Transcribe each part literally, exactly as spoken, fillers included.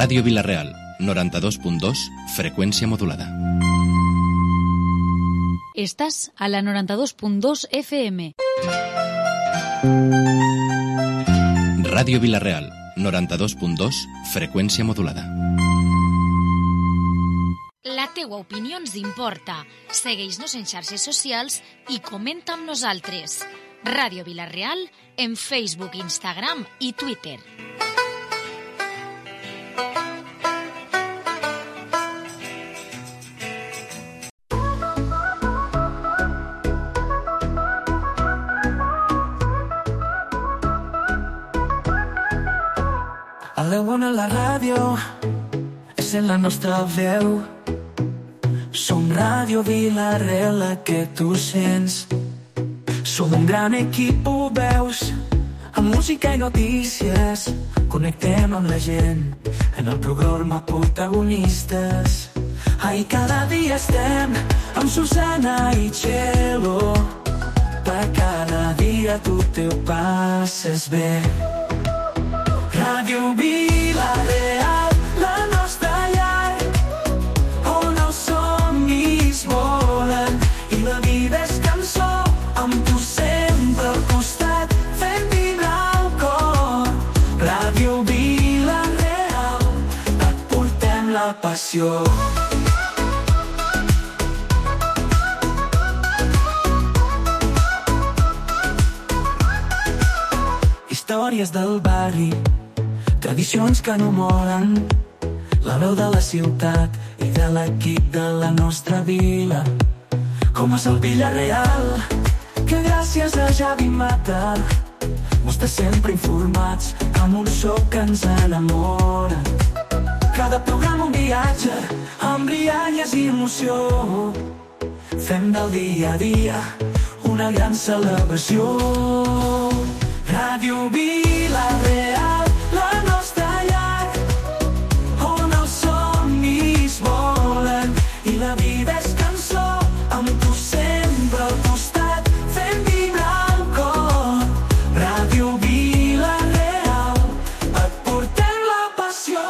Ràdio Vila-real, noranta-dos punt dos, freqüència modulada. Estàs a la noranta-dos punt dos F M. Ràdio Vila-real, noranta-dos punt dos, freqüència modulada. La teua opinió ens importa. Segueix-nos en xarxes socials i comenta amb nosaltres. Ràdio Vila-real en Facebook, Instagram i Twitter. A la bona la ràdio és en la nostra veu. Som Ràdio Vila-real, la que tu sents. Som un gran equip, ho veus, amb música i notícies. Connectem amb la gent en el programa Protagonistes. Ai, cada dia estem amb Susana i Txelo. Per cada dia tu te ho passes bé. Ràdio Vila-real, la nostra llar, on els somnis volen i la vida és cançó, amb tu sempre al costat, fent vibrar el cor. Ràdio Vila-real, et portem la passió. Històries del barri, tradicions que no moren, la veu de la ciutat i de l'equip de la nostra vila. Com és el Vila-real, que gràcies a Javi Mata mos té sempre informats amb un so que ens enamora. Cada programa un viatge amb rialles i emoció. Fem del dia a dia una gran celebració. Ràdio Vila-real, la nostra llar, on els somnis volen i la vida és cançó, amb tu sempre al costat, fent vibrar el cor. Ràdio Vila-real, et portem la passió.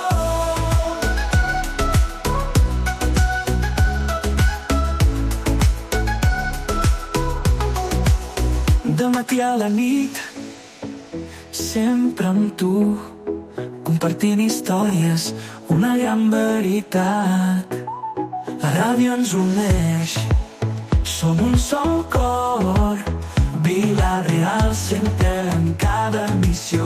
De matí a la nit, sempre amb tu, compartint històries, una gran veritat. La ràdio ens uneix, som un sol cor. Vila-real sempre en cada missió.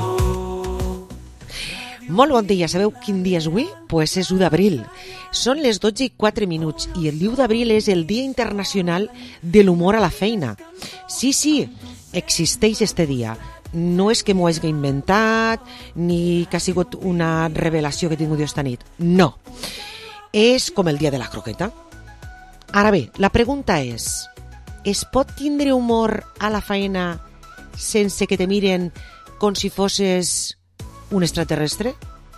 Molt bon dia, sabeu quin dia és avui? Pues és u d'abril. Són les dotze i quatre minuts i el dia u d'abril és el Dia Internacional de l'Humor a la Feina. Sí, sí, existeix este dia. No és que m'ho hagi inventat ni que ha sigut una revelació que he tingut jo esta nit. No. És com el dia de la croqueta. Ara bé, la pregunta és: es pot tindre humor a la feina sense que te miren com si fosses un extraterrestre?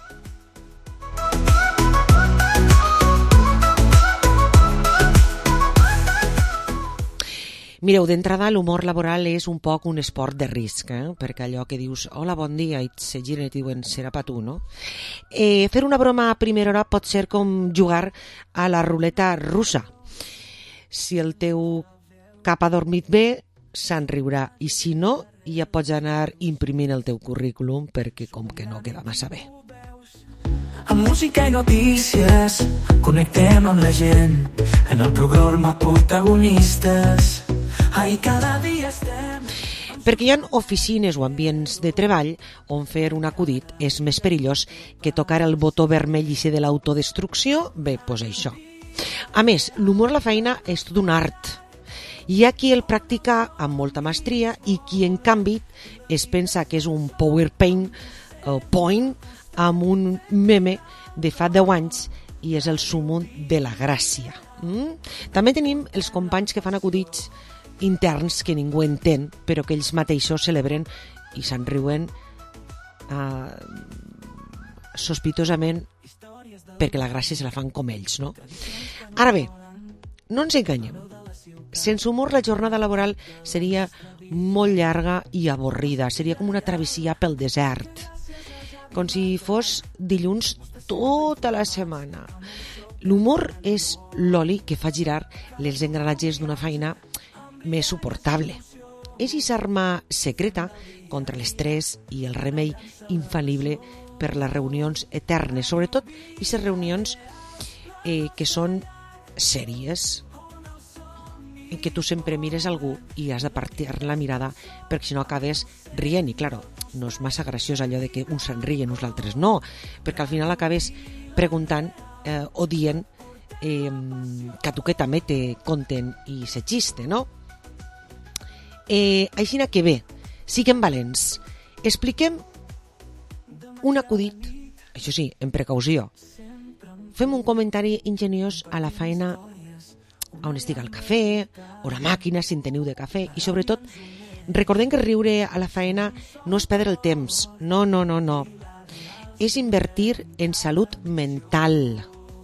Mireu, d'entrada l'humor laboral és un poc un esport de risc, eh? Perquè allò que dius hola, bon dia, i se giren i et diuen serà pa tu, no? Eh, fer una broma a primera hora pot ser com jugar a la ruleta russa. Si el teu cap ha dormit bé, se'n riurà, i si no, ja pots anar imprimint el teu currículum perquè com que no queda massa bé. Amb música i notícies, connectem amb la gent en el programa Protagonistes. Ai, cada dia estem... Perquè hi ha oficines o ambients de treball on fer un acudit és més perillós que tocar el botó vermell i ser de l'autodestrucció. Bé, doncs això. A més, l'humor a la feina és tot un art. Hi ha qui el practica amb molta mestria i qui, en canvi, es pensa que és un PowerPoint uh, point amb un meme de fa deu anys i és el súmmum de la gràcia. Mm? També tenim els companys que fan acudits interns que ningú entén, però que ells mateixos celebren i se'n riuen uh, sospitosament perquè la gràcia se la fan com ells, no? Ara bé, no ens enganyem. Sense humor la jornada laboral seria molt llarga i avorrida, seria com una travessia pel desert. com si fos dilluns tota la setmana. L'humor és l'oli que fa girar els engranatges d'una feina més suportable. És aquesta arma secreta contra l'estrès i el remei infal·lible per les reunions eternes, sobretot aquestes reunions eh, que són sèries, en què tu sempre mires algú i has de partir la mirada perquè si no acabes rient, i claro, no és massa graciós allò de que uns se'n rien, uns altres no, perquè al final acabes preguntant eh, o dient eh, que a tu que també te conten i se xiste, no? Eh, així que bé, siguem valents, expliquem un acudit, això sí, en precaució. Fem un comentari ingeniós a la feina on estigui el cafè o la màquina, si en teniu de cafè, i sobretot recordem que riure a la feina no és perdre el temps, no, no, no, no. És invertir en salut mental.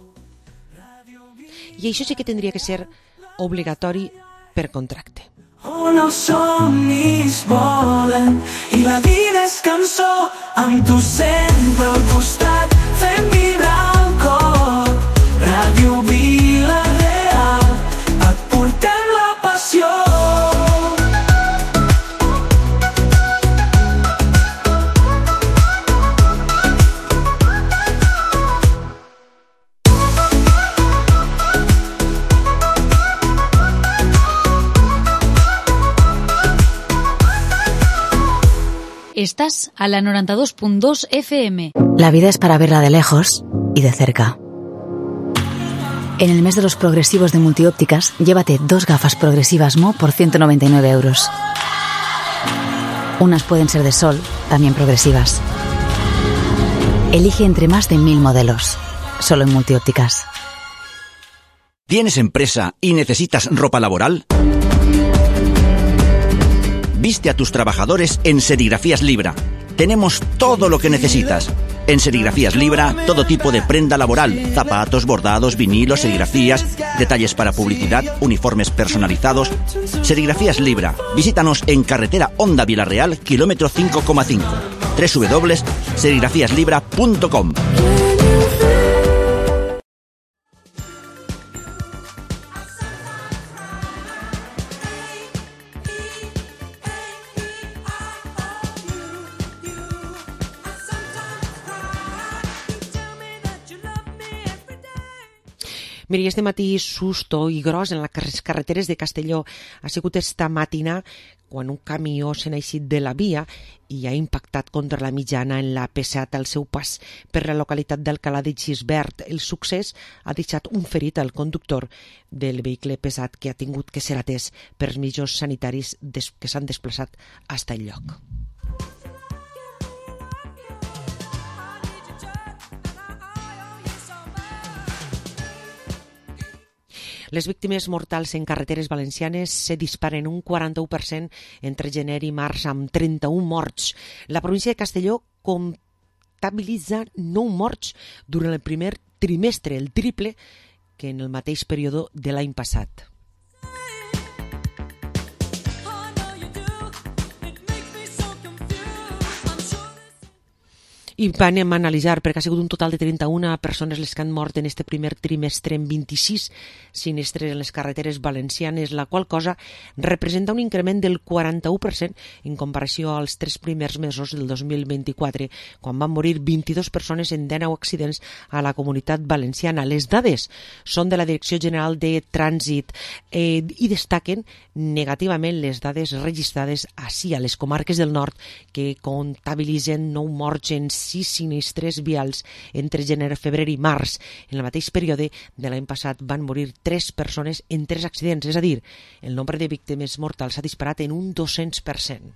I això sí que tindria que ser obligatori per contracte. On els somnis volen i la vida és cançó, amb tu sempre al costat, fent vibrar el cor. Ràdio Vila-real, et portem la passió. Estás a la noventa y dos punto dos F M. La vida es para verla de lejos y de cerca. En el mes de los progresivos de Multiópticas, llévate dos gafas progresivas Mo por ciento noventa y nueve euros. Unas pueden ser de sol, también progresivas. Elige entre más de mil modelos, solo en Multiópticas. ¿Tienes empresa y necesitas ropa laboral? Viste a tus trabajadores en Serigrafías Libra. Tenemos todo lo que necesitas. En Serigrafías Libra, todo tipo de prenda laboral, zapatos, bordados, vinilos, serigrafías, detalles para publicidad, uniformes personalizados. Serigrafías Libra. Visítanos en carretera Honda Vila-real, kilómetro cinco coma cinco. doble u doble u doble u punto serigrafías libra punto com. Mira, este matí susto i gros en les carreteres de Castelló ha sigut esta matina quan un camió se n'ha eixit de la via i ha impactat contra la mitjana en la P set al seu pas per la localitat d'Alcalà de Xivert. El succés ha deixat un ferit al conductor del vehicle pesat que ha tingut que ser atès per mitjans sanitaris que s'han desplaçat fins al lloc. Les víctimes mortals en carreteres valencianes se disparen un quaranta-u per cent entre gener i març, amb trenta-un morts. La província de Castelló comptabilitza nou morts durant el primer trimestre, el triple que en el mateix període de l'any passat. I vam analitzar, perquè ha sigut un total de trenta-una persones les que han mort en este primer trimestre, en vint-i-sis sinistres en les carreteres valencianes, la qual cosa representa un increment del quaranta-u per cent en comparació als tres primers mesos del dos mil vint-i-quatre, quan van morir vint-i-dues persones en dinou accidents a la comunitat valenciana. Les dades són de la Direcció General de Trànsit eh, i destaquen negativament les dades registrades així a les comarques del nord, que comptabilitzen nou morts en sis sinistres vials entre gener, febrer i març. En el mateix període de l'any passat van morir tres persones en tres accidents, és a dir, el nombre de víctimes mortals s'ha disparat en un dos-cents per cent.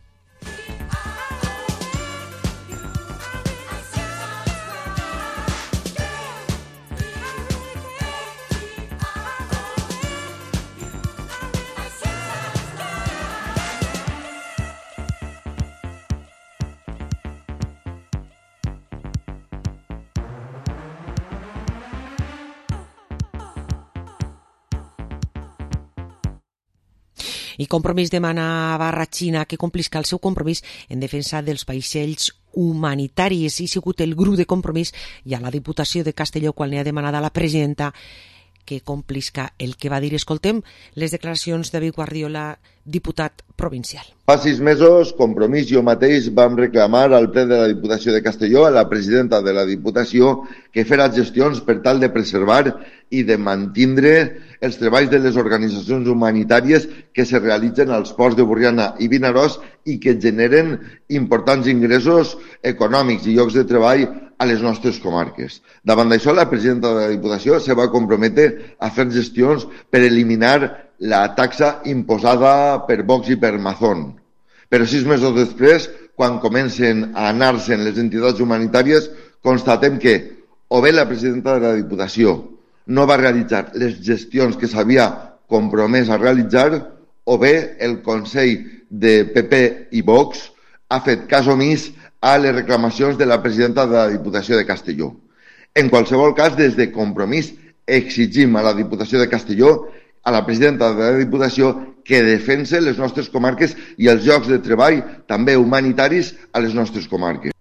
I Compromís demana a Barra Xina que complisca el seu compromís en defensa dels vaixells humanitàries. I ha sigut el grup de Compromís i a la Diputació de Castelló quan li ha demanat a la presidenta que complisca el que va dir. Escoltem les declaracions de David Guardiola, diputat provincial. Fa sis mesos, Compromís i jo mateix vam reclamar al ple de la Diputació de Castelló, a la presidenta de la Diputació, que fera gestions per tal de preservar i de mantindre els treballs de les organitzacions humanitàries que se realitzen als ports de Borriana i Vinaròs i que generen importants ingressos econòmics i llocs de treball a les nostres comarques. Davant d'això, la presidenta de la Diputació se va comprometre a fer gestions per eliminar la taxa imposada per Vox i per Mazón. Però sis mesos després, quan comencen a anar-se'n les entitats humanitàries, constatem que o bé la presidenta de la Diputació no va realitzar les gestions que s'havia compromès a realitzar, o bé el Consell de P P i Vox ha fet cas omís a les reclamacions de la presidenta de la Diputació de Castelló. En qualsevol cas, des de Compromís exigim a la Diputació de Castelló, a la presidenta de la Diputació, que defense les nostres comarques i els llocs de treball, també humanitaris, a les nostres comarques.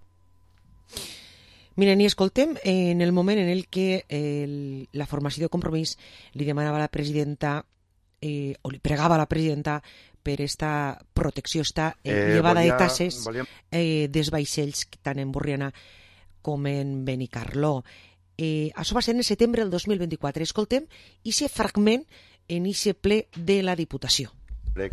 Miren, i escoltem, en el moment en el que el, la formació de Compromís li demanava a la presidenta, eh, o li pregava a la presidenta per esta protecció, esta eh, eh, llevada volia, de tasses volia... eh, dels vaixells tant en Borriana com en Benicarló. Eh, això va ser en setembre del dos mil vint-i-quatre. Escoltem aquest fragment en aquest ple de la Diputació. Eh,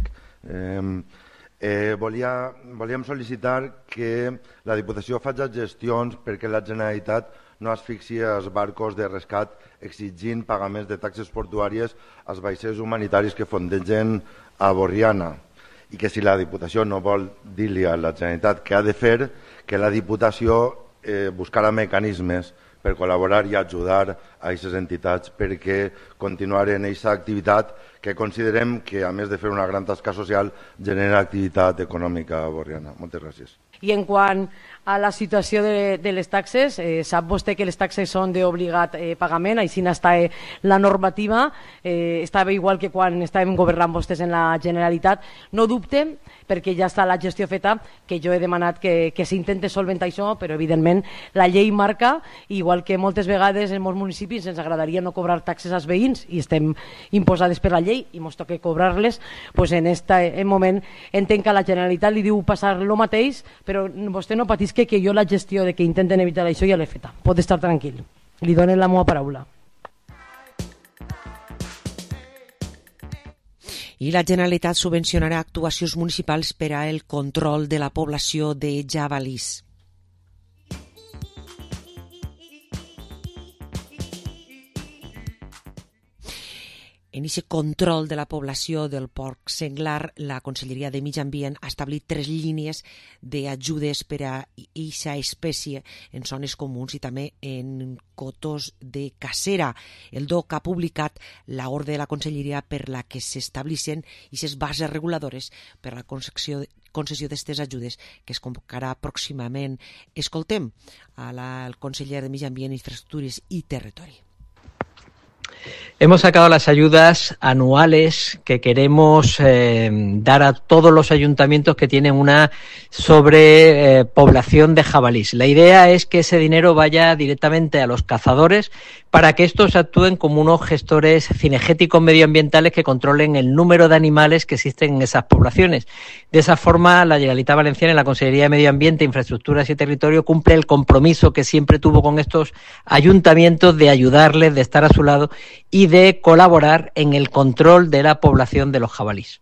eh, volia, volíem sol·licitar que la Diputació faci gestions perquè la Generalitat no asfixi els barcos de rescat exigint pagaments de taxes portuàries als vaixells humanitaris que fondegen a Borriana, i que si la Diputació no vol dir-li a la Generalitat què ha de fer, que la Diputació eh, buscarà mecanismes per col·laborar i ajudar a aquestes entitats perquè continuar en aquesta activitat que considerem que, a més de fer una gran tasca social, genera activitat econòmica a Borriana. Moltes gràcies. I en quant a la situació de, de les taxes, eh, sap vostè que les taxes són d'obligat eh, pagament, així està eh, la normativa, eh, estava igual que quan estàvem governant vostès en la Generalitat. No dubte, perquè ja està la gestió feta, que jo he demanat que, que s'intente solventar això, però evidentment la llei marca, igual que moltes vegades en molts municipis ens agradaria no cobrar taxes als veïns i estem imposades per la llei i ens toca cobrar-les, doncs en aquest moment entenc que a la Generalitat li diu passar el mateix, però vostè no patisca que jo la gestió de que intenten evitar això ja l'he feta. Pot estar tranquil. Li dono la meva paraula. I la Generalitat subvencionarà actuacions municipals per al control de la població de jabalís. En aquest control de la població del porc senglar, la Conselleria de Medi Ambient ha establit tres línies d'ajudes per a aquesta espècie en zones comuns i també en cotos de cacera. El D O C ha publicat l'ordre de la Conselleria per la que s'estableixen aquestes bases reguladores per a la concessió concessió d'aquestes ajudes, que es convocarà pròximament. Escoltem al conseller de Medi Ambient, Infraestructures i Territori. Hemos sacado las ayudas anuales que queremos eh, dar a todos los ayuntamientos que tienen una sobrepoblación eh, de jabalís. La idea es que ese dinero vaya directamente a los cazadores para que estos actúen como unos gestores cinegéticos medioambientales que controlen el número de animales que existen en esas poblaciones. De esa forma, la Generalitat Valenciana y la Consellería de Medio Ambiente, Infraestructuras y Territorio cumple el compromiso que siempre tuvo con estos ayuntamientos de ayudarles, de estar a su lado y de colaborar en el control de la población de los jabalíes.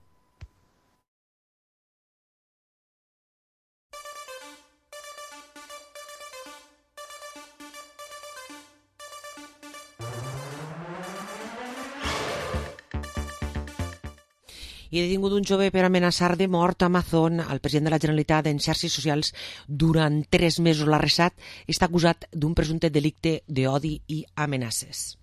I ha detingut un jove per amenaçar de mort a Mazón al president de la Generalitat en xarxes socials durant tres mesos. L'arrestat està acusat d'un presumpte delicte d'odi i amenaces.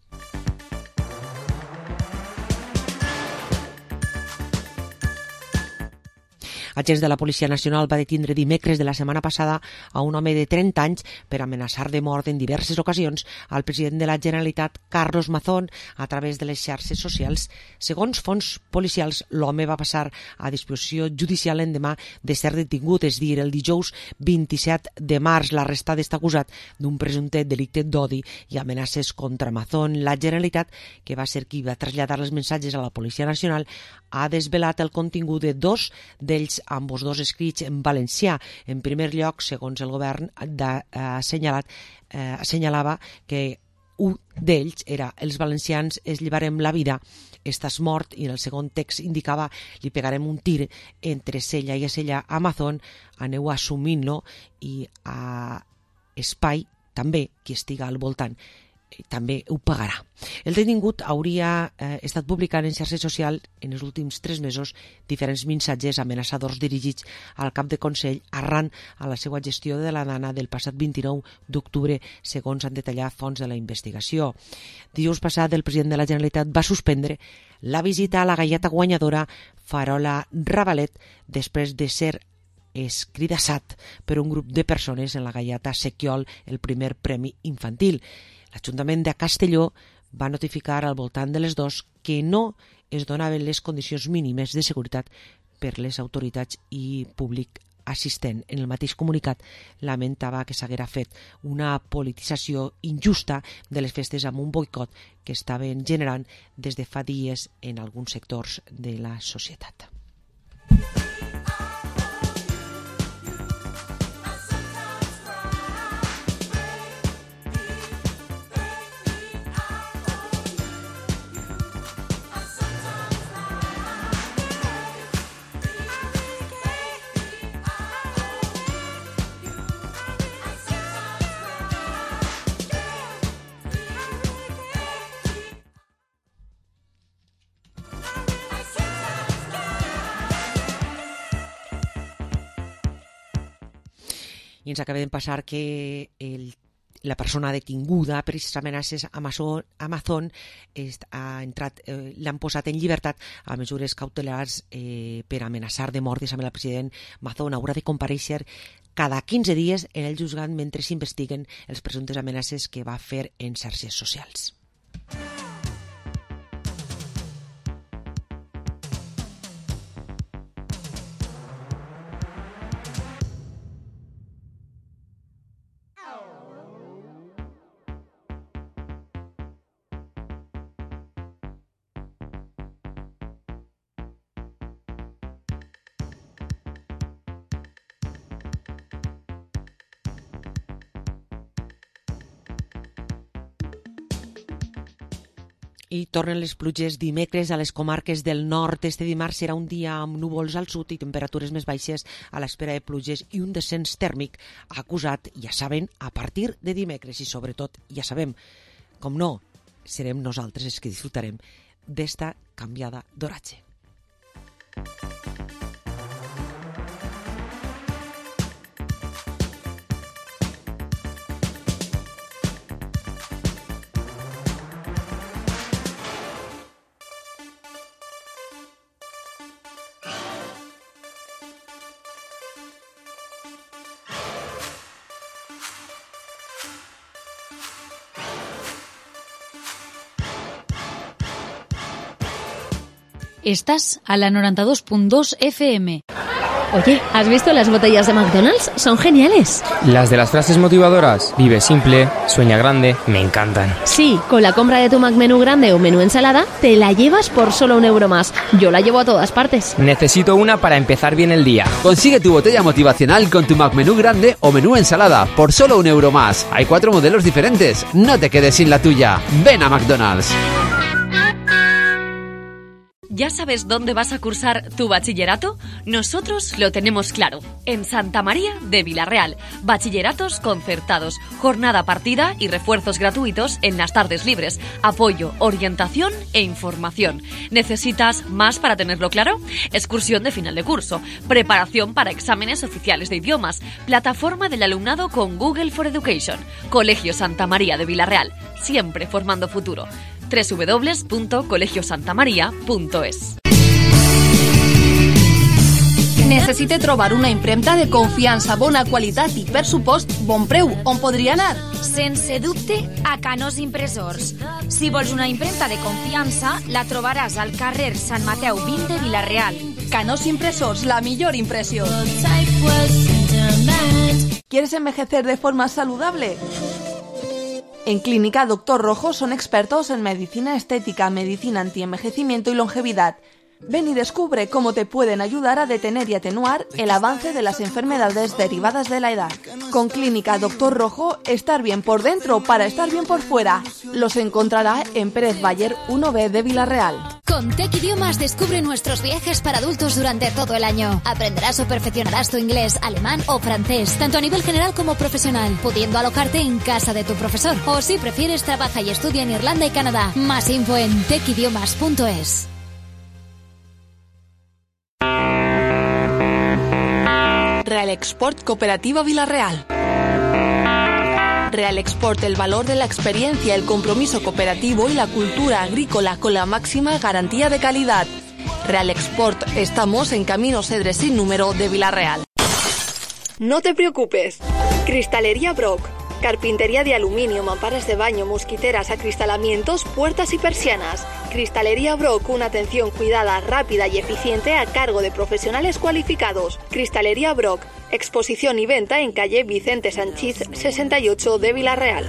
Agents de la Policia Nacional va detindre dimecres de la setmana passada a un home de trenta anys per amenaçar de mort en diverses ocasions al president de la Generalitat, Carlos Mazón, a través de les xarxes socials. Segons fons policials, l'home va passar a disposició judicial l'endemà de ser detingut, és dir, el dijous vint-i-set de març. L'arrestat està acusat d'un presumpte delicte d'odi i amenaces contra Mazón. La Generalitat, que va ser qui va traslladar els missatges a la Policia Nacional, ha desvelat el contingut de dos d'ells, amb els dos escrits en valencià. En primer lloc, segons el govern, ha assenyalat, eh, assenyalava que un d'ells era «Els valencians es llevarem la vida, estàs mort», i en el segon text indicava «Li pegarem un tir entre cella i cella a Mazón, aneu assumint-lo i a espai també qui estiga al voltant també ho pagarà». El detingut hauria eh, estat publicant en xarxes socials en els últims tres mesos diferents missatges amenaçadors dirigits al cap de Consell arran a la seva gestió de la dana del passat vint-i-nou d'octubre, segons han detallat fonts de la investigació. Dijous passat, el president de la Generalitat va suspendre la visita a la gaiata guanyadora Farola Ravalet després de ser escridassat per un grup de persones en la gaiata Sequiol, el primer premi infantil. L'Ajuntament de Castelló va notificar al voltant de les dos que no es donaven les condicions mínimes de seguretat per les autoritats i públic assistent. En el mateix comunicat lamentava que s'haguera fet una politització injusta de les festes amb un boicot que estaven generant des de fa dies en alguns sectors de la societat. I ens acaba de passar que el, la persona detinguda per aquestes amenaces a Amazon, Amazon est, ha entrat, eh, l'han posat en llibertat a mesures cautelars eh, per amenaçar de mort. El president Mazón haurà de comparèixer cada quinze dies en el juzgat mentre s'investiguen els presumptes amenaces que va fer en xarxes socials. I tornen les pluges dimecres a les comarques del nord. Este dimarts serà un dia amb núvols al sud i temperatures més baixes a l'espera de pluges i un descens tèrmic acusat, ja saben, a partir de dimecres. I sobretot, ja sabem, com no, serem nosaltres els que disfrutarem d'esta canviada d'oratge. Estás a la noventa y dos punto dos F M. Oye, ¿has visto las botellas de McDonald's? Son geniales. Las de las frases motivadoras, vive simple, sueña grande, me encantan. Sí, con la compra de tu McMenú grande o menú ensalada, te la llevas por solo un euro más. Yo la llevo a todas partes. Necesito una para empezar bien el día. Consigue tu botella motivacional con tu McMenú grande o menú ensalada por solo un euro más. Hay cuatro modelos diferentes. No te quedes sin la tuya. Ven a McDonald's. ¿Ya sabes dónde vas a cursar tu bachillerato? Nosotros lo tenemos claro. En Santa María de Vilarreal. Bachilleratos concertados, jornada partida y refuerzos gratuitos en las tardes libres. Apoyo, orientación e información. ¿Necesitas más para tenerlo claro? Excursión de final de curso. Preparación para exámenes oficiales de idiomas. Plataforma del alumnado con Google for Education. Colegio Santa María de Vilarreal. Siempre formando futuro. doble u doble u doble u punto colegio santa maría punto es. Necessita trobar una impremta de confiança, bona qualitat i, per supost, bon preu. On podria anar? Sense dubte, a Canós Impressors. Si vols una impremta de confiança, la trobaràs al carrer Sant Mateu vint de Vila-real. Canós Impressors, la millor impressió. ¿Quieres envejecer de forma saludable? En Clínica Doctor Rojo son expertos en medicina estética, medicina antienvejecimiento y longevidad. Ven y descubre cómo te pueden ayudar a detener y atenuar el avance de las enfermedades derivadas de la edad. Con Clínica Doctor Rojo, estar bien por dentro para estar bien por fuera. Los encontrará en Pérez Bayer uno B de Vila-real. Con Tech Idiomas descubre nuestros viajes para adultos durante todo el año. Aprenderás o perfeccionarás tu inglés, alemán o francés, tanto a nivel general como profesional, pudiendo alojarte en casa de tu profesor. O si prefieres, trabaja y estudia en Irlanda y Canadá. Más info en tech idiomas punto es. Real Export Cooperativa Vila-real. Real Export, el valor de la experiencia, el compromiso cooperativo y la cultura agrícola con la máxima garantía de calidad. Real Export, estamos en Camino Cedres sin número de Vila-real. No te preocupes. Cristalería Brock. Carpintería de aluminio, mamparas de baño, mosquiteras, acristalamientos, puertas y persianas. Cristalería Brock, una atención cuidada, rápida y eficiente a cargo de profesionales cualificados. Cristalería Brock, exposición y venta en calle Vicente Sanchís sesenta y ocho de Vila-real.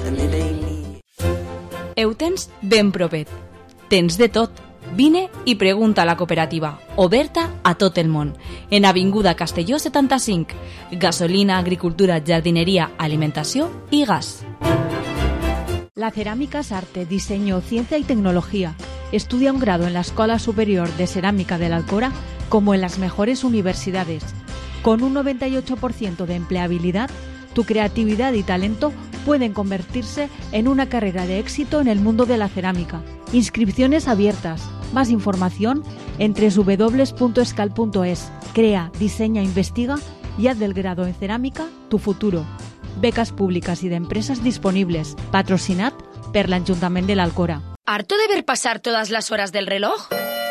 Ho tens ben propet. Tens de tot. Vine i pregunta a la cooperativa, oberta a tot el món, en Avinguda Castelló setanta-cinc. Gasolina, agricultura, jardinería, alimentació y gas. La cerámica es arte, diseño, ciencia y tecnología. Estudia un grado en la Escuela Superior de Cerámica de la Alcora como en las mejores universidades. Con un noventa y ocho por ciento de empleabilidad, tu creatividad y talento pueden convertirse en una carrera de éxito en el mundo de la cerámica. Inscripciones abiertas. Más información en doble u doble u doble u punto escal punto es. Crea, diseña, investiga y haz del grado en cerámica tu futuro. Becas públicas y de empresas disponibles. Patrocinat per l'Ajuntament de l'Alcora. ¿Harto de ver pasar todas las horas del reloj?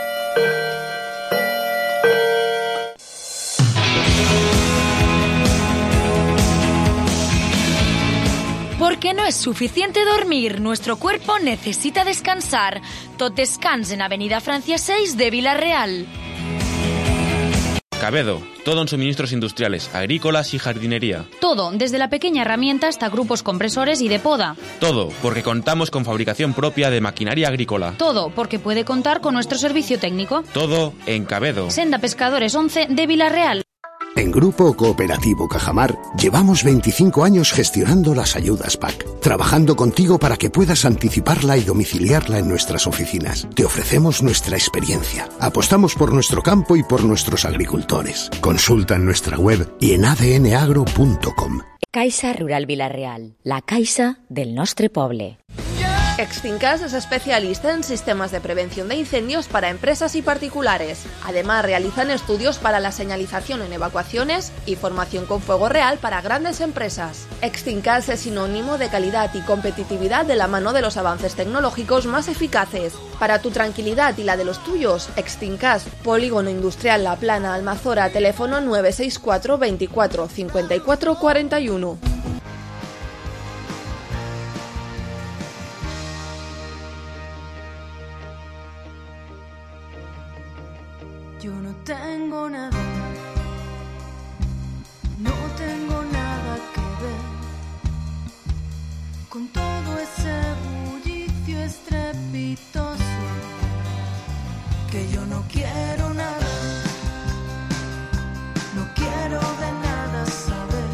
Porque no es suficiente dormir, nuestro cuerpo necesita descansar. Tot descans en Avenida Francia seis de Vila-real. Cabedo, todo en suministros industriales, agrícolas y jardinería. Todo, desde la pequeña herramienta hasta grupos compresores y de poda. Todo, porque contamos con fabricación propia de maquinaria agrícola. Todo, porque puede contar con nuestro servicio técnico. Todo en Cabedo. Senda Pescadores once de Vila-real. En Grupo Cooperativo Cajamar llevamos veinticinco años gestionando las ayudas P A C, trabajando contigo para que puedas anticiparla y domiciliarla en nuestras oficinas. Te ofrecemos nuestra experiencia. Apostamos por nuestro campo y por nuestros agricultores. Consulta en nuestra web y en a d n agro punto com. Caixa Rural Vila-real, la caixa del nostre poble. Extincas es especialista en sistemas de prevención de incendios para empresas y particulares. Además, realizan estudios para la señalización en evacuaciones y formación con fuego real para grandes empresas. Extincas es sinónimo de calidad y competitividad de la mano de los avances tecnológicos más eficaces. Para tu tranquilidad y la de los tuyos, Extincas, Polígono Industrial La Plana, Almazora, teléfono nueve seis cuatro veinticuatro cincuenta y cuatro cuarenta y uno. Yo no tengo nada, no tengo nada que ver con todo ese bullicio estrepitoso, que yo no quiero nada, no quiero de nada saber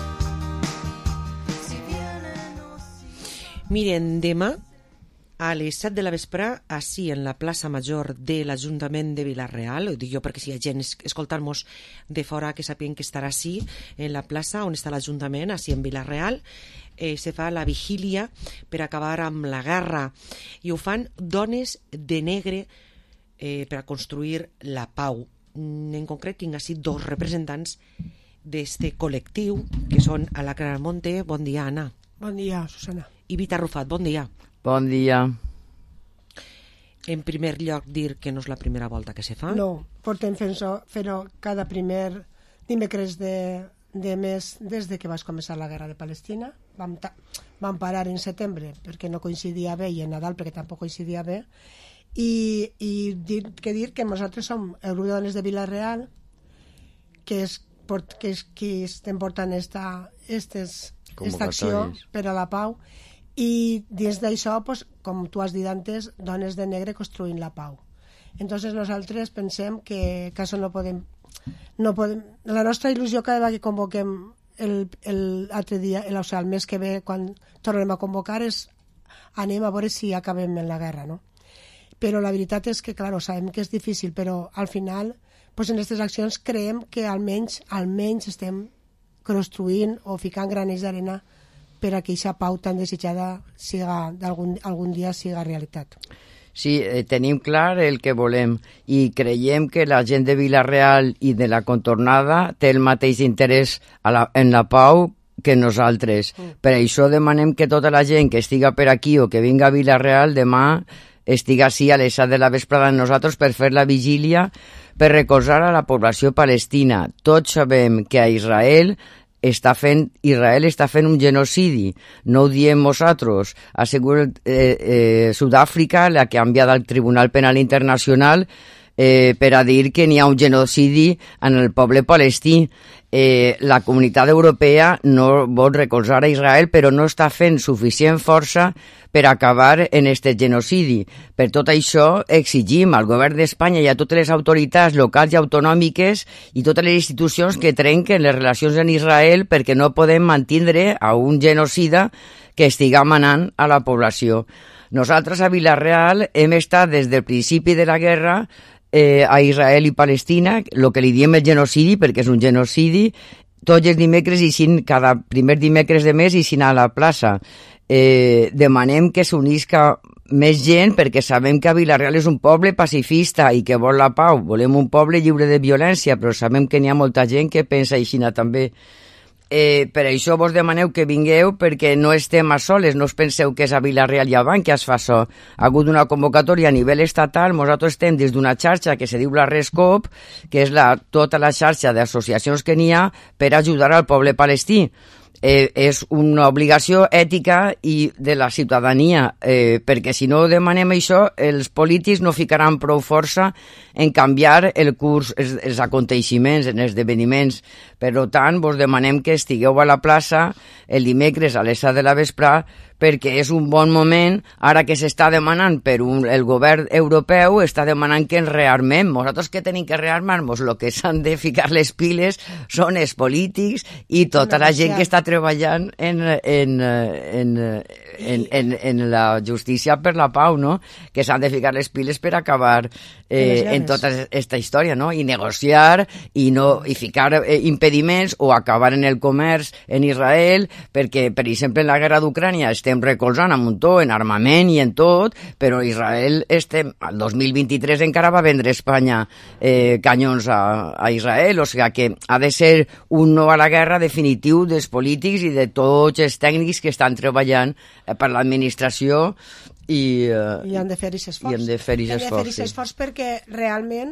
si vienen o si... Miren, demà a les set de la vespre, així en la plaça Major de l'Ajuntament de Vila-real, ho dic jo perquè si hi ha gent escoltant-nos de fora que sapien que estarà així, en la plaça on està l'Ajuntament, així en Vila-real, eh, se fa la vigília per acabar amb la guerra i ho fan dones de negre eh, per a construir la pau. En concret tinc així dos representants d'este col·lectiu que són Alacra Almonte, bon dia Anna. Bon dia Susana. I Vita Rufat, bon dia. Bon dia. En primer lloc, dir que no és la primera volta que se fa? No, portem fent-ho fer-ho cada primer dimecres de, de mes des de que va començar la guerra de Palestina. Vam, ta vam parar en setembre perquè no coincidia bé i en Nadal perquè tampoc coincidia bé. I, i dir, que dir que nosaltres som el grup de dones de Vila-real, que és, que és qui estem portant esta, estes, esta acció per a la pau. I dins d'això, pues, com tu has dit antes, dones de negre construint la pau. Entonces nosaltres pensem que, que això no podem, no podem... La nostra il·lusió cada vegada que convoquem l'altre dia, el, o sigui, el mes que ve, quan tornem a convocar, és anem a veure si acabem en la guerra, no? Però la veritat és que, clar, sabem que és difícil, però al final, pues, en aquestes accions creiem que almenys, almenys estem construint o ficant granells d'arena per a que aquesta pau tan desitjada siga, algun, algun dia siga realitat. Sí, eh, tenim clar el que volem i creiem que la gent de Vila-real i de la contornada té el mateix interès a la, en la pau que nosaltres. Mm. Per això demanem que tota la gent que estiga per aquí o que vinga a Vila-real demà estiga així a les set de la vesprada amb nosaltres per fer la vigília, per recolzar a la població palestina. Tots sabem que a Israel està fent, Israel està fent un genocidi, no ho diem nosaltres, ha sigut eh, eh, Sud-àfrica la que ha enviat al Tribunal Penal Internacional eh, per a dir que n'hi ha un genocidi en el poble palestí. Eh, la comunitat europea no vol recolzar a Israel, però no està fent suficient força per acabar en este genocidi. Per tot això exigim al govern d'Espanya i a totes les autoritats locals i autonòmiques i totes les institucions que trenquen les relacions amb Israel perquè no podem mantindre a un genocida que estiga manant a la població. Nosaltres a Vila-real hem estat des del principi de la guerra Eh, a Israel i Palestina, el que li diem el genocidi, perquè és un genocidi, tots els dimecres i sin, cada primer dimecres de mes i sin a la plaça. Eh, demanem que s'unisca més gent perquè sabem que a Vila-real és un poble pacifista i que vol la pau. Volem un poble lliure de violència, però sabem que n'hi ha molta gent que pensa així també. Eh, per això vos demaneu que vingueu perquè no estem a soles, no us penseu que és a Vila-real i a Banc que es fa això. Ha hagut una convocatòria a nivell estatal, nosaltres estem des d'una xarxa que se diu la RESCOP, que és la, tota la xarxa d'associacions que n'hi ha per ajudar al poble palestí. Eh, és una obligació ètica i de la ciutadania, eh, perquè si no demanem això, els polítics no ficaran prou força en canviar el curs, els, els aconteixements, els esdeveniments. Per tant, vos demanem que estigueu a la plaça el dimecres a les set de la vesprà perquè és un bon moment, ara que s'està demanant per un, el govern europeu, està demanant que ens rearmem. Nosaltres que tenim que rearmar-nos, el que s'han de ficar les piles són els polítics i tota la gent que està treballant en, en, en, en, en, en la justícia per la pau, no? Que s'han de ficar les piles per acabar eh, en tota aquesta història, no? I negociar i, no, i ficar eh, impediments o acabar en el comerç en Israel, perquè, per exemple, en la guerra d'Ucrània estem recolzant a muntó en armament i en tot, però Israel estem, al dos mil vint-i-tres encara va vendre Espanya eh, canyons a, a Israel, o sigui que ha de ser un no a la guerra definitiu dels polítics i de tots els tècnics que estan treballant eh, per l'administració i, uh, I han de fer aquest esforç. I han de fer aquest esforç, sí. esforç perquè realment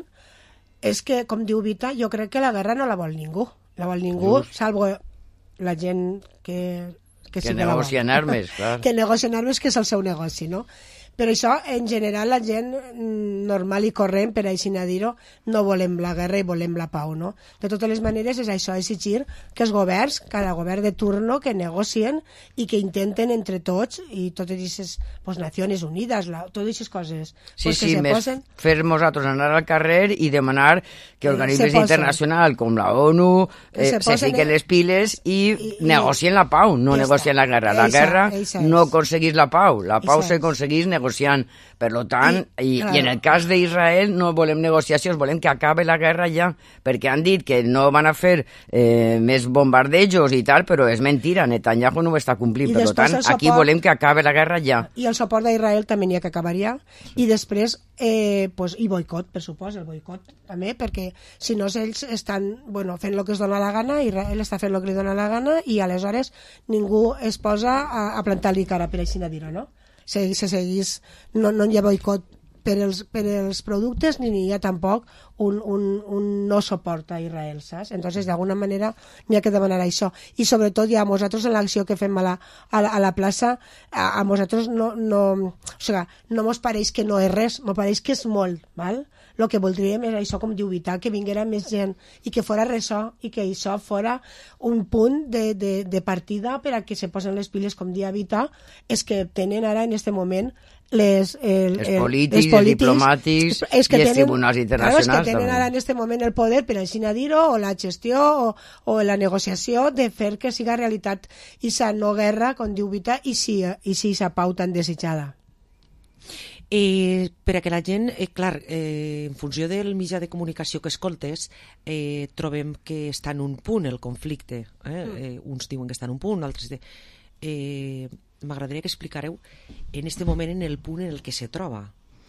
és que, com diu Vita, jo crec que la guerra no la vol ningú. La vol ningú, Just. salvo la gent que... Que, que negocien armes, clar. Que negocien armes, que és el seu negoci, no? Però això, en general, la gent normal i corrent, per així a dir-ho, no volem la guerra i volem la pau, no? De totes les maneres, és això, exigir que els governs, cada govern de turno, que negocien i que intenten entre tots, i totes aquestes pues, Nacions Unides, la, totes aquestes coses... Sí, pues, sí, que més posen... fer nosaltres anar al carrer i demanar que organismes internacionals com la ONU eh, se, se fiquen les piles i, I, i negocien la pau, no negocien la guerra. La eixa, guerra eixa no aconseguís la pau, la pau eixa s'aconseguís negociant. Per tant, I, i, i en el cas d'Israel no volem negociacions, volem que acabe la guerra ja, perquè han dit que no van a fer eh, més bombardejos i tal, però és mentira, Netanyahu no ho està complint. Per tant, suport, aquí volem que acabe la guerra ja. I el suport d'Israel també n'hi ha que acabaria, i després, eh, pues, i boicot, per supòs, el boicot també, perquè si no ells estan bueno, fent el que es dona la gana, Israel està fent el que li dona la gana, i aleshores ningú es posa a, a plantar-li cara, per així dir-ho, no? Se, se seguís, no, no hi ha boicot per els, per els productes ni hi ha tampoc un, un, un no suport a Israel, saps? Entonces, d'alguna manera, n'hi ha que demanar això. I sobretot, ja, a nosaltres en l'acció que fem a la, a la, a la plaça, a, a nosaltres no, no, o sigui, no mos pareix que no és res, mos pareix que és molt, val? El que voldríem és això, com diu Vita, que vinguera més gent i que fora ressò i que això fora un punt de, de, de partida per a que se posen les piles, com dia Vita, és que tenen ara en este moment les, el, els el, polítics, els, polítics, els diplomàtics és que i els tenen, tribunals internacionals. Claro, és que tenen també. ara en este moment el poder per així dir-ho, o la gestió o, o la negociació de fer que siga realitat i no guerra, com diu Vita, i si, i si sa pau tan desitjada. Eh, per a que la gent, eh, clar, eh, en funció del mitjà de comunicació que escoltes, eh, trobem que està en un punt el conflicte. Eh? Eh, uns diuen que està en un punt, altres... De... Eh, m'agradaria que explicareu en este moment en el punt en el que se troba.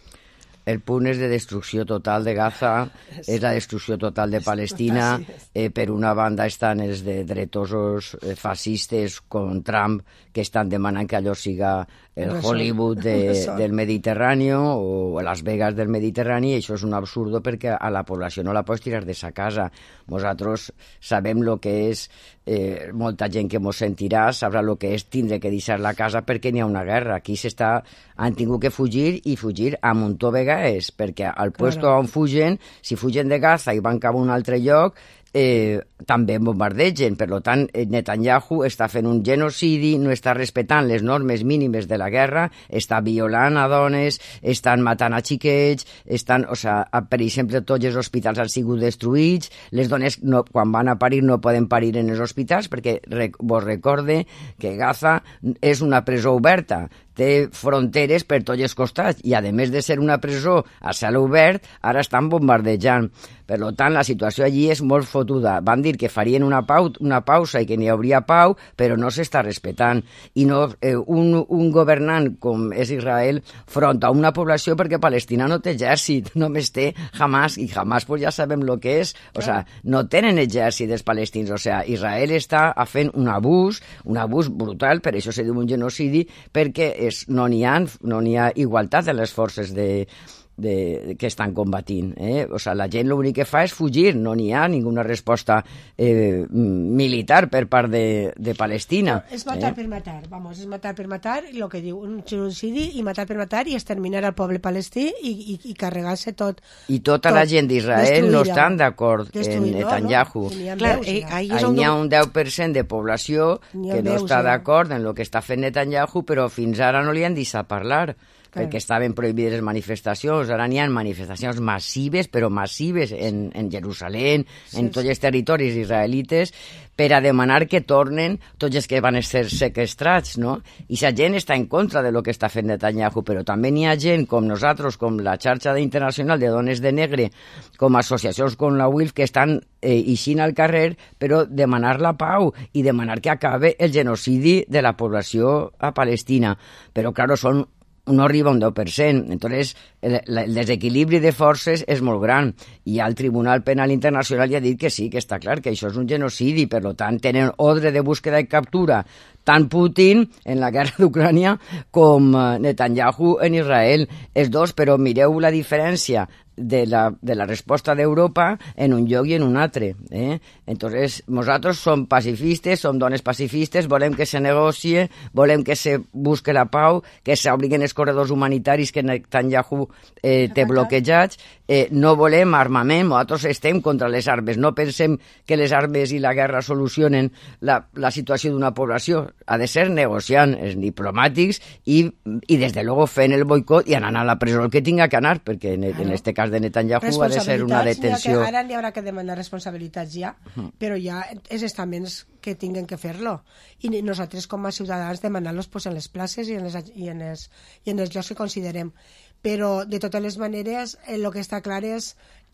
El punt és de destrucció total de Gaza, és la destrucció total de Palestina. Eh, per una banda estan els de dretosos eh, fascistes com Trump, que estan demanant que allò siga el Hollywood de, del Mediterrani o Las Vegas del Mediterrani, i això és un absurdo perquè a la població no la pots tirar de sa casa. Nosaltres sabem el que és, eh, molta gent que mos sentirà sabrà el que és tindre que deixar la casa perquè n'hi ha una guerra. Aquí s'està, han tingut que fugir i fugir a muntó vegades, perquè al puesto on fugen, si fugen de Gaza i van cap a un altre lloc, Eh, també bombardegen. Per tant, Netanyahu està fent un genocidi, no està respectant les normes mínimes de la guerra, està violant a dones, estan matant a xiquets, estan, o sea, per exemple, tots els hospitals han sigut destruïts, les dones no, quan van a parir no poden parir en els hospitals perquè rec, vos recorde que Gaza és una presó oberta, té fronteres per tots els costats i, a més de ser una presó a cel obert, ara estan bombardejant. Per tant, la situació allí és molt fotuda. Van dir que farien una, pau, una pausa i que n'hi hauria pau, però no s'està respectant. I no, eh, un, un governant com és Israel front a una població, perquè Palestina no té exèrcit, només té Hamas, i Hamas pues, ja sabem el que és. O sea, no tenen exèrcit els palestins. O sea, Israel està fent un abús, un abús brutal, per això se diu un genocidi, perquè és, no n'hi ha, no n'hi ha igualtat en les forces de, de, que estan combatint. Eh? O sea, la gent l'únic que fa és fugir, no n'hi ha ninguna resposta eh, militar per part de, de Palestina. No, és matar eh? per matar, vamos, és matar per matar, i el que diu, un genocidi, i matar per matar, i exterminar al poble palestí i, i, i carregar-se tot. I tota tot, la gent d'Israel no estan d'acord en Netanyahu. No? Clar, eh, n'hi ha un deu per cent de població que no està d'acord en el que està fent Netanyahu, però fins ara no li han deixat parlar, perquè estaven prohibides les manifestacions. Ara n'hi ha manifestacions massives, però massives, en, en Jerusalem, sí, en tots els territoris israelites, per a demanar que tornen tots els que van ser sequestrats, no? I la gent està en contra de lo que està fent Netanyahu, però també n'hi ha gent com nosaltres, com la xarxa internacional de dones de negre, com associacions com la U I L F, que estan eh, eixint al carrer, però demanar la pau i demanar que acabe el genocidi de la població a Palestina. Però, claro, són no arriba a un deu per cent. Entonces, el, el desequilibri de forces és molt gran. I el Tribunal Penal Internacional ja ha dit que sí, que està clar, que això és un genocidi. Per tant, tenen ordre de búsqueda i captura tant Putin en la guerra d'Ucrània com Netanyahu en Israel. Els dos, però mireu la diferència de la, de la resposta d'Europa en un lloc i en un altre. Eh? Entonces, nosaltres som pacifistes, som dones pacifistes, volem que se negocie, volem que se busque la pau, que s'obriguen els corredors humanitaris que Netanyahu eh, té bloquejats, eh, no volem armament, nosaltres estem contra les armes, no pensem que les armes i la guerra solucionen la, la situació d'una població, ha de ser negociant, els diplomàtics i, i des de luego fent el boicot i anant a la presó el que tinga que anar, perquè en, en este cas de Netanyahu ha de ser una detenció. Ara n'hi haurà que demanar responsabilitats ja, uh-huh. però ja els estaments que tinguen que fer-lo. I nosaltres com a ciutadans demanar-los pues, en les places i en, les, i, en els, i en els llocs que considerem. Però de totes les maneres el que està clar és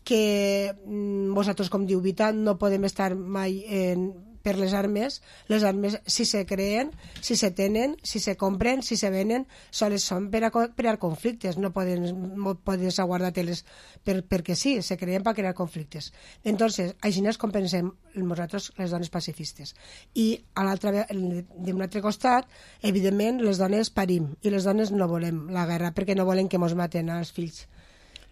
que vosaltres, com diu Vita, no podem estar mai en per les armes. Les armes, si se creen, si se tenen, si se compren, si se venen, soles són per a crear conflictes, no poden, no podes aguardar-te-les per, perquè sí, se creen per crear conflictes. Entonces, així és com pensem nosaltres, les dones pacifistes. I a l'altre, d'un altre costat, evidentment, les dones parim, i les dones no volem la guerra, perquè no volen que mos maten als fills.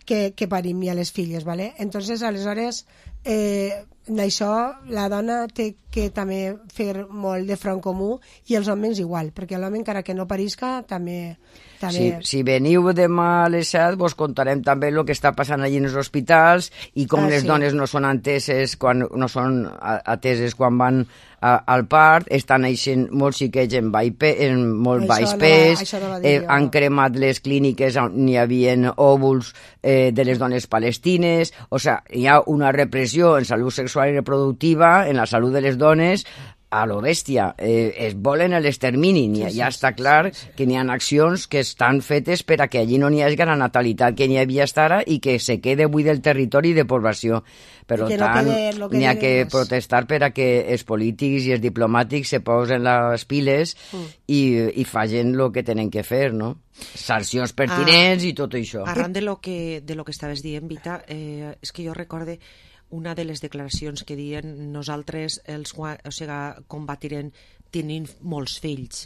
que, que parim a les filles, ¿vale? Entonces, aleshores, eh, d'això la dona té que també fer molt de front comú i els homes igual, perquè l'home encara que no parisca també... també... Si, si veniu demà a les set vos contarem també el que està passant allí en els hospitals i com Ah, les sí. dones no són ateses quan, no són a- ateses quan van a, al part, estan naixent molts xiquets en, baipe, en molt Això baix no va- pes, això no va dir eh, jo. han cremat les clíniques on n'hi havia òvuls eh, de les dones palestines, o sea, hi ha una repressió en salut sexual i reproductiva, en la salut de les dones, a lo bèstia, eh, es volen l'extermini, sí, sí, ja està clar sí, sí. que n'hi ha accions que estan fetes per a que allí no n'hi hagi la natalitat que n'hi havia hasta ara i que se quede buit del territori de població. Per I que no tant, quede- no n'hi ha quede que res. protestar per a que els polítics i els diplomàtics se posen les piles Mm. i, i facin el que tenen que fer, no? Sancions pertinents Ah, i tot això. Arran de lo que, de lo que estaves dient, Vita, eh, és que jo recorde una de les declaracions que diuen nosaltres els, gua- o sigui, combatirem tenint molts fills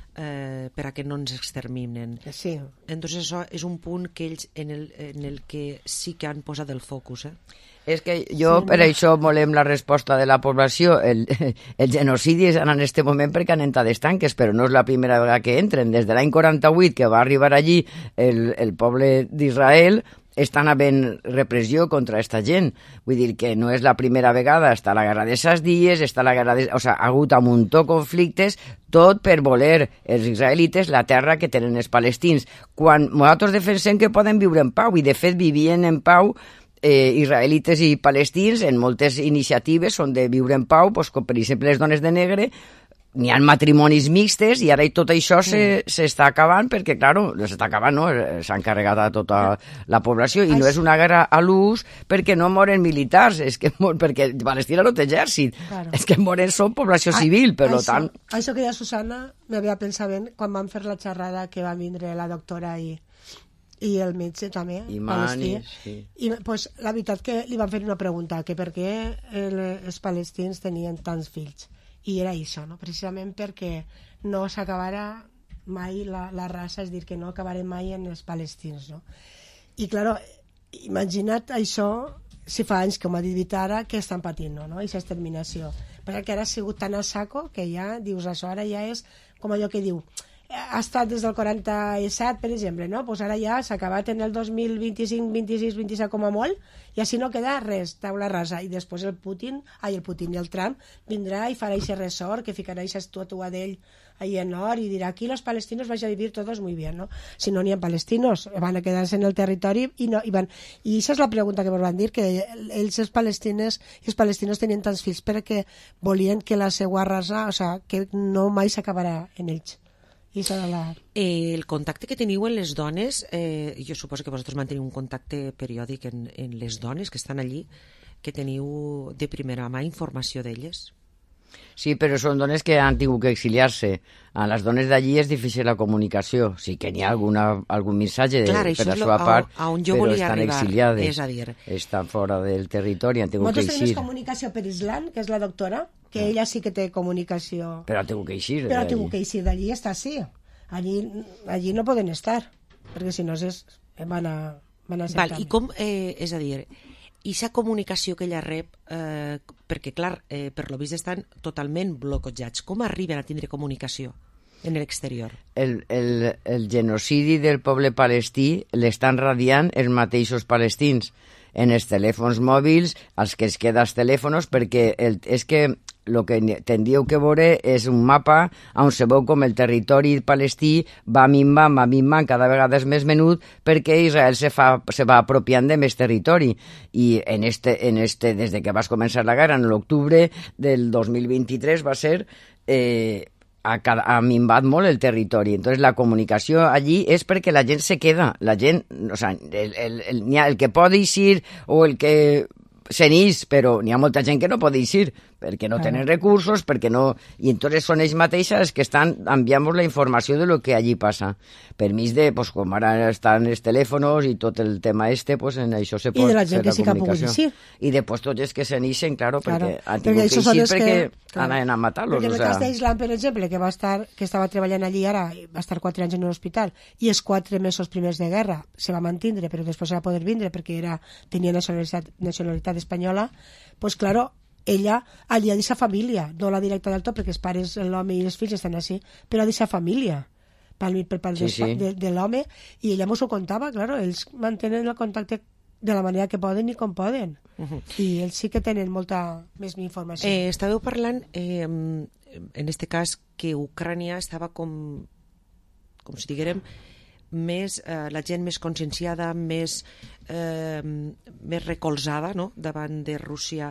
eh, per a que no ens exterminen. Sí. Entonces això és un punt que ells en el, en el que sí que han posat el focus, eh? És que jo Sí, per no. això volem la resposta de la població. El, el genocidi és en aquest moment perquè han entrat estanques, però no és la primera vegada que entren. Des de l'any quaranta-vuit, que va arribar allí el, el poble d'Israel, estan havent repressió contra aquesta gent. Vull dir que no és la primera vegada, està la guerra de ses dies, està la guerra de... O sigui, ha hagut un muntó de conflictes, tot per voler els israelites la terra que tenen els palestins. Quan nosaltres defensem que poden viure en pau, i de fet vivien en pau eh, israelites i palestins en moltes iniciatives són de viure en pau, doncs, com per exemple les dones de negre, n'hi ha matrimonis mixtes i ara tot això se- s'està acabant perquè, claro, s'està acabant, no? S'han carregat a tota la població i no és una guerra a l'ús perquè no moren militars, és que mor, perquè Palestina no té exèrcit, Claro. és que moren són població civil, per això, tant... Això que deia Susana, m'havia pensat ben quan vam fer la xerrada que va vindre la doctora i, i el metge també, I palestí. Manis, sí. I pues, la veritat que li van fer una pregunta, que per què el, els palestins tenien tants fills. I era això, no? Precisament perquè no s'acabara mai la, la raça, és dir, que no acabarem mai en els palestins, no? I, claro, imagina't això si fa anys, com ha dit Vita ara, que estan patint, no? no? Aquesta exterminació. Perquè ara ha sigut tan a saco que ja dius això, ara ja és com allò que diu ha estat des del quaranta-set, per exemple, no? Pues ara ja s'ha acabat en el dos mil vint-i-cinc, vint-i-sis, vint-i-set com a molt, i així no queda res, taula rasa. I després el Putin, ai, el Putin i el Trump vindrà i farà aquest ressort, que ficarà aquesta estàtua d'ell ahí en or i dirà, aquí los palestinos vais a vivir todos muy bien, no? Si no n'hi ha palestinos, van a quedar-se en el territori i no, i van... I això és la pregunta que vos van dir, que ells, els palestines i els palestinos tenien tants fills perquè volien que la seva raça, o sigui, que no mai s'acabarà en ells. I serà la... Eh, el contacte que teniu en les dones, eh, jo suposo que vosaltres manteniu un contacte periòdic en, en les dones que estan allí, que teniu de primera mà informació d'elles? Sí, però són dones que han tingut que exiliar-se. A les dones d'allí és difícil la comunicació. Sí que n'hi ha alguna, algun missatge de, Clar, per això la és lo- seva a- part, a on jo però volia estan arribar, exiliades. és a dir. Estan fora del territori, han tingut que Nosaltres tenim eixir. comunicació per Islam, que és la doctora, que ella sí que té comunicació... Però han tingut que eixir. Però ha d'allí. tingut que eixir d'allí, està sí. Allí, allí no poden estar, perquè si no es, van a, van a ser Val, tant. I com, eh, és a dir, aquesta comunicació que ella rep, eh, perquè clar, eh, per lo vist estan totalment bloquejats, com arriben a tindre comunicació en l'exterior? El, el, el genocidi del poble palestí l'estan radiant els mateixos palestins en els telèfons mòbils, als que es queda els telèfons, perquè el, és que el que tendríeu que veure és un mapa on se veu com el territori palestí va minvant, va minvant, cada vegada és més menut, perquè Israel se, fa, se va apropiant de més territori. I en este, en este, des de que vas començar la guerra, en l'octubre del dos mil vint-i-tres va ser... Eh, ha, ha minvat molt el territori. Entonces la comunicació allí és perquè la gent se queda. La gent, o sea, el, el, el, el, el que pot eixir o el que se n'ix, però n'hi ha molta gent que no pot eixir, perquè no tenen recursos, perquè no... I entonces són ells mateixes que estan enviant la informació de lo que allí passa. Per mig de, pues, com ara estan els telèfons i tot el tema este, pues, en això se pot I de la gent fer que la sí que ha pogut comunicació. eixir. I després tots els que se n'ixen, claro, Claro, perquè han perquè tingut que això són eixir els perquè que- clar. anaven a matar-los. Perquè en O el cas sea... d'Islam, per exemple, que va estar, que estava treballant allí ara, va estar quatre anys en un hospital, i els quatre mesos primers de guerra se va mantindre, però després se va poder vindre perquè era, tenia nacionalitat, nacionalitat espanyola, pues claro, ella allí ha deixat família, no la directa del tot, perquè els pares, l'home i els fills estan així, però ha deixat família per, per part Sí, sí, sí. de, de l'home, i ella mos ho contava, claro, ells mantenen el contacte de la manera que poden i com poden. Mhm. I ells sí que tenen molta més informació. Eh, estàveu parlant, eh, en este cas, que Ucrània estava com, com si diguérem, més, eh, la gent més conscienciada, més, eh, més recolzada, no?, davant de Rússia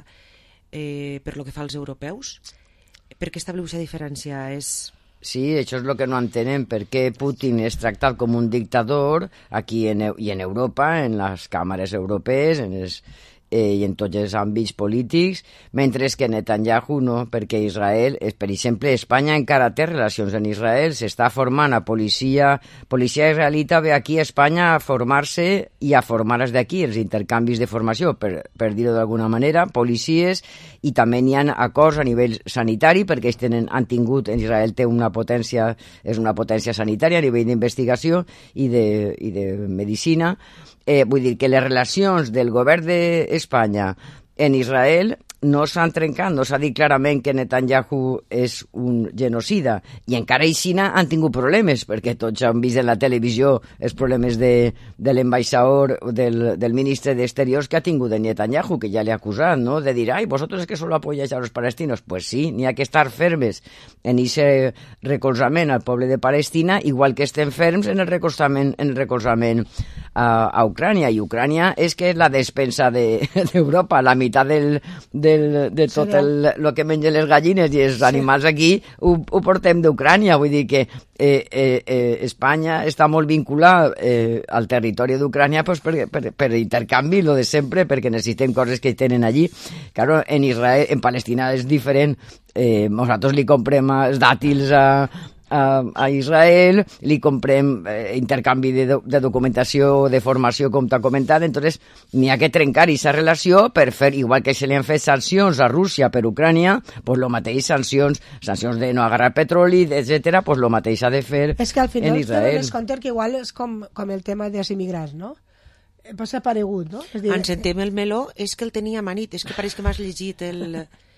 eh, per lo que fa als europeus. Per què estableu aquesta diferència? És... Sí, això és el que no entenen, per què Putin és tractat com un dictador aquí en, Eu- i en Europa, en les càmeres europees, en els, eh, i en tots els àmbits polítics, mentre que Netanyahu no, perquè Israel, eh, per exemple, Espanya encara té relacions en Israel, s'està formant a policia, policia israelita ve aquí a Espanya a formar-se i a formar-se d'aquí, els intercanvis de formació, per, per dir-ho d'alguna manera, policies, i també n'hi ha acords a nivell sanitari, perquè ells tenen, han tingut, en Israel té una potència, és una potència sanitària a nivell d'investigació i de, i de medicina. Eh, vull dir que les relacions del govern d'Espanya en Israel no s'han trencat, no s'ha dit clarament que Netanyahu és un genocida, i encara a Xina han tingut problemes, perquè tots han vist en la televisió els problemes de, de l'ambaixador, del, del ministre d'Exteriors que ha tingut de Netanyahu, que ja l'ha acusat, no?, de dir, ai, vosotros es que solo apoyáis a los palestinos. Pues sí, n'hi ha que estar fermes en ese recolzament al poble de Palestina, igual que estem ferms en el recolzament, en el recolzament a, a Ucrània, i Ucrània és que és la despensa d'Europa, de, la meitat del, del, de tot el, el que mengen les gallines i els sí. animals aquí ho, ho portem d'Ucrània, vull dir que eh, eh, eh, Espanya està molt vinculada eh, al territori d'Ucrània pues, per, per, per intercanvi, lo de sempre, perquè necessiten coses que tenen allí. Claro, en Israel, en Palestina és diferent, eh, nosaltres li comprem els dàtils a a, a Israel, li comprem eh, intercanvi de, do, de documentació, de formació, com t'ha comentat, entonces n'hi ha que trencar aquesta relació per fer, igual que se li han fet sancions a Rússia per Ucrània, pues lo mateix, sancions, sancions de no agarrar petroli, etcètera, pues lo mateix ha de fer en Israel. És que al final es compte que igual és com, com el tema dels immigrants, no? Passa paregut, no? És dir, ens sentem el meló, és que el tenia manit, és que pareix que m'has llegit el...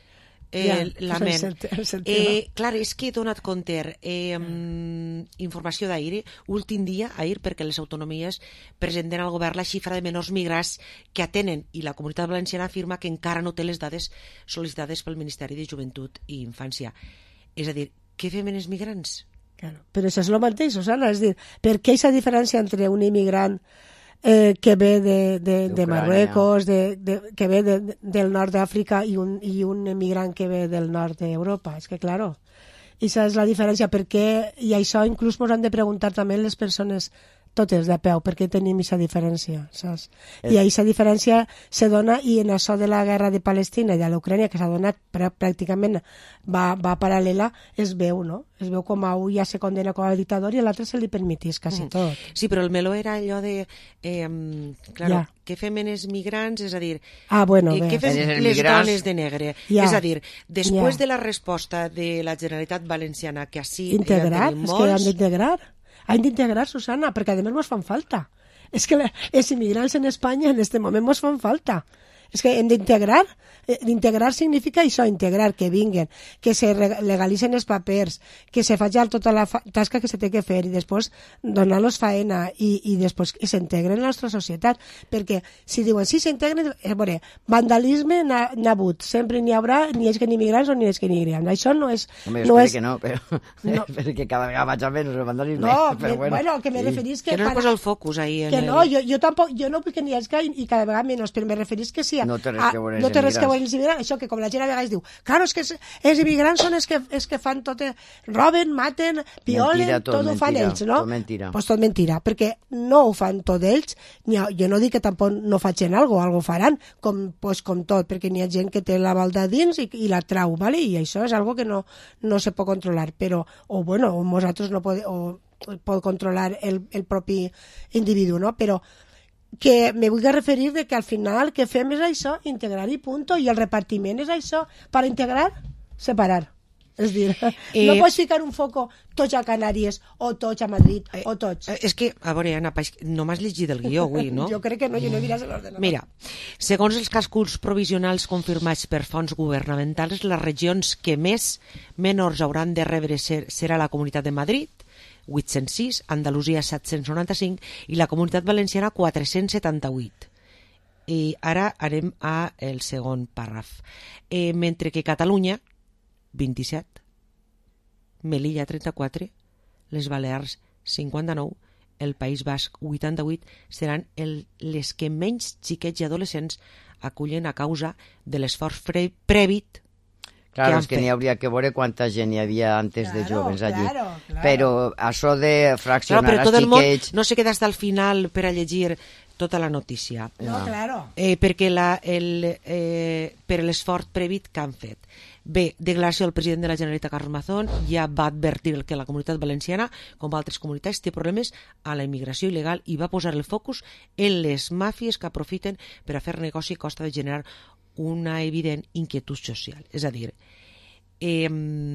Ja, Eh, la ment. el, el, el eh, clar, és que he donat compte eh, mm, informació d'ahir, últim dia, ahir, perquè les autonomies presenten al govern la xifra de menors migrats que atenen, i la Comunitat Valenciana afirma que encara no té les dades sol·licitades pel Ministeri de Joventut i Infància. És a dir, què fem en els migrants? Claro. Però això és el mateix, Susana, és dir, per què aquesta diferència entre un immigrant Eh, que ve de, de, de Marruecos, de, de, que ve de, de, del nord d'Àfrica i un, i un emigrant que ve del nord d'Europa? És que, claro, aquesta és la diferència. Per què, i això inclús ens han de preguntar també les persones totes de peu, per què tenim aquesta diferència, saps? I aquesta diferència se dona, i en això de la guerra de Palestina i de l'Ucrània, que s'ha donat pràcticament, va, va paral·lela, es veu, no? Es veu com a un ja se condena com a dictador i a l'altre se li permetís quasi tot. Sí, però el meló era allò de... Eh, claro, ja. què fem en els migrants? És a dir, ah, bueno, eh, què fem les migrants... dones de negre? Ja. És a dir, després ja. de la resposta de la Generalitat Valenciana, que així... Integrar? Ja és molts... que han d'integrar. Han d'integrar, Susana, perquè a més mos fan falta. És que els immigrants en Espanya en aquest moment mos fan falta. És que hem d'integrar. D'integrar significa això, integrar, que vinguen, que se legalitzen els papers, que se faci tota la tasca que se té que fer i després donar-los faena i, i després que s'integren en la nostra societat. Perquè si diuen sí, s'integren, a veure, vandalisme n'ha hagut, sempre n'hi haurà, ni és que ni immigrants o ni és que ni immigrants. Això no és... Home, no espero és... que no, però no. perquè cada vegada vaig a menys el vandalisme. No, però que, bueno, bueno, que me sí. referís que... Que no para... posa el focus ahí. En que el... no, jo, jo tampoc, jo no vull que n'hi hagi i cada vegada menys, però me referís que sí. No té res que veure no té res que veure pues els immigrants, això que com la gent a vegades diu, claro, és que els immigrants són els que, els que fan tot, roben, maten, violen, mentira, tot, tot ho fan ells, no? Tot mentira. Pues tot mentira, perquè no ho fan tot ells, ha, jo no dic que tampoc no facin algo, algo faran, com, pues, com tot, perquè n'hi ha gent que té la balda dins i, i la trau, ¿vale? I això és algo que no, no se pot controlar, però, o bueno, o nosaltres no podem, o pot controlar el, el propi individu, no? Però que me vull referir de que al final que fem és això, integrar i punto, i el repartiment és això, per integrar, separar. És dir, eh, no pots ficar un foco tots a Canàries, o tots a Madrid, eh, o tots. Eh, és que, a veure, Anna, no m'has llegit el guió avui, no? Jo crec que no, jo no he mirat l'ordenador. Mira, segons els càlculs provisionals confirmats per fonts governamentals, les regions que més menors hauran de rebre ser, serà la Comunitat de Madrid, vuit-cents sis, Andalusia set-cents noranta-cinc i la Comunitat Valenciana quatre-cents setanta-vuit. I ara anem a el segon pàrraf. Eh, mentre que Catalunya, vint-i-set, Melilla, trenta-quatre, les Balears, cinquanta-nou, el País Basc, vuitanta-vuit, seran el, les que menys xiquets i adolescents acullen a causa de l'esforç prèvit. Claro, és que n'hi hauria que veure quanta gent hi havia antes claro, de joves allí. Claro, claro. Però això de fraccionar claro, però tot els el món xiquets... no se queda hasta el final per a llegir tota la notícia. No, claro. Eh, perquè la, el, eh, per l'esforç prèvit que han fet. Bé, declaració del president de la Generalitat, Carles Mazón, ja va advertir que la Comunitat Valenciana, com altres comunitats, té problemes a la immigració il·legal i va posar el focus en les màfies que aprofiten per a fer negoci a costa de generar una evident inquietud social. És a dir, eh,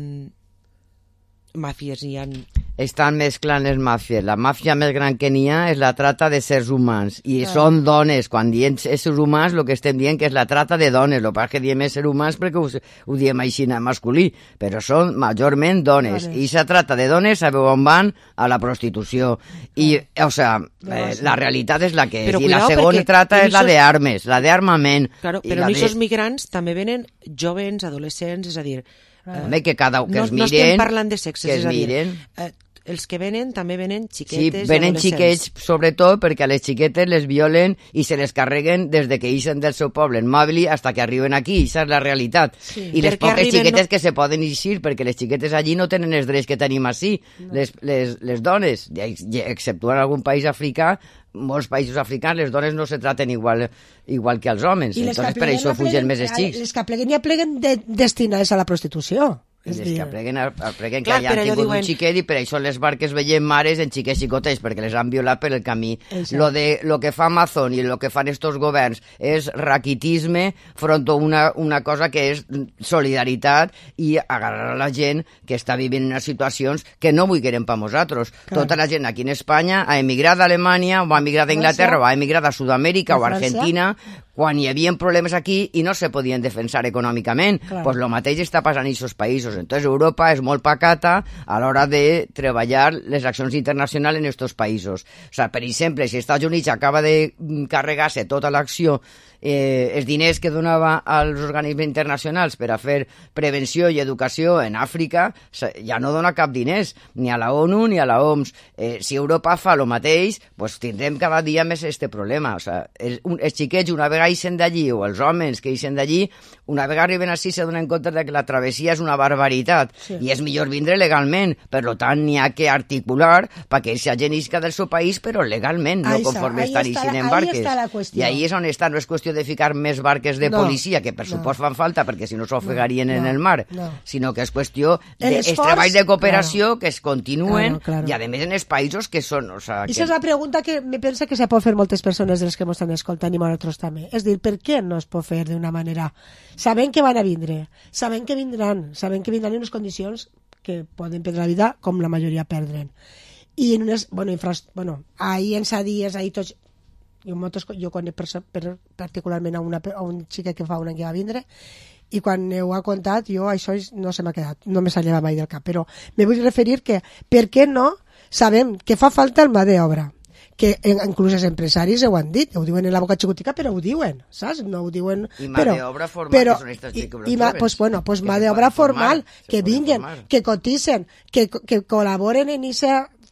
màfies hi ha... Estan mesclant les màfies. La màfia més gran que n'hi ha és la trata de sers humans. I Clar. són dones. Quan diem éssers humans, el que estem dient que és la trata de dones. El que passa que diem éssers humans perquè ho, ho diem així masculí. Però són majorment dones. Dones. I se trata de dones, sabeu on van? A la prostitució. I, o sea, eh, la realitat és la que és. Però I la cuidao, segona perquè trata és la esos- d'armes, la d'armament. Claro, I però la en de- aquests migrants també venen jovens, adolescents, és a dir... Eh, Home, que cada que no, es no miren, estem parlant de sexes, que es és a dir, miren. eh, els que venen també venen Sí, xiquetes venen i adolescents. xiquets, sobretot perquè a les xiquetes les violen i se les carreguen des de que ixen del seu poble en mòbil hasta que arriben aquí, això és la realitat. Sí. I les Perquè poques arriben, xiquetes no? que se poden eixir, perquè les xiquetes allí no tenen els drets que tenim així, no. les, les, les dones, exceptuant algun país africà, molts països africans les dones no se traten igual, igual que els homes, I les entonces que per pleguen, això no fugen pleguen, més els xics. Les que pleguen ja pleguen de, destinades a la prostitució. I És les dir, que apleguen, apleguen que Clar, hayan però allò tingut diuen- un xiquet i per això les barques veiem mares en xiquets xicotets perquè les han violat per el camí. Exacte. Lo, de, lo que fa Amazon i lo que fan estos governs és raquitisme front a una, una cosa que és solidaritat i agarrar a la gent que està vivint en unes situacions que no vullgueren per nosaltres. Clar. Tota la gent aquí en Espanya ha emigrat a Alemanya o ha emigrat a Inglaterra o ha emigrat a Sud-amèrica A o a França. Argentina quan hi havia problemes aquí i no se podien defensar econòmicament. Clar. Pues lo mateix està passant en aquests països. Entonces Europa és molt pacata a l'hora de treballar les accions internacionals en aquests països. O sea, per exemple, si Estats Units acaba de carregar-se tota l'acció, eh, els diners que donava als organismes internacionals per a fer prevenció i educació en Àfrica, ja no dona cap diners, ni a la ONU ni a la O M S. Eh, si Europa fa el mateix, pues tindrem cada dia més este problema. O sea, els, un, els xiquets una vegada ixen d'allí, o els homes que ixen d'allí, una vegada arriben així se donen compte de que la travessia és una barbaritat, Sí. i és millor vindre legalment. Per tant, n'hi ha que articular perquè aquesta gent isca del seu país, però legalment, no Ahí està, conforme ahí estan està ixint la- en ahí barques. està la qüestió. I ahí és on està, no és qüestió de ficar més barques de No, policia, que per no. supost fan falta, perquè si no s'ofegarien No, en no, el mar, no. sinó que és qüestió El dels esforç, treballs de cooperació que es continuen, Claro, claro. i a més en els països que són... O sea, I que... esa és la pregunta que me pensa que se pot fer moltes persones dels que ens estan escoltant i nosaltres també. És dir, per què no es pot fer d'una manera? Sabent que van a vindre, sabent que vindran, sabent que vindran en unes condicions que poden perdre la vida com la majoria perdren. I en unes... Bueno, infra, bueno ahir en sa dies, ahir tots... Jo, moltes, jo conec per, per, particularment a, una, a un xica que fa un any que va vindre i quan ho ha contat jo això no se m'ha quedat, no me s'alleva mai del cap, però me vull referir que per què no sabem que fa falta el mà d'obra, que inclús els empresaris ho han dit, ho diuen en la boca xicotica però ho diuen, saps? No ho diuen, I mà però, d'obra formal, però, que són estas i, xiques i mà, joves, pues, bueno, pues que mà se d'obra poden formar, formal, se que poden vinguen, formar. que coticen, que, que col·laboren en esa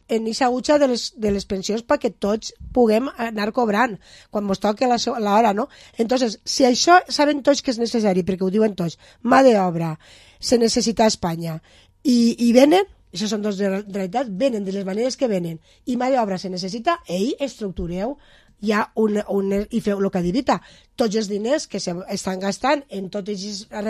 en eixa utxa de les, de les pensions perquè tots puguem anar cobrant quan ens toqui l'hora, no? Entonces, si això saben tots que és necessari, perquè ho diuen tots, mà d'obra se necessita a Espanya, i, i venen, això són dues realitats, venen de les maneres que venen, i mà d'obra se necessita, ei, estructureu ja un, un, i feu el que ha dit Rita, tots els diners que se estan gastant en totes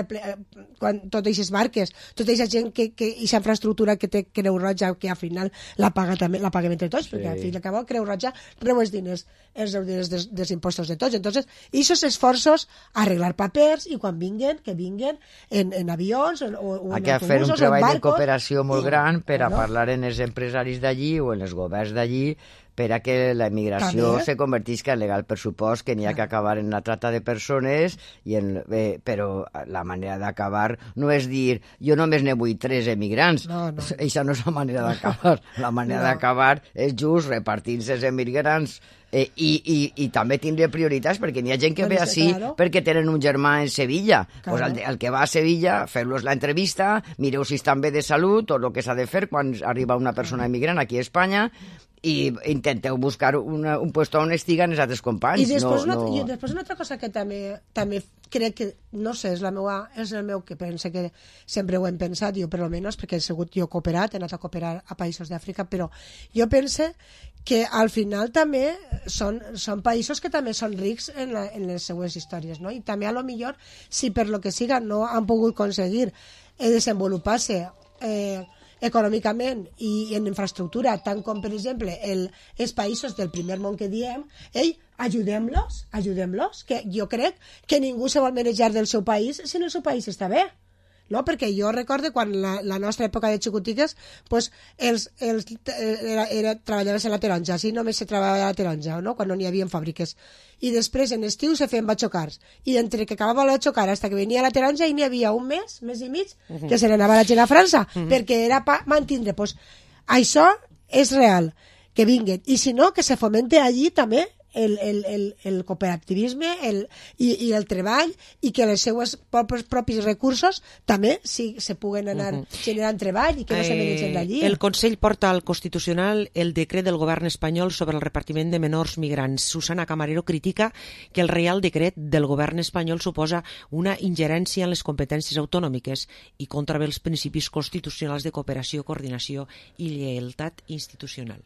aquestes marques, tota aquesta gent que, que aquesta infraestructura que té Creu Roja, que al final la paga també, la paguem entre tots, sí. Perquè al fin i al cabo Creu Roja reu els diners, els diners dels, dels impostos de tots. Entonces, aquests esforços, arreglar papers, i quan vinguen, que vinguen en, en avions o, o en autobusos, a fer un treball barcos, de cooperació molt i, gran per a no? parlar en els empresaris d'allí o en els governs d'allí per a que la immigració també se convertisca en legal. Per supost que n'hi ha que acabar en la trata de persones, i en, eh, però la manera d'acabar no és dir jo només ne vull tres emigrants. No, no. Eixa no és la manera d'acabar. La manera no. d'acabar és just repartir-se els emigrants eh, i, i, i també tindre prioritats, perquè n'hi ha gent que No ve dice, així claro. perquè tenen un germà en Sevilla. Claro. Pues el, el que va a Sevilla, feu-los l'entrevista, mireu si estan bé de salut, tot el que s'ha de fer quan arriba una persona emigrant aquí a Espanya, i intenteu buscar una, un puesto on estiguen els altres companys. I després, no, una, no... i després una altra cosa que també, també crec que, no sé, és, la meua, és el meu que pense que sempre ho hem pensat, jo per almenys, perquè he sigut jo cooperat, he anat a cooperar a països d'Àfrica, però jo pense que al final també són, són països que també són rics en, la, en les seues històries, no? I també a lo millor, si per lo que siga no han pogut aconseguir eh, desenvolupar-se eh, econòmicament i en infraestructura, tant com, per exemple, el, els països del primer món que diem, ei, ajudem-los, ajudem-los, que jo crec que ningú se vol manejar del seu país si en el seu país està bé. No? Perquè jo recordo quan la, la nostra època de xicotigues pues, els, els, era, era, treballaves en la taronja, així només se treballava a la taronja, no? Quan no n'hi havia fàbriques. I després en estiu se feien batxocars. I entre que acabava la batxocar fins que venia la taronja i n'hi havia un mes, mes i mig, uh -huh. que se n'anava la gent a França, uh -huh. perquè era per mantindre. Pues, això és real, que vinguen. I si no, que se fomente allí també el, el, el, el cooperativisme el, i, i el treball, i que els seus propis, propis recursos també si, se puguen anar uh -huh. generant treball i que no eh, se menegen d'allí. El Consell porta al Constitucional el decret del govern espanyol sobre el repartiment de menors migrants. Susana Camarero critica que el Reial Decret del govern espanyol suposa una ingerència en les competències autonòmiques i contravé els principis constitucionals de cooperació, coordinació i lleialtat institucional.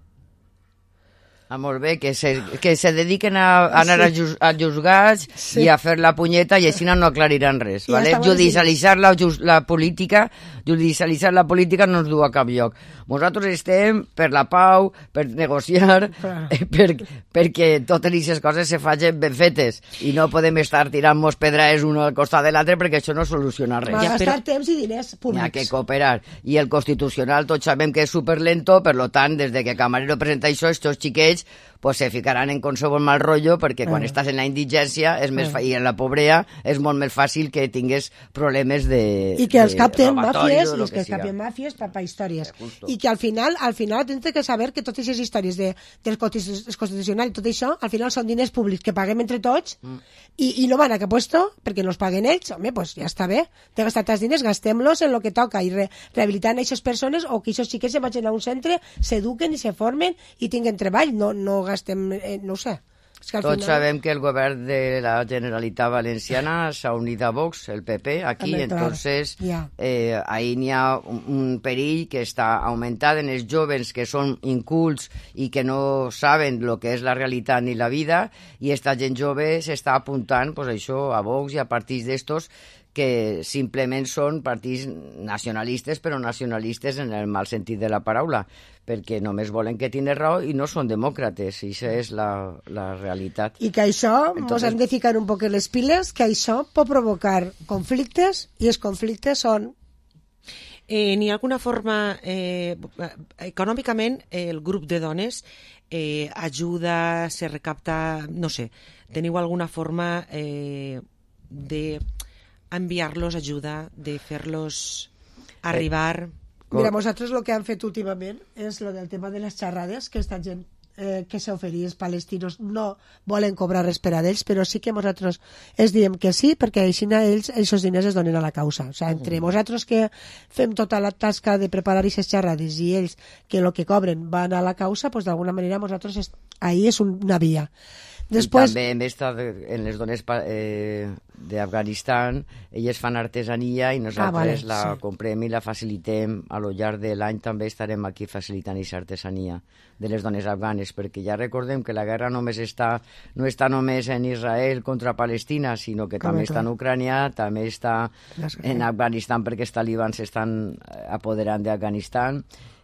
Ah, molt bé, que se, que se dediquen a, a anar sí. a, juz, a juzgats sí. i a fer la punyeta i així no aclariran res. Vale? Judicialitzar la, la política judicialitzar la política no ens du a cap lloc. Nosaltres estem per la pau, per negociar, eh, per, perquè totes aquestes coses se facin ben fetes i no podem estar tirant-nos pedraes un al costat de l'altre perquè això no soluciona res. Va ja, gastar però... temps i diners públics. Hi ha que cooperar. I el Constitucional tots sabem que és superlento, per lo tant, des de que Camarero presenta això, estos xiquets pues se ficaran en qualsevol mal rotllo perquè quan eh. estàs en la indigència és més eh. i en la pobrea és molt més fàcil que tingués problemes de i que els capten màfies i els que, que capten màfies per, per històries eh, i que al final al final tens que saber que totes aquestes històries de, del Constitucional i tot això al final són diners públics que paguem entre tots mm. i, i no van a cap puesto perquè no els paguen ells, home, pues ja està bé de gastar els diners, gastem-los en el que toca i re, rehabilitant aquestes persones o que aquests xiquets se vagin a un centre, s'eduquen i se formen i tinguen treball, no, no gastem, eh, no ho sé. És que Tots final... sabem que el govern de la Generalitat Valenciana s'ha unit a Vox, el P P, aquí, També, entonces yeah. eh, ahí n'hi ha un, un perill que està augmentant en els joves que són incults i que no saben el que és la realitat ni la vida, i esta gent jove s'està apuntant pues, això, a Vox i a partits d'estos que simplement són partits nacionalistes, però nacionalistes en el mal sentit de la paraula, perquè només volen que tingui raó i no són demòcrates, i això és la, la realitat. I que això ens Entonces... hem de ficar un poc en les piles, que això pot provocar conflictes, i els conflictes són... Eh, N'hi ha alguna forma... Eh, econòmicament, eh, el grup de dones eh, ajuda, se recapta... No sé, teniu alguna forma eh, de... enviar-los ajuda, de fer-los arribar... Mira, nosaltres el que han fet últimament és el del tema de les xerrades, que està gent eh, que s'oferir els palestinos no volen cobrar res per a ells, però sí que nosaltres els diem que sí, perquè així ells aquests diners es donen a la causa. O sigui, entre nosaltres que fem tota la tasca de preparar aquestes xerrades i ells que el que cobren van a la causa, doncs d'alguna manera nosaltres est... ahí és una via. Després... I també hem estat en les dones eh, d'Afganistan, elles fan artesania i nosaltres ah, vale, la sí. comprem i la facilitem a lo llarg de l'any. També estarem aquí facilitant aquesta artesania de les dones afganes, perquè ja recordem que la guerra només està, no està només en Israel contra Palestina, sinó que també està en Ucrània, també està en Afganistan perquè els talibans s'estan apoderant d'Afganistan.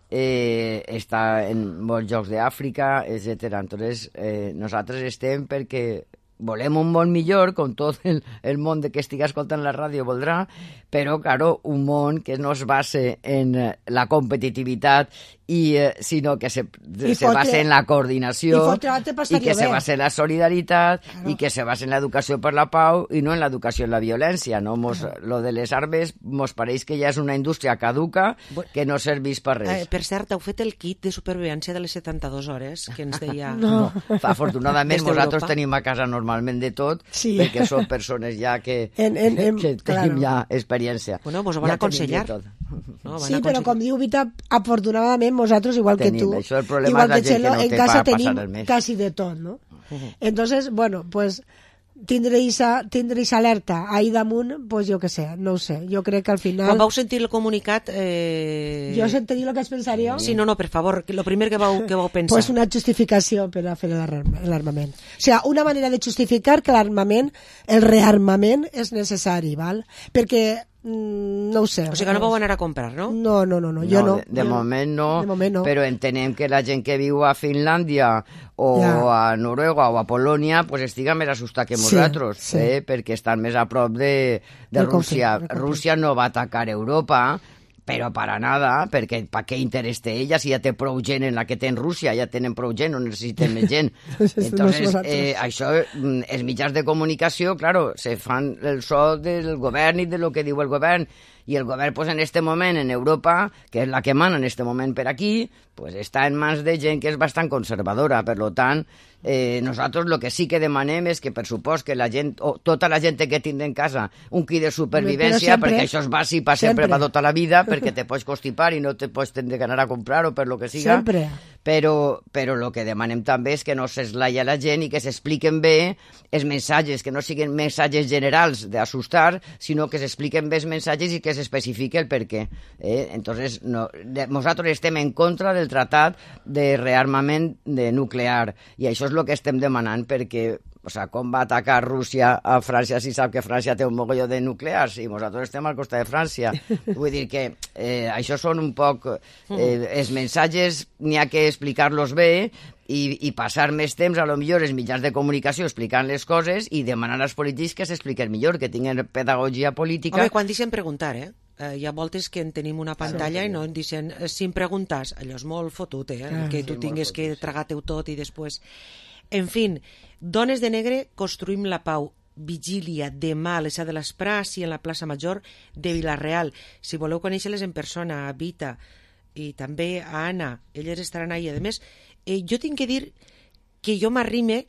Eh, està en molts llocs d'Àfrica, etcètera. Entonces, eh, nosaltres estem perquè volem un món millor, com tot el, el món de que estigui escoltant la ràdio voldrà, però, claro, un món que no es base en la competitivitat, i, eh, sinó que se, se fotre, base en la coordinació i, i que bé. se base en la solidaritat claro. i que se base en l'educació per la pau i no en l'educació en la violència. No? Mos, claro. Lo de les armes mos pareix que ja és una indústria caduca que no serveix per res. Eh, per cert, heu fet el kit de supervivència de les setanta-dues hores que ens deia... No. no. Afortunadament nosaltres tenim a casa normalment de tot, sí. perquè som persones ja que, en, en, en, que tenim claro. ja experiència. Bueno, vos ho van ja aconsellar. No, sí, però com diu Vita, afortunadament nosaltres, igual tenim, que tu, això el problema igual que Txelo, no en te casa pa tenim quasi de tot, ¿no? Uh-huh. Entonces, bueno, pues tindre esa, tindre esa alerta ahí damunt, pues jo que sé, no ho sé, jo crec que al final... Quan vau sentir el comunicat... Eh... Jo sentir el que es pensaria... Sí, no, no, per favor, lo primer que vau, que vau pensar. Pues una justificació per a fer l'armament. O sigui, una manera de justificar que l'armament, el rearmament és necessari, val? Perquè no ho sé. O sigui que no vau anar a comprar, no? No, no, no, no jo no. De, de, jo, moment no, de moment no, però entenem que la gent que viu a Finlàndia o ja. a Noruega o a Polònia pues estiga més assustada que nosaltres, sí, sí. Eh? perquè estan més a prop de, de Rússia. Rússia no va atacar Europa, però para nada, perquè per què interès té ella si ja té prou gent en la que té en Rússia, ja tenen prou gent, no necessiten més gent. Entonces, eh, això, els mitjans de comunicació, claro, se fan el so del govern i de lo que diu el govern, i el govern, pues, en este moment, en Europa, que és la que mana en este moment per aquí, pues, està en mans de gent que és bastant conservadora. Per lo tant, eh, nosaltres el que sí que demanem és que, per supost, que la gent, o tota la gent que tindre en casa un kit de supervivència, sempre, perquè això és bàsic per sempre, per tota la vida, perquè te pots constipar i no te pots tindre que anar a comprar o per lo que siga. Sempre. Però, però el que demanem també és que no s'eslaia la gent i que s'expliquen bé els missatges, que no siguin missatges generals d'assustar, sinó que s'expliquen bé els missatges i que s'especifique el per què. Eh? Entonces, no, de, nosaltres estem en contra del tratat de rearmament de nuclear, i això és el que estem demanant, perquè o sea, com va atacar Rússia a França si sap que França té un mogolló de nuclears i nosaltres estem al costat de França? Vull dir que eh, això són un poc eh, els missatges, n'hi ha que explicar-los bé i, i passar més temps, a lo millor, els mitjans de comunicació explicant les coses i demanar als polítics que s'expliquen millor, que tinguin pedagogia política. Home, quan deixen preguntar, eh? Uh, hi ha voltes que en tenim una pantalla sí, i no en deixen uh, sin preguntes. Allò és molt fotut, eh? Ah, que tu sí, tingues que tragar-te-ho tot i després... En fin, Dones de Negre, construïm la pau. Vigília demà a les set de l'Espràs i en la plaça Major de Vila-real. Si voleu conèixer-les en persona, a Vita i també a Anna, elles estaran ahí. A més, eh, jo tinc que dir que jo m'arrime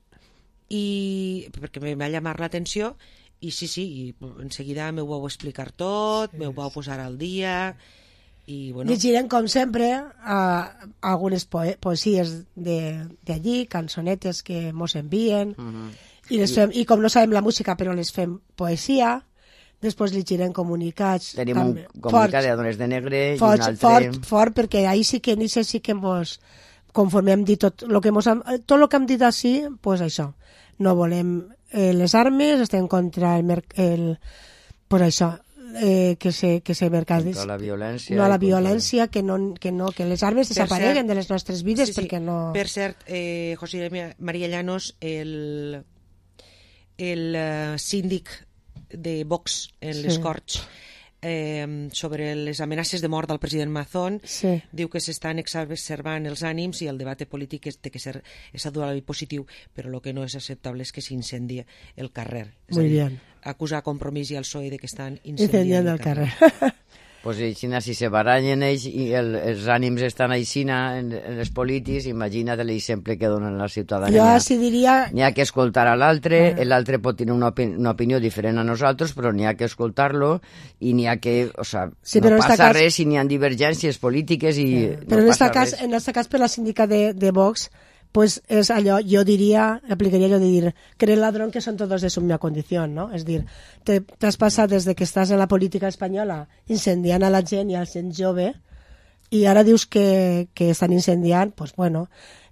i perquè m'ha llamat l'atenció i sí, sí, i en seguida m'ho vau explicar tot, m'ho vau posar al dia... I, bueno... Llegirem, com sempre, uh, algunes poe poesies d'allí, cançonetes que mos envien, uh -huh. i, les fem, i com no sabem la música, però les fem poesia. Després llegirem comunicats. Tenim també, un comunicat de Dones de Negre fort, i un altre... Fort, fort, perquè ahir sí que, sí que mos, conforme hem dit tot el que, mos, tot lo que hem dit així, pues això, no volem eh, les armes, estem contra el... el pues això, Eh, que se, que se mercadis contra la violència, no a la violència, contra... que, no, que, no, que les armes desapareguen de les nostres vides, sí, sí. perquè no... Per cert, eh, José María Llanos, el, el uh, síndic de Vox en sí. les Corts, eh, sobre les amenaces de mort del president Mazón, sí. diu que s'estan exacerbant els ànims i el debat polític té que ser estadual i positiu, però el que no és acceptable és que s'incendia el carrer. És Muy a dir, bien. acusar a Compromís i al P S O E de que estan incendiant el carrer. pues aixina, si se barallen ells i el, els ànims estan aixina en, en els polítics, imagina't l'exemple que donen la ciutadania. Jo sí diria... N'hi ha que escoltar a l'altre, ah. l'altre pot tenir una, opi una opinió diferent a nosaltres, però n'hi ha que escoltar-lo i n'hi ha que... O sea, sí, no passa cas... res si n'hi ha divergències polítiques i sí. no però en passa cas, res. En aquest cas, per la síndica de, de Vox, pues és allò, jo diria, aplicaria allò de dir, que el ladrón que son todos de su misma condición, ¿no? És dir, t'has passat des de que estàs en la política espanyola incendiant a la gent i a la gent jove i ara dius que, que estan incendiant, pues bueno,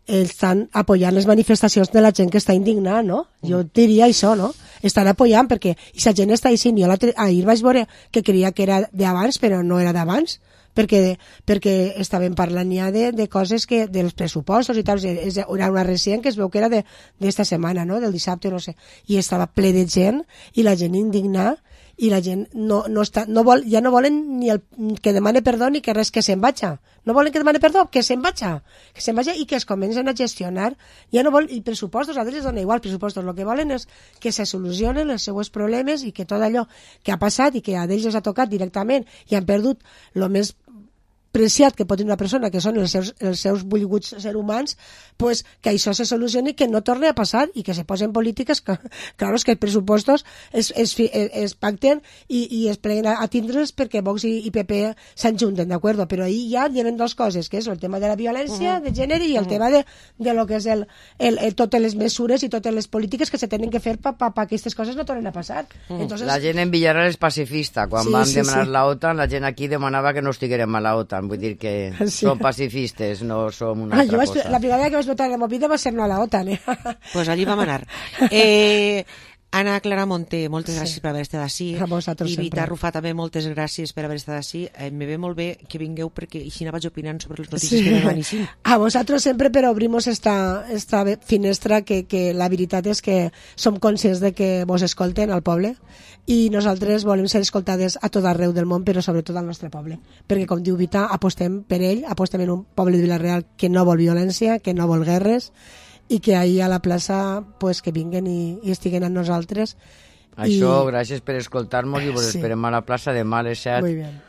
estan apoyant les manifestacions de la gent que està indignada, no? Jo diria això, no? Estan apoyant perquè aquesta gent està així. Jo ahir vaig veure que creia que era d'abans, però no era d'abans, perquè, perquè estaven parlant ja de, de coses que, dels pressupostos i tal. És, era una recent que es veu que era d'esta setmana, no? Del dissabte, no sé. I estava ple de gent i la gent indignada i la gent no, no està, no vol, ja no volen ni el, que demane perdó ni que res, que se'n vaja. No volen que demane perdó, que se'n vaja. Que se'n vaja i que es comencen a gestionar. Ja no volen, i pressupostos, a ells els dona igual pressupostos. El que volen és que se solucionen els seus problemes i que tot allò que ha passat i que a ells els ha tocat directament i han perdut el més preciat que pot tenir una persona, que són els seus, els seus volguts ser humans, pues, que això se solucioni i que no torni a passar i que se posen polítiques que, clar, que els pressupostos es, es, es, es pacten i, i es pleguen a, a tindre's perquè Vox i, i P P s'enjunten, d'acord? Però ahí ja hi ha dues coses, que és el tema de la violència uh -huh. de gènere i el uh -huh. tema de, de lo que és el, el, el, totes les mesures i totes les polítiques que se tenen que fer per pa, pa, que aquestes coses no tornen a passar. Uh -huh. Entonces... La gent en Villarreal és pacifista. Quan sí, vam sí, demanar sí. la OTAN, la gent aquí demanava que no estiguérem a la OTAN. Vull dir que sí. som pacifistes, no som una ah, altra vaig, cosa. La primera vegada que vaig votar en la meva vida va ser no a la OTAN, eh? Pues allí vam anar. Eh... Anna Clara Monté, moltes sí. gràcies per haver estat així. A vosaltres I Vita sempre. Rufà també, moltes gràcies per haver estat així. Eh, me ve molt bé que vingueu perquè així vaig opinant sobre les notícies sí. que me van així. A vosaltres sempre, però obrimos esta, esta finestra que, que la veritat és que som conscients de que vos escolten al poble i nosaltres volem ser escoltades a tot arreu del món, però sobretot al nostre poble. Perquè, com diu Vita, apostem per ell, apostem en un poble de Vila-real que no vol violència, que no vol guerres, i que ahir a la plaça pues, que vinguen i, i estiguen amb nosaltres. Això, I... gràcies per escoltar-nos i vos sí. esperem a la plaça demà a les set. Muy bien.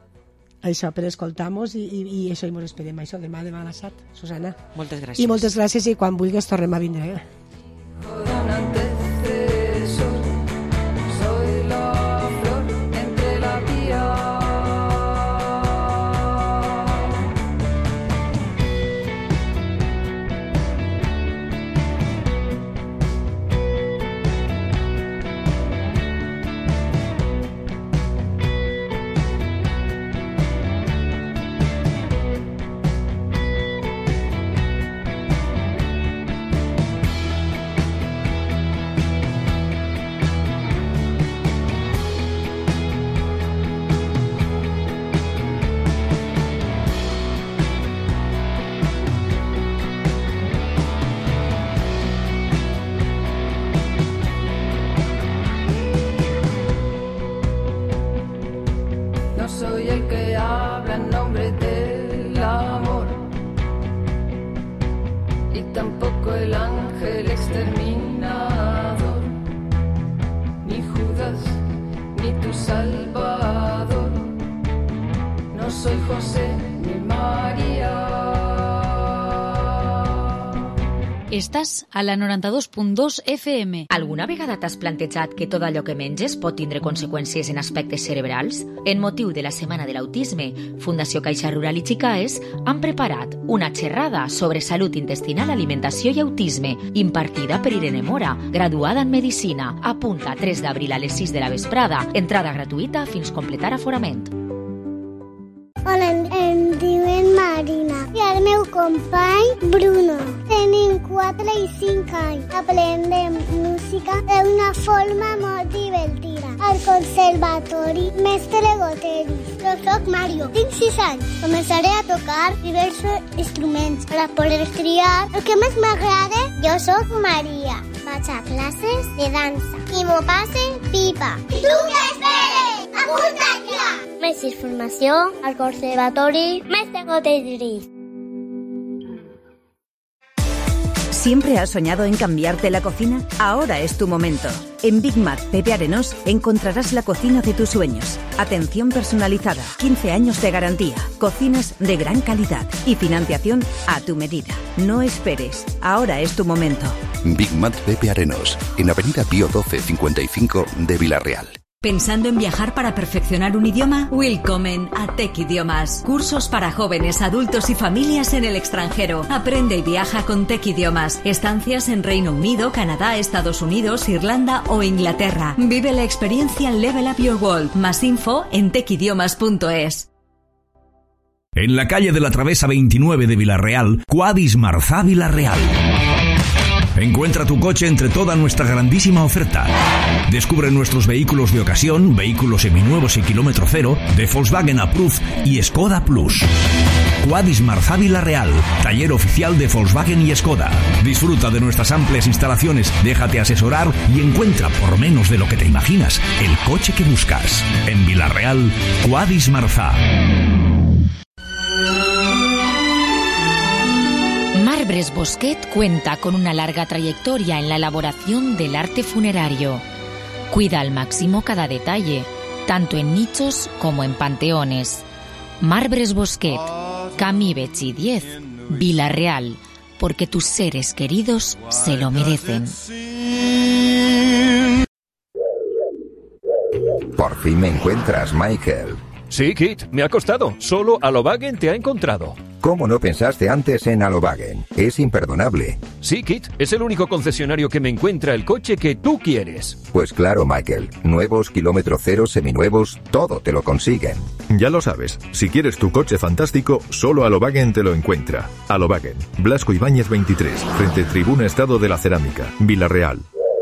Això, per escoltar-nos i, i, i això, i mos esperem això demà, demà a les set, Susana. Moltes gràcies. I moltes gràcies i quan vulguis tornem a vindre. Eh? Soy el que habla en nombre del amor y tampoco el ángel exterminador, ni Judas, ni tu Salvador. No soy José ni María. Estàs a la noranta-dos punt dos F M. Alguna vegada t'has plantejat que tot allò que menges pot tindre conseqüències en aspectes cerebrals? En motiu de la Setmana de l'Autisme, Fundació Caixa Rural i Xicaes han preparat una xerrada sobre salut intestinal, alimentació i autisme, impartida per Irene Mora, graduada en Medicina. Apunta tres d'abril a les sis de la vesprada. Entrada gratuïta fins completar aforament. Hola, em, em diuen Marina i el meu company Bruno. Tenim quatre i cinc anys. Aprendem música d'una forma molt divertida. Al conservatori Mestre Goteris. Jo soc Mario, tinc sis anys. Començaré a tocar diversos instruments per a poder triar el que més m'agrada. Jo soc Maria. Vaig a classes de dansa i m'ho passe pipa. I tu què esperes? Apunta't ja! Més informació al conservatori Mestre Goteris. ¿Siempre has soñado en cambiarte la cocina? Ahora es tu momento. En Big Mac Pepe Arenós encontrarás la cocina de tus sueños. Atención personalizada, quince años de garantía, cocinas de gran calidad y financiación a tu medida. No esperes, ahora es tu momento. Big Mac Pepe Arenós, en Avenida Pío doce cincuenta y cinco de Villarreal. ¿Pensando en viajar para perfeccionar un idioma? Willkommen a Tech Idiomas. Cursos para jóvenes, adultos y familias en el extranjero. Aprende y viaja con Tech Idiomas. Estancias en Reino Unido, Canadá, Estados Unidos, Irlanda o Inglaterra. Vive la experiencia Level Up Your World. Más info en tech idiomas punto es. En la calle de la Travesa veintinueve de Villarreal, Quadis Marzá Villarreal. Encuentra tu coche entre toda nuestra grandísima oferta. Descubre nuestros vehículos de ocasión, vehículos seminuevos y kilómetro cero, de Volkswagen Approved y Skoda Plus. Quadis Marzá Villarreal, taller oficial de Volkswagen y Skoda. Disfruta de nuestras amplias instalaciones, déjate asesorar y encuentra, por menos de lo que te imaginas, el coche que buscas. En Villarreal, Quadis Marzá. Marbres Bosquet cuenta con una larga trayectoria en la elaboración del arte funerario. Cuida al máximo cada detalle, tanto en nichos como en panteones. Marbres Bosquet, Camí Betxí diez, Villarreal, porque tus seres queridos se lo merecen. Por fin me encuentras, Michael. Sí, Kit, me ha costado. Solo Alobagen te ha encontrado. ¿Cómo no pensaste antes en Alobagen? Es imperdonable. Sí, Kit, es el único concesionario que me encuentra el coche que tú quieres. Pues claro, Michael. Nuevos, kilómetro cero, seminuevos, todo te lo consiguen. Ya lo sabes, si quieres tu coche fantástico, solo Alobagen te lo encuentra. Alobagen, Blasco Ibáñez veintitrés, frente Tribuna Estado de la Cerámica, Villarreal.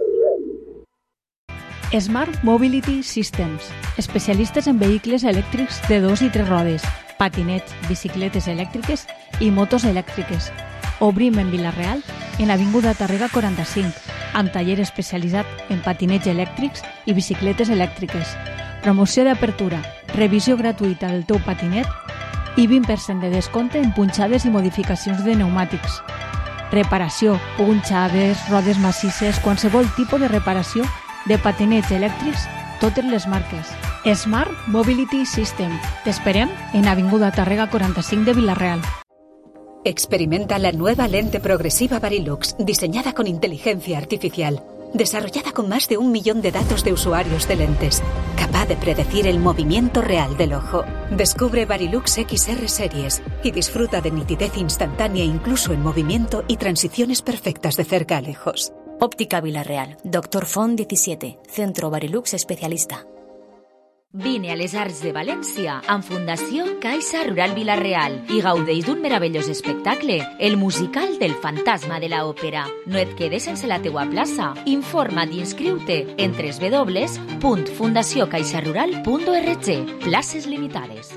Smart Mobility Systems, especialistes en vehicles elèctrics de dos i tres rodes, patinets, bicicletes elèctriques i motos elèctriques. Obrim en Villarreal, en Avinguda Tàrrega quaranta-cinc, amb taller especialitzat en patinets elèctrics i bicicletes elèctriques. Promoció d'apertura, revisió gratuïta del teu patinet i vint per cent de descompte en punxades i modificacions de pneumàtics. Reparació, punxades, rodes massisses, qualsevol tipus de reparació de patinets elèctrics, totes les marques. Smart Mobility System. T'esperem en Avinguda Tàrrega quaranta-cinc de Villarreal. Experimenta la nueva lente progresiva Varilux, diseñada con inteligencia artificial, desarrollada con más de un millón de datos de usuarios de lentes, capaz de predecir el movimiento real del ojo. Descubre Varilux X R Series y disfruta de nitidez instantánea incluso en movimiento y transiciones perfectas de cerca a lejos. Óptica Villarreal, Doctor Font diecisiete, Centro Varilux Especialista. Vine a les Arts de València amb Fundació Caixa Rural Villarreal i gaudeix d'un meravellós espectacle, el musical del fantasma de la òpera. No et quedes sense la teua plaça. Informa't i inscriu-te en w w w punt fundació caixa rural punt org. Places limitades.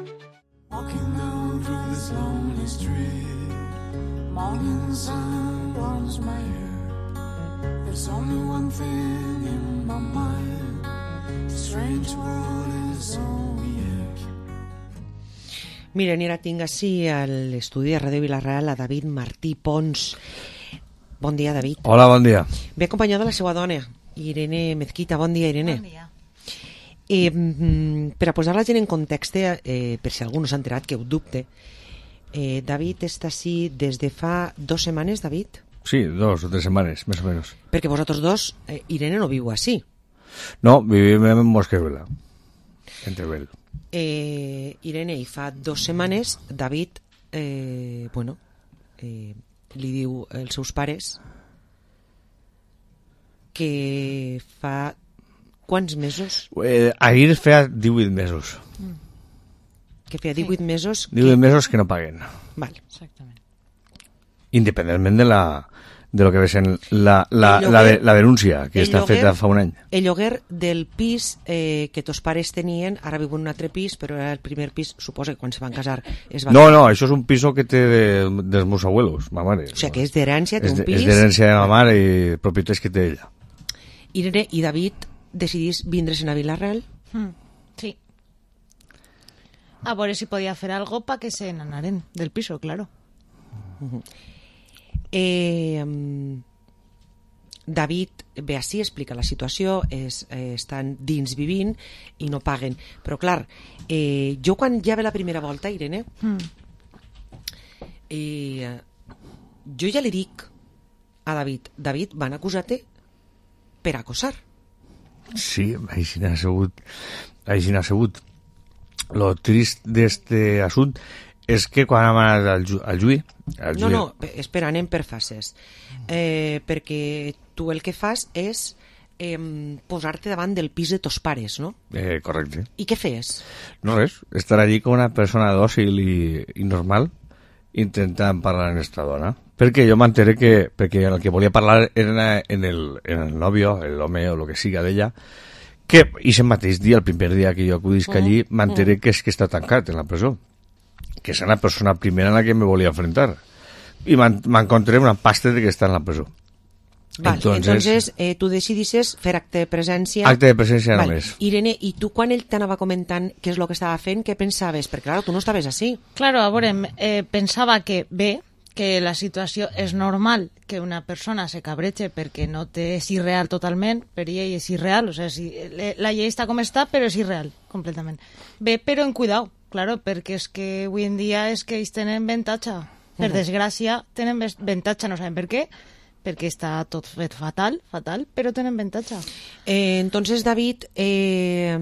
There's only one thing in my mind. The strange world is so weird. Miren, ara tinc així a l'estudi de Ràdio Villarreal a David Martí Pons. Bon dia, David. Hola, bon dia. Ve acompanyada de la seva dona, Irene Mezquita. Bon dia, Irene. Bon dia. Eh, per a posar la gent en context, eh, per si algú no s'ha enterat, que ho dubte, eh, David està així des de fa dues setmanes, David? Sí, dos o tres semanas, más o menos. Perquè vosaltres dos, eh, Irene no viu així. No, vivim en Mosquevela, en Teruel. Eh, Irene, i fa dues setmanes, David, eh, bueno, eh, li diu als seus pares que fa quants mesos? Eh, ahir feia divuit mesos. Mm. Que feia divuit sí. mesos... divuit que... mesos que no paguen. Vale. Exactament. Independientemente de la... de lo que ves en la, la, lloguer, la, de, la denúncia que està lloguer, feta fa un any. El lloguer del pis eh, que tos pares tenien, ara viuen en un altre pis, però era el primer pis, suposa que quan se van casar es va... No, no, això és un piso que té de, dels meus abuelos, ma mare. O sigui que és d'herència, té un pis... És d'herència de ma mare i propietats que té ella. Irene i David decidís vindre's a Villarreal? Hmm, sí. A veure si podia fer algo para que se n'anaren del piso, claro. Uh-huh. Eh, David ve així, explica la situació, és, eh, estan dins vivint i no paguen. Però clar, eh, jo quan ja ve la primera volta, Irene, mm. eh, jo ja li dic a David, David, van acusar-te per acosar. Sí, així n'ha sigut. Així n'ha sigut. Lo trist d'este assunt és que quan hem anat al, ju al juí... Al no, no, espera, anem per fases. Eh, perquè tu el que fas és eh, posar-te davant del pis de tos pares, no? Eh, correcte. I què fes? No res, estar allí com una persona dòcil i, i normal intentant parlar amb esta dona. Perquè jo m'enteré que perquè el que volia parlar era en el, en el novio, l'home o el que siga d'ella, que i el mateix dia, el primer dia que jo acudisc mm, allí, m'enteré mm. que és que està tancat en la presó, que és la persona primera en la que me volia enfrentar, i m'encontré una pasta de que està en la presó. Vale, entonces, entonces eh, tu decidisses fer acte de presència. Acte de presència vale. Només. Irene, i tu quan ell t'anava comentant què és el que estava fent, què pensaves? Perquè clar, tu no estaves així. Claro, a veure, eh, pensava que bé, que la situació és normal que una persona se cabreche perquè no té, és irreal totalment, per ell és irreal, o sea, si, la llei està com està, però és irreal, completament. Bé, però en cuidao, claro, perquè és que avui en dia és que ells tenen avantatge. Per desgràcia, tenen avantatge, no sabem per què, perquè està tot fet fatal, fatal, però tenen avantatge. Eh, entonces, David, eh,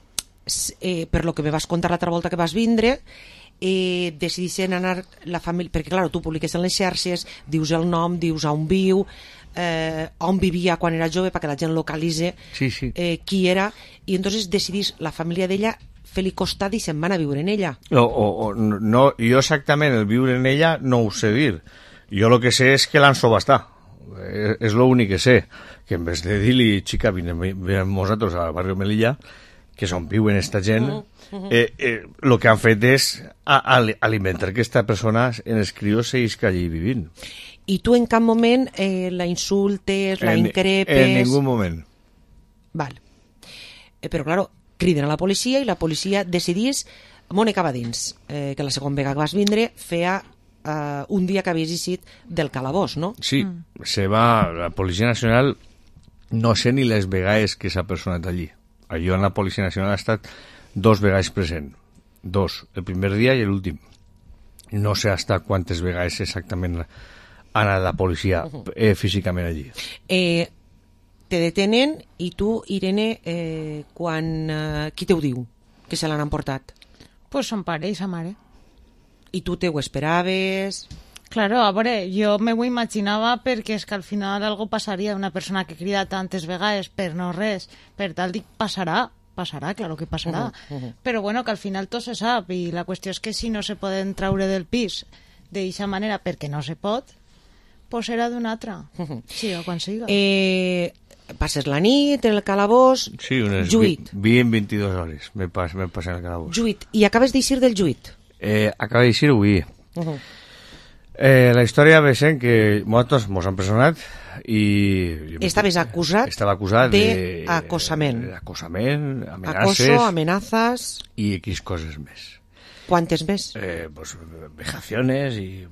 eh, per lo que me vas contar l'altra volta que vas vindre, eh, decidissin anar la família, perquè clar, tu publiques en les xarxes, dius el nom, dius on viu, eh, on vivia quan era jove perquè la gent localitze sí, sí. Eh, qui era, i entonces decidís la família d'ella fer-li costat i se'n van a viure en ella. O, o, o, no, jo exactament el viure en ella no ho sé dir, jo el que sé és que l'han subhastat, és, és l'únic que sé, que en vez de dir-li xica, vinem, vinem nosaltres al barri Melilla, que és on viuen esta gent, uh -huh. eh, eh, lo que han fet és a, a, alimentar que esta persona en els crios seguisca allí vivint. I tu en cap moment eh, la insultes, la en, increpes... En ningú moment. Val. Eh, però, claro, criden a la policia i la policia decidís, Mònica va dins, eh, que la segona vegada que vas vindre feia eh, un dia que havies eixit del calabós, no? Sí, mm. se va, la Policia Nacional no sé ni les vegades que s'ha personat allí. Jo en la Policia Nacional ha estat dos vegades present, dos, el primer dia i l'últim. No sé hasta quantes vegades exactament ha anat la policia eh, físicament allí. Eh, te detenen i tu, Irene, eh, quan, eh, qui te ho diu que se l'han emportat? Pues son pare i sa mare. I tu te ho esperaves? Claro, a veure, jo me ho imaginava perquè és que al final algo passaria, una persona que crida tantes vegades per no res, per tal dic, passarà, passarà, claro que passarà, uh -huh, uh -huh. però bueno, que al final tot se sap i la qüestió és que si no se poden traure del pis d'eixa manera perquè no se pot, pues serà d'una altra, uh -huh. sí, o quan siga. Eh, passes la nit en el calabós, sí, unes Juit. vint, vint-i-dues hores me pas, me pas en el calabós. Juit, i acabes d'eixir del Juit? Eh, acaba d'eixir avui. Uh -huh. Eh, la història ve sent que nosaltres mos han personat i... Estaves acusat, estava acusat de acosament. D'acosament, amenaces... Acoso, amenazas... I X coses més. Quantes més? Eh, pues, vejaciones i...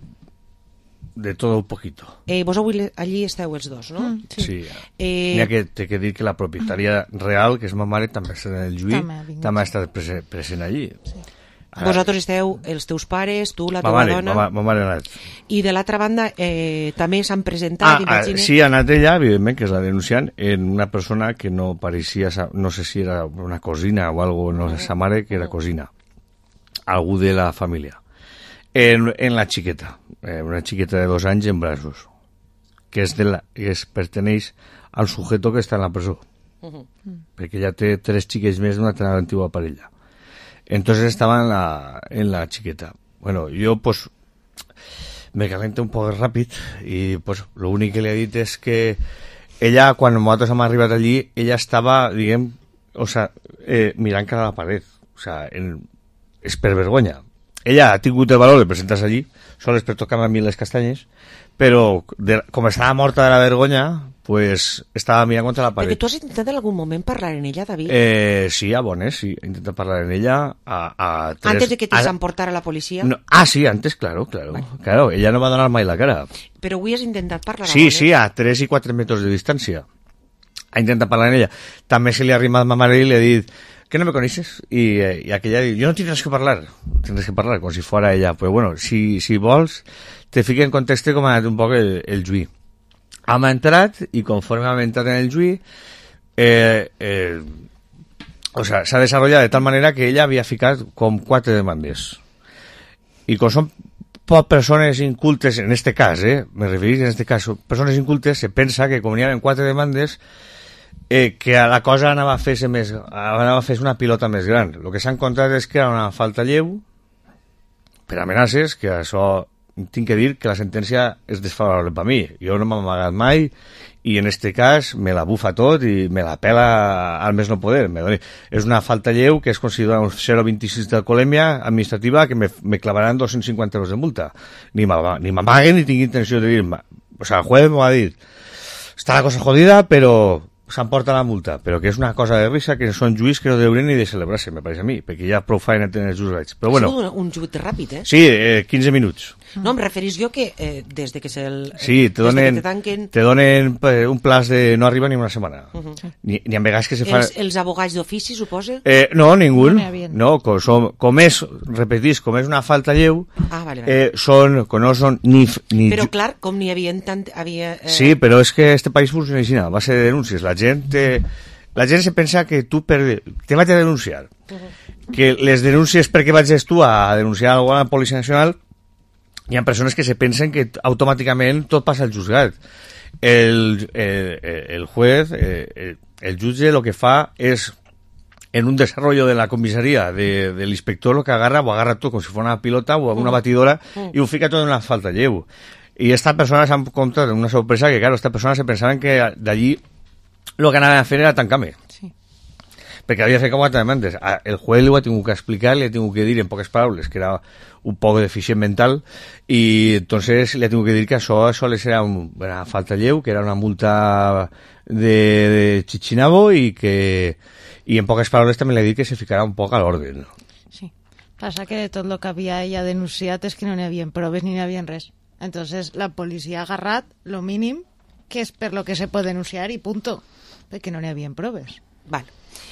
de todo un poquito. Eh, vos avui allí esteu els dos, no? Mm, sí. sí. Eh... N'hi ha que, té que dir que la propietària real, que és ma mare, també està en el Juí, també, també ha estat present, present allí. Sí. Ara, vosaltres esteu, els teus pares, tu, la teva mare, dona... Ma, ma mare ha anat. I de l'altra banda, eh, també s'han presentat, ah, imagine... Sí, ha anat ella, evidentment, que és la denunciant, en una persona que no pareixia, no sé si era una cosina o algo, no sé, sa mare, que era cosina. Algú de la família. En, en la xiqueta, eh, una xiqueta de dos anys en braços, que és de la, que es perteneix al sujeto que està en la presó. Uh -huh. Perquè ja té tres xiquets més d'una altra antigua parella. Entonces estaba en la, en la chiqueta. Bueno, yo pues me calenté un poco rápido y pues lo único que le he dicho es que ella, cuando nosotros hemos arribat allí, ella estaba, digamos, o sea, eh, mirant cara a la pared. O sea, en, és per vergonya. Ella ha tingut el valor de presentar-se allí, sols per tocar-me a mi les castanyes, però de, com estava morta de la vergonya, pues estava mirant contra la paret. Perquè tu has intentat en algun moment parlar en ella, David? Eh, sí, a Bones, sí, he intentat parlar en ella a, a tres... Antes de que te a... s'emportara la policia? No, ah, sí, antes, claro, claro, vale. Claro, ella no va donar mai la cara. Però avui has intentat parlar Sí, a Bones? sí, a tres i quatre metres de distància. Ha intentat parlar en ella. També se li ha arrimat ma mare i li ha dit que no me conoces, y, eh, y aquella diu, yo no tienes que parlar, tienes que parlar, como si fuera ella. Pues bueno, si, si vols, te fique en contexte com ha anat un poc el, el juí. Hem entrat, i conforme hem entrat en el juí, eh, eh, o sea, s'ha desenvolupat de tal manera que ella havia ficat com quatre demandes. I com són poc persones incultes, en este cas, eh, me referís en este cas, persones incultes, se pensa que com n'hi ha quatre demandes, Eh, que a la cosa anava a fer-se més, anava a fer-se una pilota més gran. El que s'ha encontrat és que era una falta lleu per amenaces, que això tinc que dir que la sentència és desfavorable per mi. Jo no m'he amagat mai i en este cas me la bufa tot i me la pela al més no poder. Me doni. És una falta lleu que és considerada un zero coma vint-i-sis d'alcoholèmia administrativa que me, me clavaran dos-cents cinquanta euros de multa. Ni m'amaguen ni tinc intenció de dir-me. O sea, el juez m'ha dit està la cosa jodida, però s'emporta la multa, però que és una cosa de risa, que són juís que no deurien ni de celebrar-se, me pareix a mi, perquè ja prou feina tenen els juzgats. Però bueno, ha sigut un juit ràpid, eh? Sí, eh, quinze minuts. No, em referís jo que eh, des de que se'l... Sí, te donen, te tanquen... te donen eh, un plaç de no arriba ni una setmana. Uh -huh. Ni, ni en vegades que se fa... Els, els abogats d'ofici, suposa? Eh, no, ningú. No, no com, som, com és, repetís, com és una falta lleu, ah, vale, vale. Eh, són, com no són ni... ni però clar, com n'hi havia tant... Havia, eh... Sí, però és que este país funciona així, a base de denúncies. La gent... Eh, la gent se pensa que tu per... te vaig a denunciar. Uh -huh. Que les denúncies perquè vaig tu a denunciar algú a la Policia Nacional, hi ha persones que se pensen que automàticament tot passa al juzgat. El, el, el juez, el, el jutge, el que fa és, en un desarrollo de la comissaria de, de l'inspector, lo que agarra, ho agarra tot com si fos una pilota o una batidora uh -huh. i ho fica tot en una falta lleu. I esta persona s'ha encontrat una sorpresa que, claro, esta persona se pensaven que d'allí lo que anaven a fer era tancar-me. Sí. Perquè havia fet quatre demandes. El juez li ho ha tingut que explicar, li ha tingut que dir en poques paraules que era un poc deficient mental i entonces li ha tingut que dir que això sols era un, una falta lleu, que era una multa de, de Chichinabo i que i en poques paraules també li ha dit que se ficarà un poc a l'ordre. Sí. Passa que tot el que havia ella denunciat és que no n'hi havia proves ni n'hi havia res. Entonces la policia ha agarrat lo mínim que és per lo que se pot denunciar i punto, perquè no n'hi havia proves. Vale.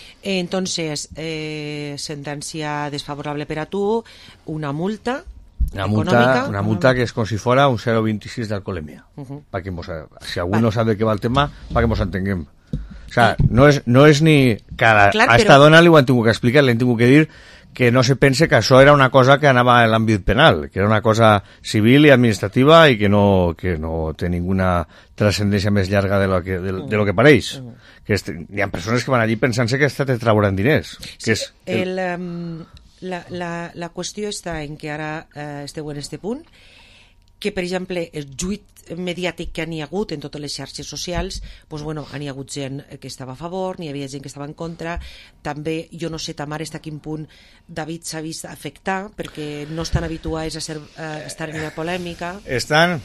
Entonces, eh, sentència desfavorable per a tu, una multa una multa, econòmica. Una multa que és com si fora un zero coma vint-i-sis d'alcoholèmia. Uh -huh. Pa que mos, si algú vale. no sap de què va el tema, para que mos entenguem. O sea, no és, no és ni... Que a, Clar, a esta però... dona li ho han tingut que explicar, li han tingut que dir que no se pense que això era una cosa que anava en l'àmbit penal, que era una cosa civil i administrativa i que no, que no té ninguna transcendència més llarga de lo que, de, de lo que pareix. Uh -huh. Que est, hi ha persones que van allí pensant-se que esta te trauran diners. Sí, que és el, el, um, la, la, la qüestió està en que ara eh, esteu en este punt, que, per exemple, el juit mediàtic que n'hi ha hagut en totes les xarxes socials, doncs, bueno, n'hi ha hagut gent que estava a favor, n'hi havia gent que estava en contra. També, jo no sé, ta mare, està a quin punt David s'ha vist afectar, perquè no estan habituats a, ser, a estar en una polèmica. Estan...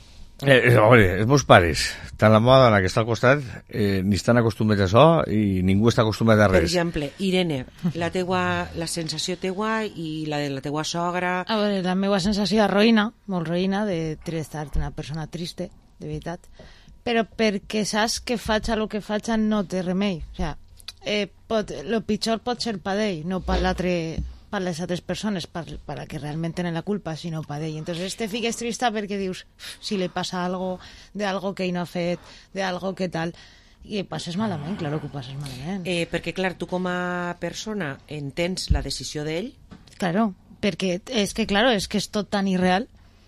Eh, home, els meus pares, tant la meva dona que està al costat, eh, ni estan acostumats a això i ningú està acostumat a res. Per exemple, Irene, la teua, la sensació teua i la de la teua sogra... A veure, la meva sensació és roïna, molt roïna, de estar una persona triste, de veritat, però perquè saps que faig el que faig no té remei. O sea, eh, pot, lo pitjor pot ser per ell, no per l'altre... per les altres persones, per, per a que realment tenen la culpa, sinó per ell. Entonces te fiques trista perquè dius, si li passa algo, de algo que ell no ha fet, de algo que tal, i passes malament, claro que ho passes malament. Eh, perquè, clar, tu com a persona entens la decisió d'ell? Claro, perquè és que, claro, és que és tot tan irreal.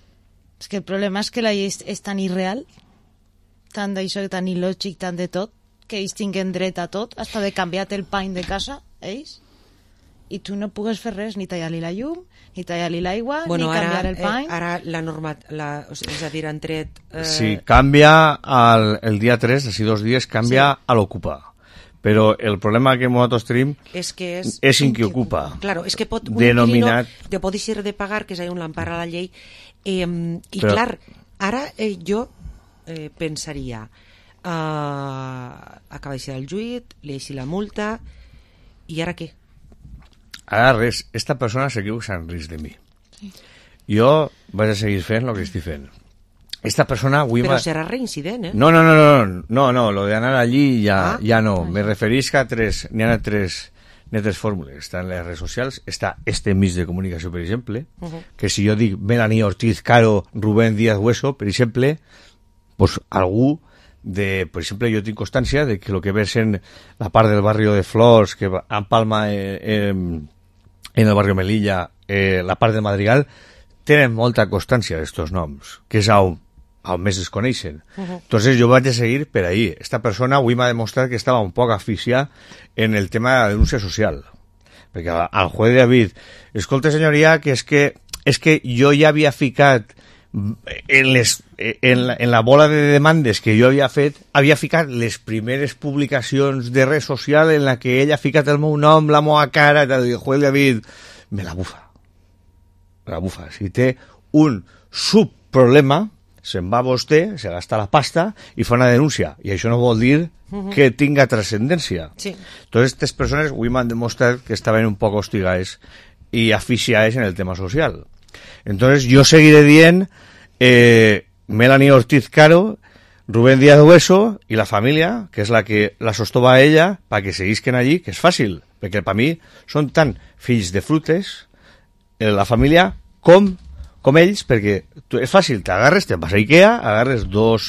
És que el problema és que la llei és, és tan irreal, tant d'això, tan il·lògic, tant de tot, que ells tinguen dret a tot, hasta de canviar-te el pany de casa, ells, i tu no pugues fer res, ni tallar-li la llum, ni tallar-li l'aigua, bueno, ni canviar ara, el pany. Eh, ara la norma, la, és a dir, han tret... Eh... Sí, canvia el, el dia tres, així dos dies, canvia sí. a l'ocupa. Però el problema que nosaltres tenim és, que és, és en qui ocupa. Claro, és que pot, un denominat... inquilino te pot deixar de pagar, que és on l'empara la llei, eh, i Però... clar, ara eh, jo eh, pensaria... uh, acaba de ser el juit, li així la multa, i ara què? Ara res, esta persona se creu que s'han risc de mi. Sí. Jo vaig a seguir fent el que estic fent. Esta persona... Però ma... serà reincident, eh? No, no, no, no, no, no, lo de anar allí ja, ah. ja no. Me referís que a tres, n'hi ha tres, n'hi ha tres fórmules. Està en les redes socials, està este mig de comunicació, per exemple, uh -huh. que si jo dic Melanie Ortiz Caro, Rubén Díaz Hueso, per exemple, pues algú de, per exemple, jo tinc constància de que lo que ves en la part del barri de Flors, que en Palma, eh, eh, en el barri Melilla, eh, la part de Madrigal, tenen molta constància d'estos noms, que és on on més es coneixen. Uh-huh. Entonces jo vaig a seguir per ahí. Esta persona avui m'ha demostrat que estava un poc aficionada en el tema de la denúncia social. Perquè al juez David, escolta senyoria, que és que és que jo ja havia ficat en, les, en, la, en la bola de demandes que jo havia fet, havia ficat les primeres publicacions de red social en la que ella ha ficat el meu nom, la meva cara, i el juez David me la bufa. Me la bufa. Si té un subproblema, se'n va vostè, se gasta la pasta i fa una denúncia. I això no vol dir uh-huh. que tinga trascendència. Sí. Entonces, aquestes persones avui m'han demostrat que estaven un poc hostigades i aficiades en el tema social. Entonces, jo seguiré dient eh, Melanie Ortiz Caro, Rubén Díaz Hueso i la família, que és la que la sostova a ella, perquè seguisquen allí, que és fàcil, perquè per mi són tant fills de frutes, eh, la família, com com ells, perquè tu, és fàcil, t'agarres, te'n vas a Ikea, agarres dos,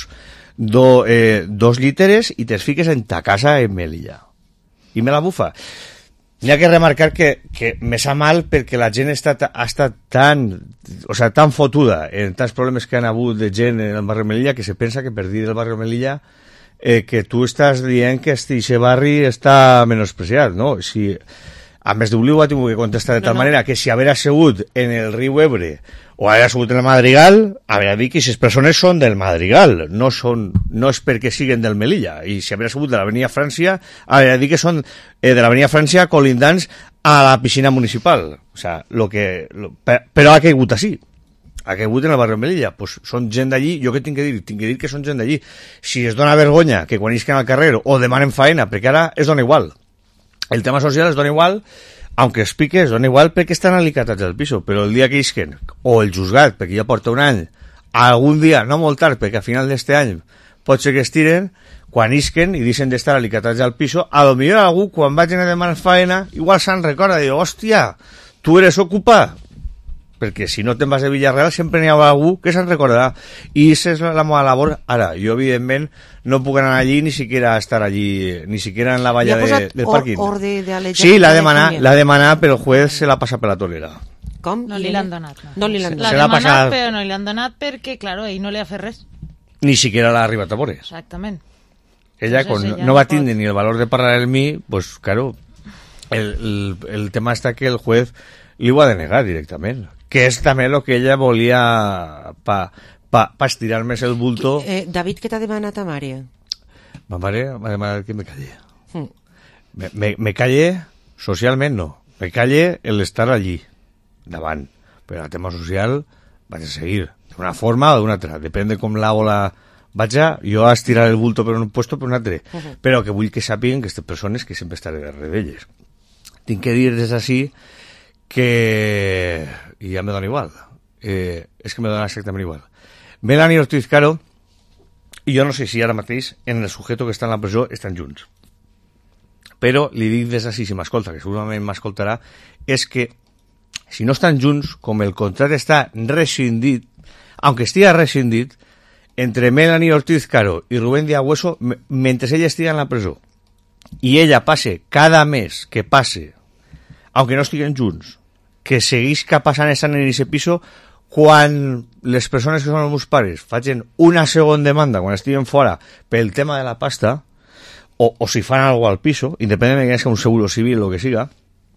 do, eh, dos lliteres i te'ls fiques en ta casa en Melilla. I me la bufa. N'hi ha que remarcar que, que me sa mal perquè la gent està, ha estat tan, o sea, tan fotuda en tants problemes que han hagut de gent en el barri Melilla que se pensa que per dir el barri Melilla eh, que tu estàs dient que este barri està menospreciat, no? Si... A més d'obliu ha tingut que contestar de tal no, no. manera que si haver assegut en el riu Ebre o haver assegut en el Madrigal, haver dit que aquestes persones són del Madrigal, no són, no és perquè siguen del Melilla. I si haver assegut de l'Avenida Frància, haver dit que són eh, de l'Avenida Frància colindants a la piscina municipal. O sea, lo que, lo, però ha caigut així. Ha caigut en el barri de Melilla. Pues són gent d'allí, jo què tinc que dir? Tinc que dir que són gent d'allí. Si es dona vergonya que quan isquen al carrer o demanen faena, perquè ara es dona igual. El tema social es dona igual, aunque es pique, es dona igual perquè estan alicatats al piso, però el dia que isquen, o el juzgat, perquè ja porta un any, algun dia, no molt tard, perquè a final d'este any pot ser que es tiren, quan isquen i deixen d'estar alicatats al piso, a lo millor algú, quan vagin a demanar faena, igual se'n recorda, diu, hòstia, tu eres ocupa, perquè si no te'n vas a Villarreal sempre n'hi ha algú que se'n recordarà, i aquesta és la meva labor. Ara, jo evidentment no puc anar allí ni siquiera estar allí, ni siquiera en la valla de, del parking. Or, ordre de sí, l'ha demanat, l'ha demanat, però el juez se l'ha passat per la tolera. Com? No li l'han donat. No, no li l'han donat. L'ha demanat, passat... però no li l'han donat perquè, claro, ell no li ha fet res. Ni siquiera l'ha arribat a veure. Exactament. Ella, quan no, no va tindre ni el valor de parlar amb mi, pues, claro, el, el, el tema està que el juez li ho ha de negar directament. Que és també el que ella volia pa, pa, pa estirar més el bulto. Eh, David, què t'ha demanat a mare? Ma mare m'ha demanat que me calle. Mm. Me, me, me calle socialment no. Me calle el estar allí, davant. Però el tema social vaig a seguir. D'una forma o d'una altra. Depèn de com la ola vaig a, jo a estirar el bulto per un puesto per un altre. Uh -huh. Però que vull que sàpiguen que aquestes persones que sempre estaré darrere d'elles. Tinc que dir des d'ací que... i ja me dona igual. Eh, és que me dona exactament igual. Melanie Ortiz Caro i jo no sé si ara mateix en el sujeto que està en la presó estan junts. Però li dic des d'ací, si m'escolta, que segurament m'escoltarà, és que si no estan junts, com el contracte està rescindit, aunque estigui rescindit, entre Melanie Ortiz Caro i Rubén Díaz Hueso, mentre ella estigui en la presó, i ella passe cada mes que passe, aunque no estiguen junts, que seguisca passant estant en aquest piso, quan les persones que són els meus pares facin una segona demanda, quan estiguen fora, pel tema de la pasta, o, o si fan alguna al piso, independentment de que sigui un seguro civil o que siga,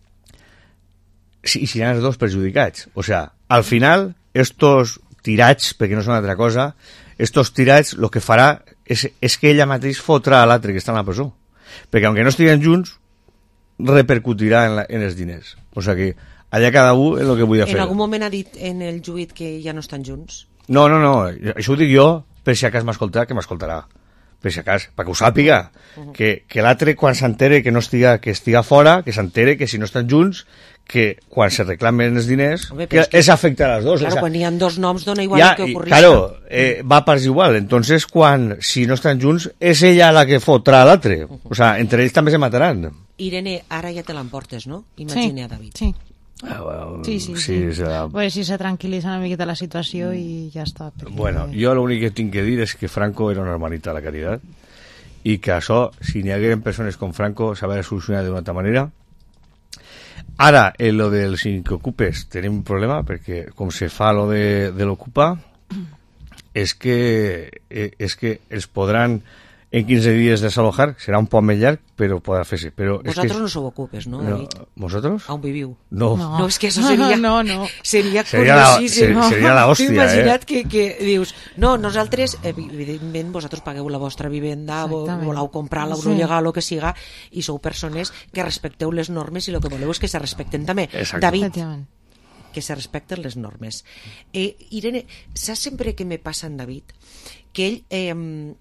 si, si hi ha els dos perjudicats. O sea, al final, estos tirats, perquè no són altra cosa, estos tirats, el que farà és, és que ella mateix fotrà a l'altre que està en la presó. Perquè, aunque no estiguen junts, repercutirà en, la, en els diners. O sea que, allà cada un és el que vull fer. En algun moment ha dit en el juit que ja no estan junts? No, no, no, això ho dic jo, per si acas m'escoltarà, que m'escoltarà. per si acas, perquè ho sàpiga, que, que l'altre quan s'entere que no estiga, que estiga fora, que s'entere que si no estan junts, que quan se reclamen els diners, Home, que, és que- es afecta a les dos. Claro, o sea, quan hi ha dos noms dona igual ya, el que y, ocorri. claro, eh, va a parts igual. Entonces, quan, si no estan junts, és ella la que fotrà a l'altre. O sea, entre ells també se mataran. Irene, ara ja te l'emportes, no? Imagina, David. Sí. Ah, bueno, Sí, sí, sí, sí. o sea, Pues si se tranquil·litza una miqueta la situació i ja està. perquè- Bueno, jo l'únic que tinc que dir és que Franco era una hermanita de la caridad i que això, si n'hi hagueren persones com Franco, s'haver solucionat d'una altra manera. Ara, en lo dels incocupes tenim un problema, perquè com se fa lo de, de l'ocupa, és que, eh, és que els podran en quinze dies desalojar, serà un poc més llarg, però podrà fer-se. Però és Vosaltres que... no sou ocupes, no, David? No, ¿vosotros? On viviu? No. No, és que això seria... No, no. Seria Seria la- curiosíssim. ser- seria la hòstia, T'ho imagina't eh? que, que dius, no, nosaltres, evidentment, vosaltres pagueu la vostra vivenda, vo- Exactament. voleu comprar-la, Sí. sí. llegar, el que siga, i sou persones que respecteu les normes i el que voleu és que se respecten també. Exacte. David, Efectivament. que se respecten les normes. Eh, Irene, saps sempre que me passa en David? Que ell... Eh,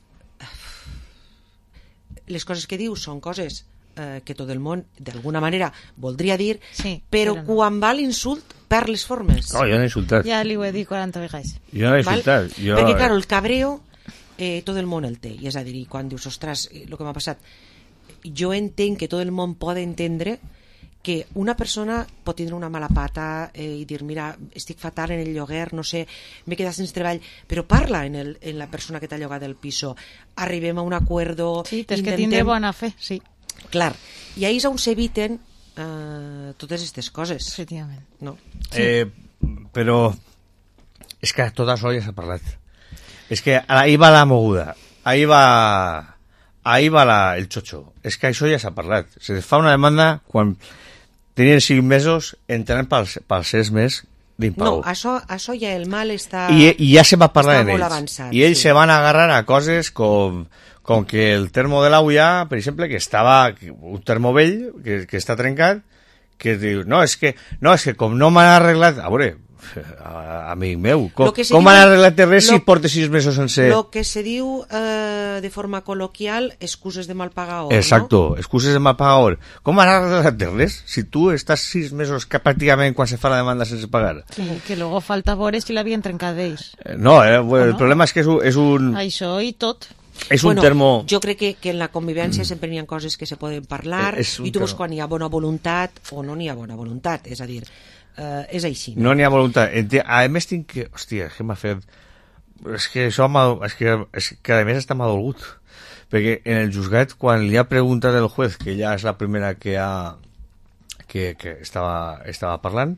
les coses que diu són coses eh, que tot el món, d'alguna manera, voldria dir, Sí, però, però no. quan va l'insult, perd les formes. No, jo no he insultat. Ja li ho he dit quaranta vegades. Jo no he Val? insultat. Jo... Perquè, claro, el cabreo eh, tot el món el té, i és a dir, i quan dius, ostres, el que m'ha passat, jo entenc que tot el món pot entendre que una persona pot tindre una mala pata eh, i dir, mira, estic fatal en el lloguer, no sé, m'he quedat sense treball, però parla en, el, en la persona que t'ha llogat el piso, arribem a un acuerdo, Sí, tens que tindre bona fe, sí. Clar, i ahí és on s'eviten eh, totes aquestes coses. Efectivament. No? Eh, però és que tot això ja s'ha parlat. És que ahí va la moguda, ahí va ahí va la, el xocho. És que això ja s'ha parlat. Se fa una demanda quan tenien cinc mesos entrant pels, pels sis mesos No, d'impago. això, això ja el mal està... I, I ja se va parlar està en molt ells. avançat, I ells sí. se van agarrar a coses com, com que el termo de l'aulla, per exemple, que estava un termo vell, que, que està trencat, que diu, no, és que, no, és que com no m'han arreglat... A veure, amic meu, com, Lo que se com diu- m'han arreglat res si lo- porta sis mesos sense... Lo que se diu eh, de forma col·loquial, excuses de mal pagador, Exacto, excuses de mal pagador. Com m'han arreglat res si tu estàs sis mesos que pràcticament quan se fa la demanda sense pagar? Sí, que luego falta veure si l'havien trencat d'ells. Eh, No, eh, bueno, el no? problema és que és un, és un, Això i tot. és no? un Bueno, termo... jo crec que, que en la convivència sempre n'hi ha coses que se poden parlar, Eh, és un i tu veus termo. quan hi ha bona voluntat o no n'hi ha bona voluntat, és a dir, eh, és així. No n'hi ha voluntat. Enti- A més tinc que... Hòstia, és que m'ha fet... És que això m'ha... És que, és que a més està m'ha dolgut. Perquè en el juzgat, quan li ha preguntat el juez, que ja és la primera que ha... que, que estava, estava parlant,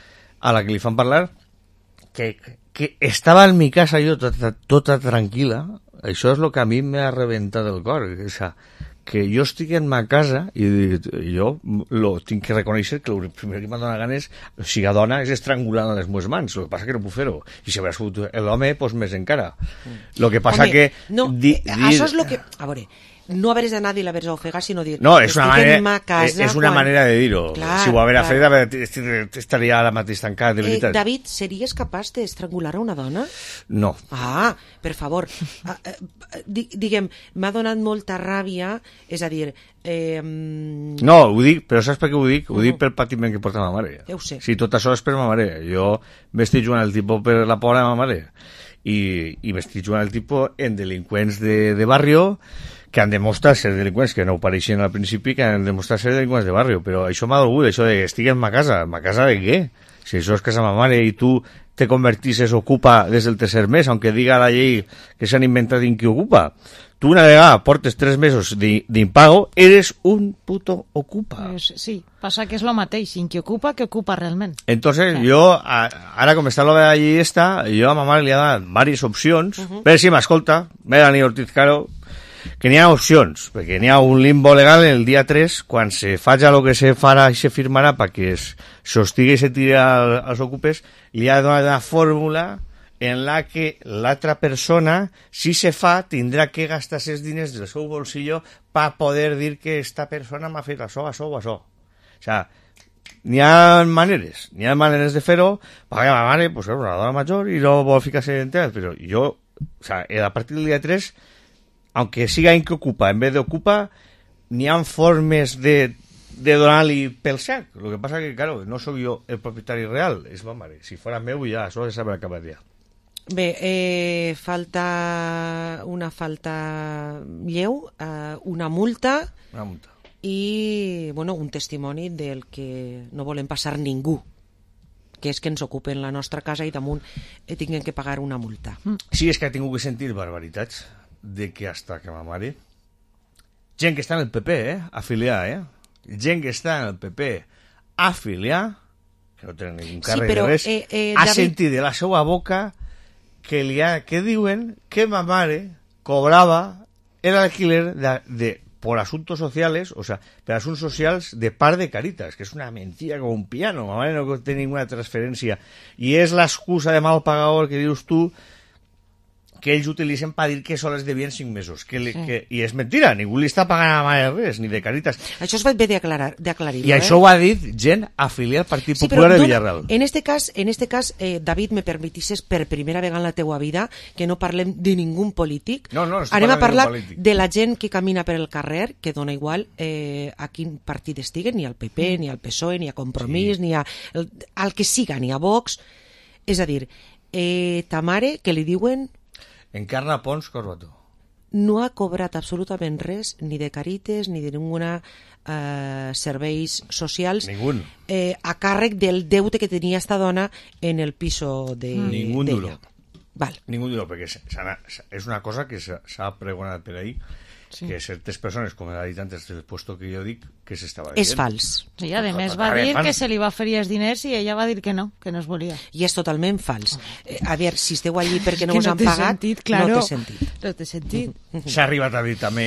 a la que li fan parlar, que, que estava en mi casa jo tota, tota tranquil·la, això és el que a mi m'ha reventat el cor. O sea, que jo estic en ma casa i jo lo tinc que reconèixer que el primer que m'ha donat ganes, si a dona, és estrangular les meves mans. El que passa que no puc fer-ho. I si hagués sigut l'home, doncs més encara. El que passa Home, que... no, di, eh, dir- això és el que... A veure, no haveres d'anar i l'haveres d'ofegar, sinó dir... No, és una, estic manera, en ma casa és una quan- manera de dir-ho. Clar, Si ho haguera clar. fet, haver- est- estaria ara mateix tancat, de Eh, veritat. David, series capaç d'estrangular a una dona? No. Ah, per favor. Ah, eh, di, diguem, m'ha donat molta ràbia, és a dir... Eh, mm, No, ho dic, però saps per què ho dic? Ho dic pel patiment que porta ma mare. Ja ho sé. Si tot això és per ma mare. Jo m'estic jugant el tipus per la pobra ma mare. I, i m'estic jugant el tipus en delinqüents de, de barrio que han demostrat ser delinqüents, que no ho pareixien al principi, que han demostrat ser delinqüents de barrio. Però això m'ha dolgut, això de que estic en ma casa. Ma casa de què? Si això és casa ma mare i tu te convertisses ocupa des del tercer mes, aunque diga la llei que s'han inventat en qui ocupa. Tu una vegada portes tres mesos de- d'impago, eres un puto ocupa. Pues, sí, passa que és lo mateix, sin que ocupa, que ocupa realment. Entonces, jo, a, ara com està lo de la llei esta, jo a ma mare li ha donat diverses opcions, uh -huh. per si m'escolta, Melanie Ortiz Caro, que n'hi ha opcions, perquè n'hi ha un limbo legal en el dia tres, quan se faja el que se farà i se firmarà perquè es sostigue i se tire al, als ocupes, li ha donat una fórmula en la que l'altra persona, si se fa, tindrà que gastar els diners del seu bolsillo per poder dir que esta persona m'ha fet això, això o això. O sea, n'hi ha maneres, n'hi ha maneres de fer-ho, perquè ma mare pues, és una dona major i no vol ficar-se en temes, però jo, o sea, a partir del dia tres, aunque siga en que ocupa, en vez de ocupa, n'hi ha formes de, de donar-li pel sac. Lo que pasa que, claro, no soy yo el propietari real, és ma mare. Si fuera meu, ja, això s'haurà acabat ja. Bé, eh, falta una falta lleu, eh, una multa, una multa i bueno, un testimoni del que no volem passar ningú, que és que ens ocupen la nostra casa i damunt eh, tinguem que pagar una multa. Sí, és que he tingut que sentir barbaritats de que hasta que ma mare, gent que està en el P P, eh, afiliar, eh, gent que està en el P P afiliar, que no tenen ningú càrrec sí, però, de res, eh, eh, ha David... sentit de la seva boca que, li ha, que diuen que ma mare cobrava el alquiler de, de por asuntos sociales, o sea, per asuntos socials de par de Caritas, que és una mentira com un piano, ma mare no té ninguna transferència, i és l'excusa de mal pagador que dius tu, que ells utilitzen per dir que sols devien cinc mesos. Que li, sí. que, I és mentira, ningú li està pagant a la mare res, ni de Caritas. Això es va bé d'aclarir-ho. I eh? això ho ha dit gent afiliada al Partit sí, Popular de Villarreal. En este cas, en este cas eh, David, me permetisses per primera vegada en la teua vida que no parlem de ningú polític. No, no, no Anem a parlar de la gent que camina per el carrer, que dona igual eh, a quin partit estiguen, ni al P P, mm. ni al P S O E, ni a Compromís, sí. ni a, el, al que siga, ni a Vox. És a dir, eh, ta mare, que li diuen... Encarna Pons Corbató. No ha cobrat absolutament res, ni de Caritas, ni de ninguna eh, serveis socials, eh, a càrrec del deute que tenia esta dona en el piso de Ningún duro. Val. Ningún duro, perquè és una cosa que s'ha pregonat per ahí, sí. que certes persones, com ha dit antes del puesto que jo dic, que s'estava dient. És fals. Sí, a més va dir que se li va oferir els diners i ella va dir que no, que no es volia. I és totalment fals. Eh, a veure, si esteu allí perquè no us han pagat, sentit, claro. no té sentit. No té sentit. S'ha arribat a dir també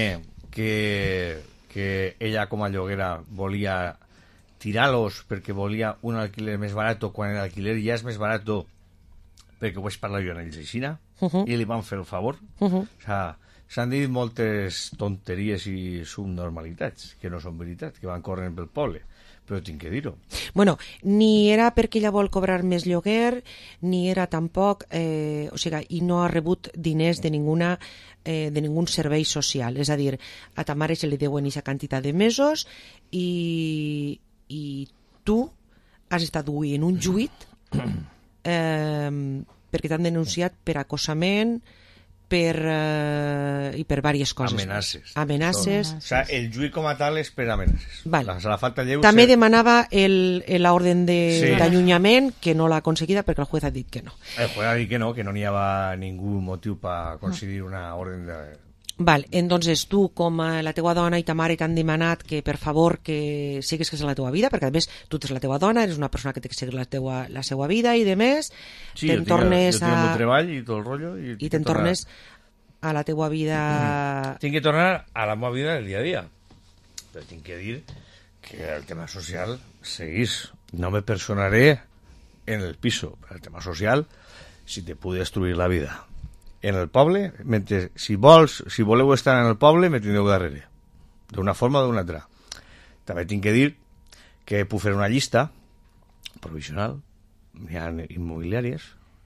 que, que ella com a lloguera volia tirar-los perquè volia un alquiler més barat quan l'alquiler ja és més barat perquè ho vaig parlar jo en ells aixina uh -huh. i li van fer el favor. Uh -huh. O sea, s'han dit moltes tonteries i subnormalitats que no són veritat, que van corrent pel poble, però tinc que dir-ho. Bueno, ni era perquè ella vol cobrar més lloguer, ni era tampoc, eh, o sigui, i no ha rebut diners de ninguna eh, de ningun servei social. És a dir, a ta mare se li deuen aquesta quantitat de mesos i, i tu has estat avui en un juit eh, perquè t'han denunciat per acosament, per eh, i per diverses coses. Amenaces. Amenaces. O sea, el juit com a tal és per amenaces. Vale. La, la falta lleu També ser... demanava el, el orden d'allunyament, sí. que no l'ha aconseguida perquè el juez ha dit que no. El juez ha dit que no, que no n'hi havia ningú motiu per aconseguir una orden de... Val, entonces tu, com la teua dona i ta mare t'han demanat que per favor que sigues que és la teua vida, perquè a més tu tens la teua dona, eres una persona que té que seguir la teua la seva vida i de més, sí, te'n tornes a... Jo tinc el treball i tot el rotllo i, i te'n tornes a la teua vida... Mm. Tinc que tornar a la meva vida del dia a dia, però tinc que dir que el tema social seguís. No me personaré en el piso. El tema social, si te pude destruir la vida en el poble, mentre, si vols, si voleu estar en el poble, me tindreu darrere, d'una forma o d'una altra. També tinc que dir que puc fer una llista provisional, hi ha immobiliàries,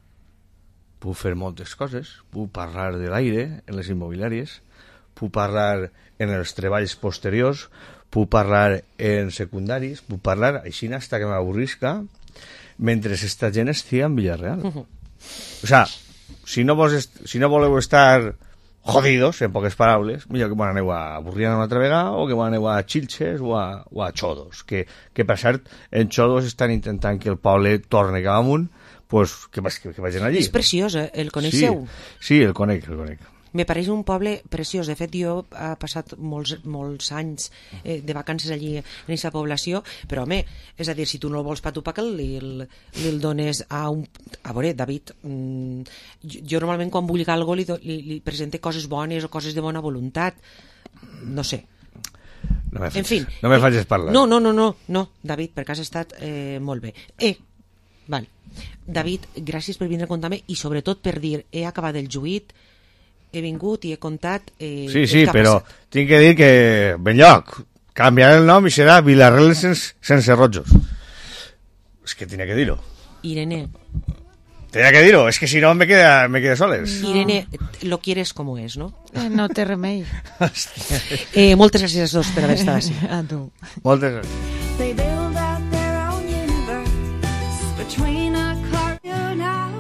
puc fer moltes coses, puc parlar de l'aire en les immobiliàries, puc parlar en els treballs posteriors, puc parlar en secundaris, puc parlar així fins que m'avorrisca mentre esta gent estigui en Villarreal. Uh -huh. O sea, si no, vos est si no voleu estar jodidos, en poques paraules, millor que m'aneu a Burriana una altra vegada o que m'aneu a Xilxes o a, o a Xodos, que, que per cert en Xodos estan intentant que el poble torni cap amunt, pues, que, que, que vagin allí. És preciós, eh? El coneixeu? Sí, sí, el conec, el conec. Me pareix un poble preciós. De fet, jo he passat molts, molts anys eh, de vacances allí en aquesta població, però, home, és a dir, si tu no el vols per tu, pa que li, li, li el dones a un... A veure, David, mmm, jo, jo normalment quan vull alguna cosa li, li, li presente coses bones o coses de bona voluntat. No sé. No me en fi, no me eh, facis parlar. No, no, no, no, no, David, perquè has estat eh, molt bé. Eh, val. David, gràcies per vindre a contar-me i sobretot per dir, he acabat el juit, he vingut i he contat... Eh, sí, sí, però tinc que dir que, ben lloc, canviaré el nom i serà Villarreal sense, sense rojos. És que tenia que dir-ho. Irene, Tenía que dir-ho, es que si no me queda, me queda soles. No. Irene, lo quieres como es, ¿no? Eh, no té remei. eh, moltes gràcies a tots per haver estat així. A tu. Moltes gràcies. They build out their own universe between a car and now.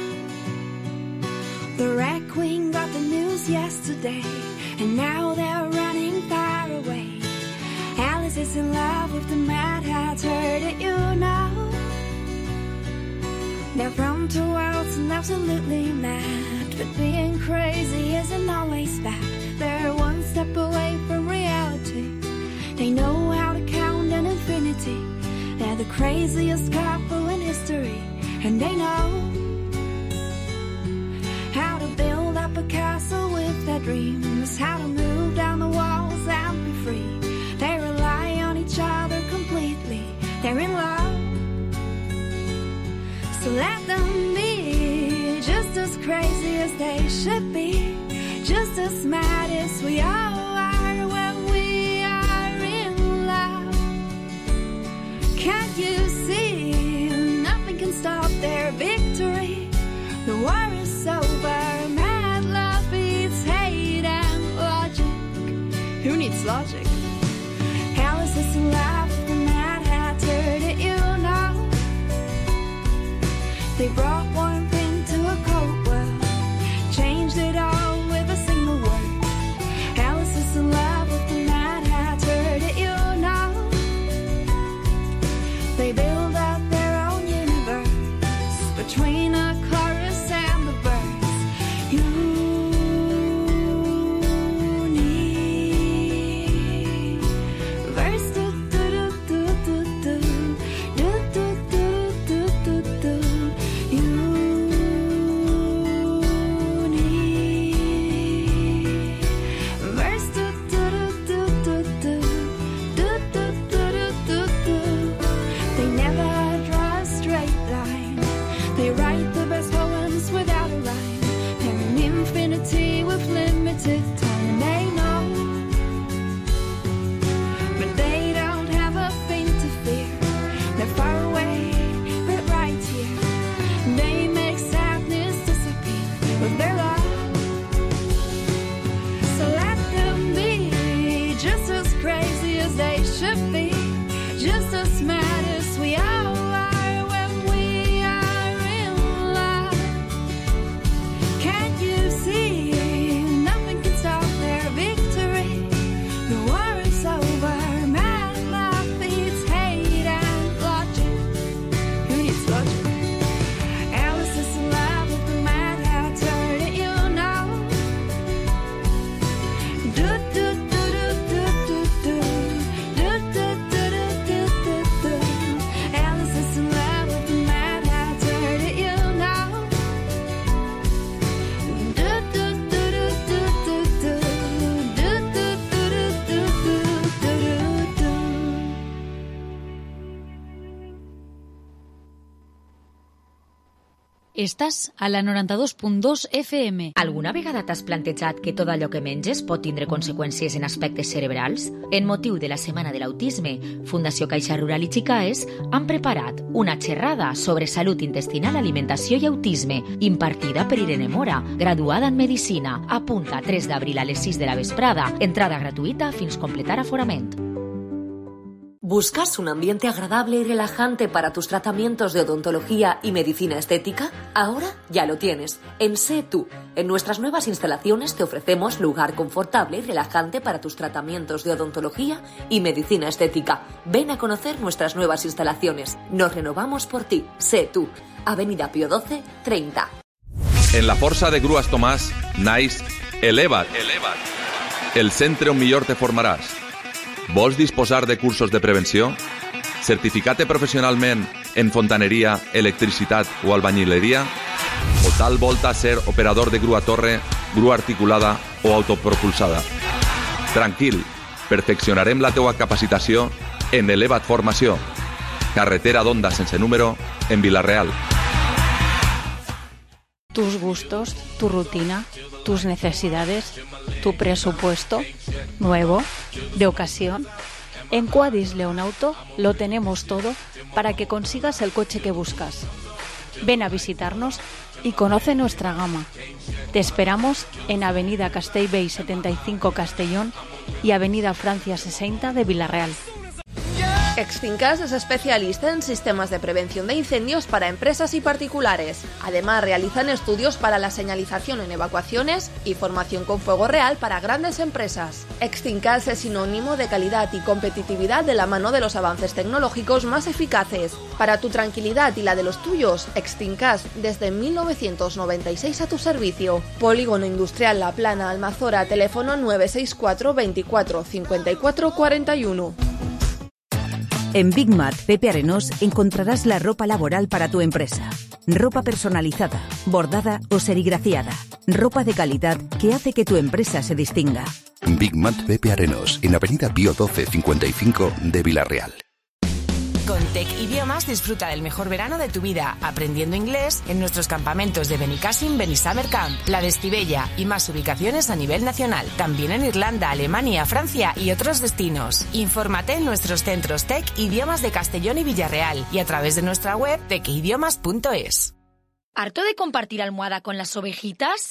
The Red Queen got the news yesterday, and now they're running far away. Alice is in love with the Mad Hatter, did you know? They're from two worlds and absolutely mad, but being crazy isn't always bad. They're one step away from reality. They know how to count an infinity. They're the craziest couple in history, and they know how to build up a castle with their dreams, how to move down the walls and be free. They rely on each other completely. They're in love. So let them be just as crazy as they should be, just as mad as we all are when we are in love. Can't you see? Nothing can stop their victory. The war is over. Mad love beats hate and logic. Who needs logic? Alice is in love with the Mad Hatter, did you know? They brought warmth into a cold world, changed it all with a single word. Alice is in love with the Mad Hatter, did you know? They build out their own universe between a chorus and the birds. Universe. Do, do, do, do, do, do, do, do, do, do, do. Estàs a la noranta-dos punt dos F M. Alguna vegada t'has plantejat que tot allò que menges pot tindre conseqüències en aspectes cerebrals? En motiu de la Setmana de l'Autisme, Fundació Caixa Rural i Xicaes han preparat una xerrada sobre salut intestinal, alimentació i autisme, impartida per Irene Mora, graduada en Medicina. Apunta tres d'abril a les sis de la vesprada. Entrada gratuïta fins completar aforament. ¿Buscas un ambiente agradable y relajante para tus tratamientos de odontología y medicina estética? Ahora ya lo tienes. En Sé Tú. En nuestras nuevas instalaciones te ofrecemos lugar confortable y relajante para tus tratamientos de odontología y medicina estética. Ven a conocer nuestras nuevas instalaciones. Nos renovamos por ti. Sé Tú. Avenida Pío doce, treinta. En la Força de Grues Tomàs naix Eleva't. Eleva't. El centre on millor te formaràs. Vols disposar de cursos de prevenció? Certificat professionalment en fontaneria, electricitat o albañileria? O tal volta ser operador de grua torre, grua articulada o autopropulsada? Tranquil, perfeccionarem la teua capacitació en Eleva't Formació. Carretera d'Onda sense número en Vila-real. Tus gustos, tu rutina, tus necesidades, tu presupuesto, nuevo, de ocasión. En Quadis León Auto lo tenemos todo para que consigas el coche que buscas. Ven a visitarnos y conoce nuestra gama. Te esperamos en Avenida Castellbell setenta y cinco Castellón y Avenida Francia sesenta de Villarreal. Exfincas es especialista en sistemas de prevención de incendios para empresas y particulares. Además, realizan estudios para la señalización en evacuaciones y formación con fuego real para grandes empresas. Exfincas es sinónimo de calidad y competitividad de la mano de los avances tecnológicos más eficaces. Para tu tranquilidad y la de los tuyos, Exfincas desde mil novecientos noventa y seis a tu servicio. Polígono Industrial La Plana, Almazora, teléfono nueve seis cuatro veinticuatro cincuenta y cuatro cuarenta y uno. En Big Mat Pepe Arenós encontrarás la ropa laboral para tu empresa. Ropa personalizada, bordada o serigrafiada. Ropa de calidad que hace que tu empresa se distinga. Big Mat Pepe Arenós, en Avenida Pío doce cincuenta y cinco de Villarreal. Con Tec Idiomas disfruta del mejor verano de tu vida, aprendiendo inglés en nuestros campamentos de Benicàssim, Benisummer Camp, La d'Estivella y más ubicaciones a nivel nacional. También en Irlanda, Alemania, Francia y otros destinos. Infórmate en nuestros centros Tec Idiomas de Castellón y Villarreal y a través de nuestra web tec idiomas punto es. ¿Harto de compartir almohada con las ovejitas?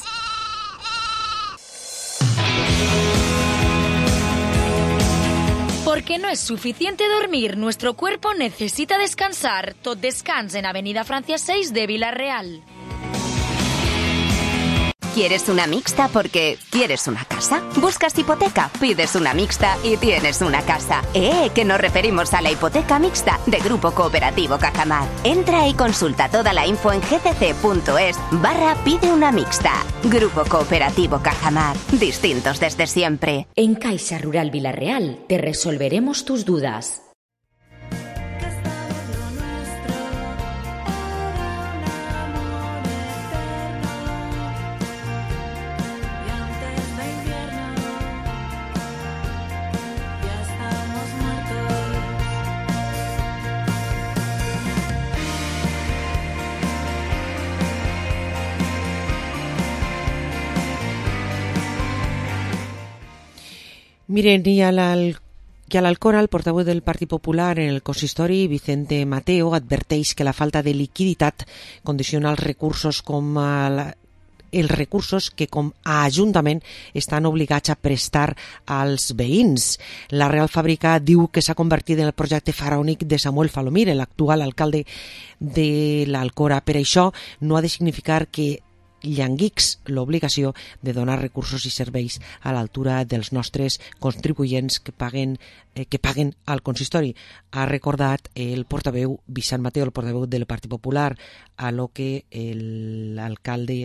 Porque no es suficiente dormir, nuestro cuerpo necesita descansar. Tot Descans en Avenida Francia seis de Villarreal. ¿Quieres una mixta porque quieres una casa? ¿Buscas hipoteca? Pides una mixta y tienes una casa. ¡Eh! Que nos referimos a la hipoteca mixta de Grupo Cooperativo Cajamar. Entra y consulta toda la info en gcc.es barra pide una mixta. Grupo Cooperativo Cajamar. Distintos desde siempre. En Caixa Rural Villarreal te resolveremos tus dudas. Miren, i a l'Alcora, el portaveu del Partit Popular en el consistori, Vicente Mateo, adverteix que la falta de liquiditat condiciona els recursos com a la, els recursos que com a Ajuntament estan obligats a prestar als veïns. La Real Fàbrica diu que s'ha convertit en el projecte faraònic de Samuel Falomir, l'actual alcalde de l'Alcora. Per això no ha de significar que llanguix l'obligació de donar recursos i serveis a l'altura dels nostres contribuents que paguen, eh, que paguen al consistori. Ha recordat el portaveu Vicent Mateo, el portaveu del Partit Popular, a lo que l'alcalde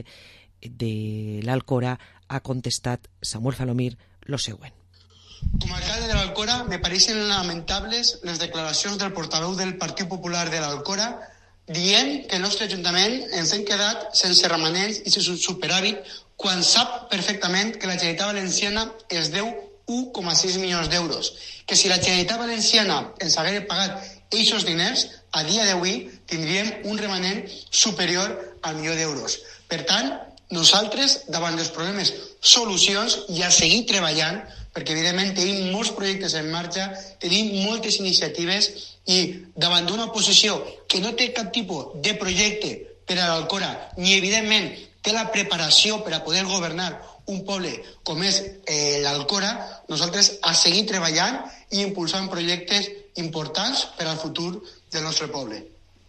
de l'Alcora ha contestat Samuel Falomir lo següent. Com a alcalde de l'Alcora me parecen lamentables les declaracions del portaveu del Partit Popular de l'Alcora dient que el nostre Ajuntament ens hem quedat sense remanents i sense superàvit quan sap perfectament que la Generalitat Valenciana es deu u coma sis milions d'euros. Que si la Generalitat Valenciana ens hagués pagat aquests diners, a dia d'avui tindríem un remanent superior al milió d'euros. Per tant, nosaltres, davant dels problemes, solucions i a seguir treballant, perquè evidentment tenim molts projectes en marxa, tenim moltes iniciatives i davant d'una oposició que no té cap tipus de projecte per a l'Alcora, ni evidentment té la preparació per a poder governar un poble com és eh, l'Alcora, nosaltres a seguir treballant i impulsant projectes importants per al futur del nostre poble.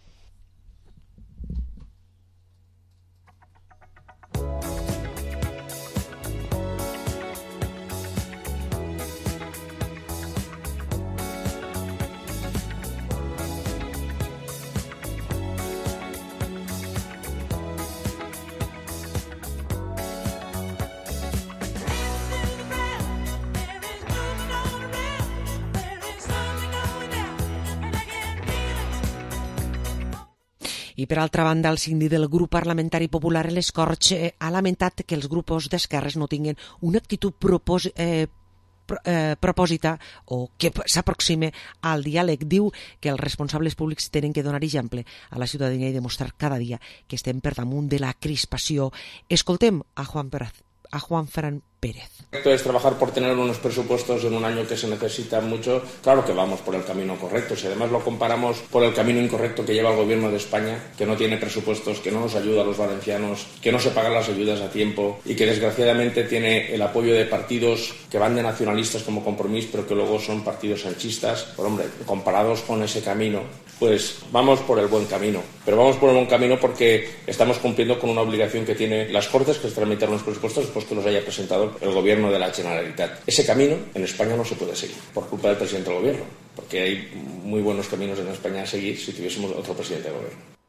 I per altra banda, el síndic del grup parlamentari popular a les Corts eh, ha lamentat que els grups d'esquerres no tinguin una actitud propos eh, pro eh, propòsita o que s'aproxime al diàleg. Diu que els responsables públics tenen que donar exemple a la ciutadania i demostrar cada dia que estem per damunt de la crispació. Escoltem a Juan, Peraz, a Juan Ferran Pérez. Esto es trabajar por tener unos presupuestos en un año que se necesita mucho. Claro que vamos por el camino correcto. Si además lo comparamos por el camino incorrecto que lleva el gobierno de España, que no tiene presupuestos, que no nos ayuda a los valencianos, que no se pagan las ayudas a tiempo y que desgraciadamente tiene el apoyo de partidos que van de nacionalistas como Compromís, pero que luego son partidos sanchistas. Pues hombre, comparados con ese camino, pues vamos por el buen camino. Pero vamos por el buen camino porque estamos cumpliendo con una obligación que tiene las Cortes, que es tramitar los presupuestos después que los haya presentado el gobierno de la Generalitat. Ese camino en España no se puede seguir por culpa del presidente del gobierno, porque hay muy buenos caminos en España a seguir si tuviésemos otro presidente del gobierno.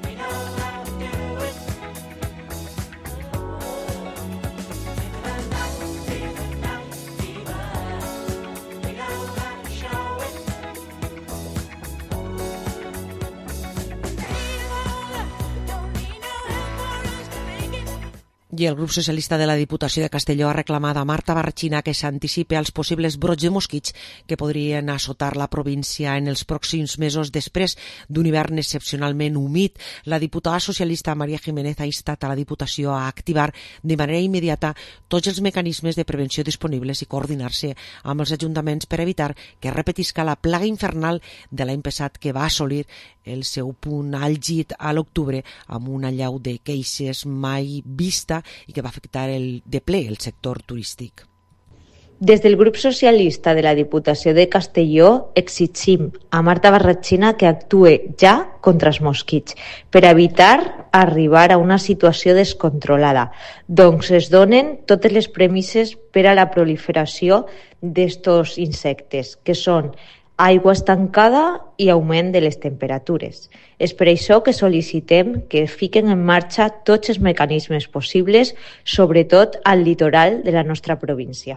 I el grup socialista de la Diputació de Castelló ha reclamat a Marta Barrachina que s'anticipi als possibles brots de mosquits que podrien assotar la província en els pròxims mesos després d'un hivern excepcionalment humit. La diputada socialista Maria Jiménez ha instat a la Diputació a activar de manera immediata tots els mecanismes de prevenció disponibles i coordinar-se amb els ajuntaments per evitar que repetisca la plaga infernal de l'any passat que va assolir el seu punt àlgid a l'octubre amb una allau de queixes mai vista i que va afectar el, de ple el sector turístic. Des del grup socialista de la Diputació de Castelló exigim a Marta Barrachina que actue ja contra els mosquits per evitar arribar a una situació descontrolada, doncs es donen totes les premisses per a la proliferació d'estos insectes, que són aigua estancada i augment de les temperatures. És per això que sol·licitem que fiquen en marxa tots els mecanismes possibles, sobretot al litoral de la nostra província.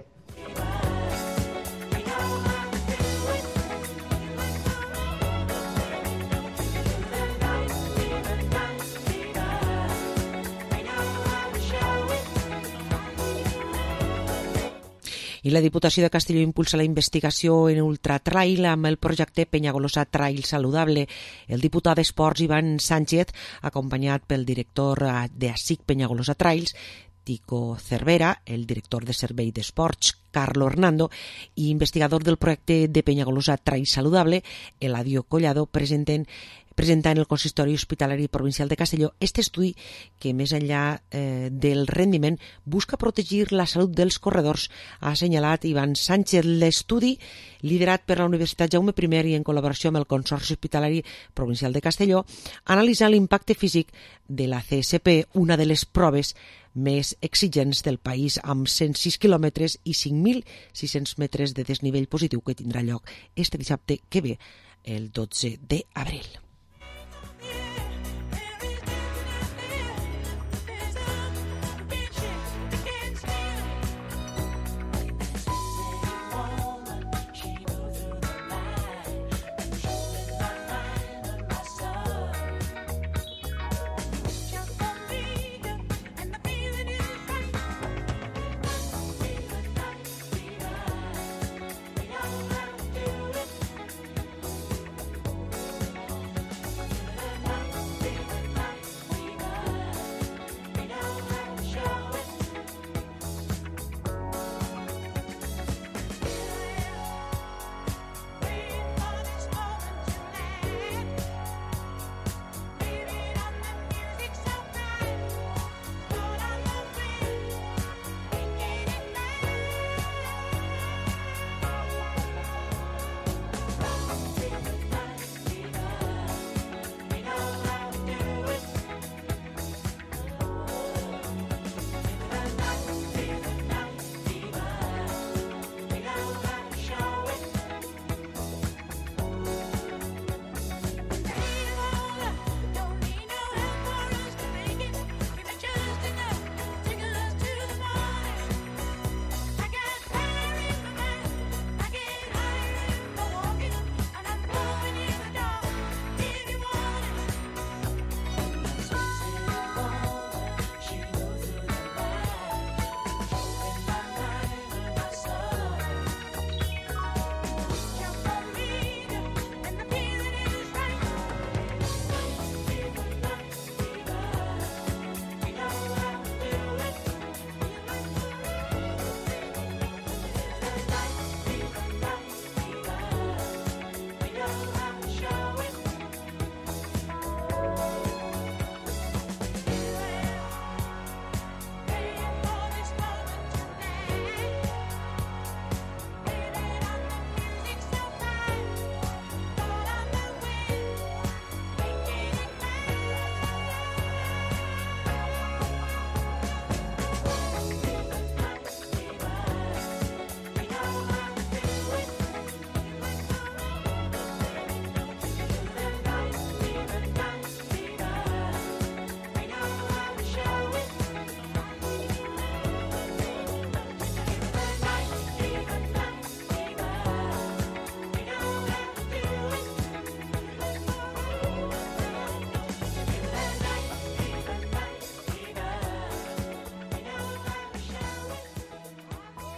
I la Diputació de Castelló impulsa la investigació en ultratrail amb el projecte Penyagolosa Trail Saludable. El diputat d'Esports Iván Sánchez, acompanyat pel director de A S I C Penyagolosa Trails, Tico Cervera, el director de Servei d'Esports, Carlo Hernando, i investigador del projecte de Penyagolosa Trail Saludable, Eladio Collado, presenten presenta en el Consistori Hospitalari Provincial de Castelló este estudi que, més enllà eh, del rendiment, busca protegir la salut dels corredors. Ha assenyalat Iván Sánchez. L'estudi, liderat per la Universitat Jaume I i en col·laboració amb el Consorci Hospitalari Provincial de Castelló, analitza l'impacte físic de la C S P, una de les proves més exigents del país, amb cent sis quilòmetres i cinc mil sis-cents metres de desnivell positiu, que tindrà lloc este dissabte que ve, el dotze d'abril.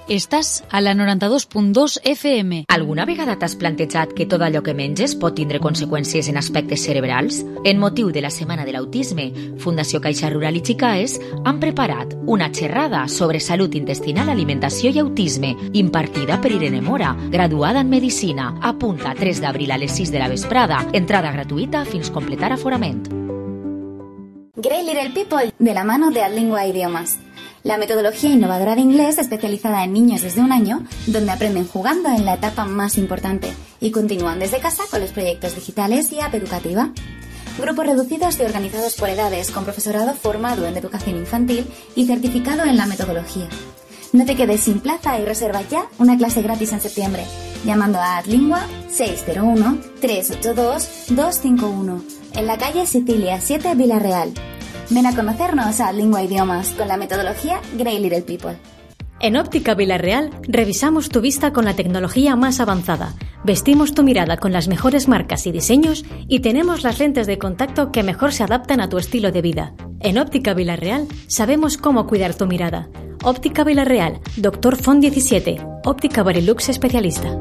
Estàs a la noranta-dos punt dos F M. Alguna vegada t'has plantejat que tot allò que menges pot tindre conseqüències en aspectes cerebrals? En motiu de la Setmana de l'Autisme, Fundació Caixa Rural i Chicaes han preparat una xerrada sobre salut intestinal, alimentació i autisme, impartida per Irene Mora, graduada en Medicina. Apunta tres d'abril a les sis de la vesprada. Entrada gratuïta fins completar aforament. Great Little People, de la mano de Adlingua Idiomas. La metodología innovadora de inglés especializada en niños desde un año, donde aprenden jugando en la etapa más importante y continúan desde casa con los proyectos digitales y app educativa. Grupos reducidos y organizados por edades, con profesorado formado en educación infantil y certificado en la metodología. No te quedes sin plaza y reserva ya una clase gratis en septiembre, llamando a Adlingua seis cero uno, tres ocho dos, dos cinco uno, en la calle Sicilia siete, Villarreal. Ven a conocernos a Lingua Idiomas con la metodología Great Little People. En Óptica Villarreal revisamos tu vista con la tecnología más avanzada, vestimos tu mirada con las mejores marcas y diseños y tenemos las lentes de contacto que mejor se adaptan a tu estilo de vida. En Óptica Villarreal sabemos cómo cuidar tu mirada. Óptica Villarreal, Doctor Font diecisiete, Óptica Barilux especialista.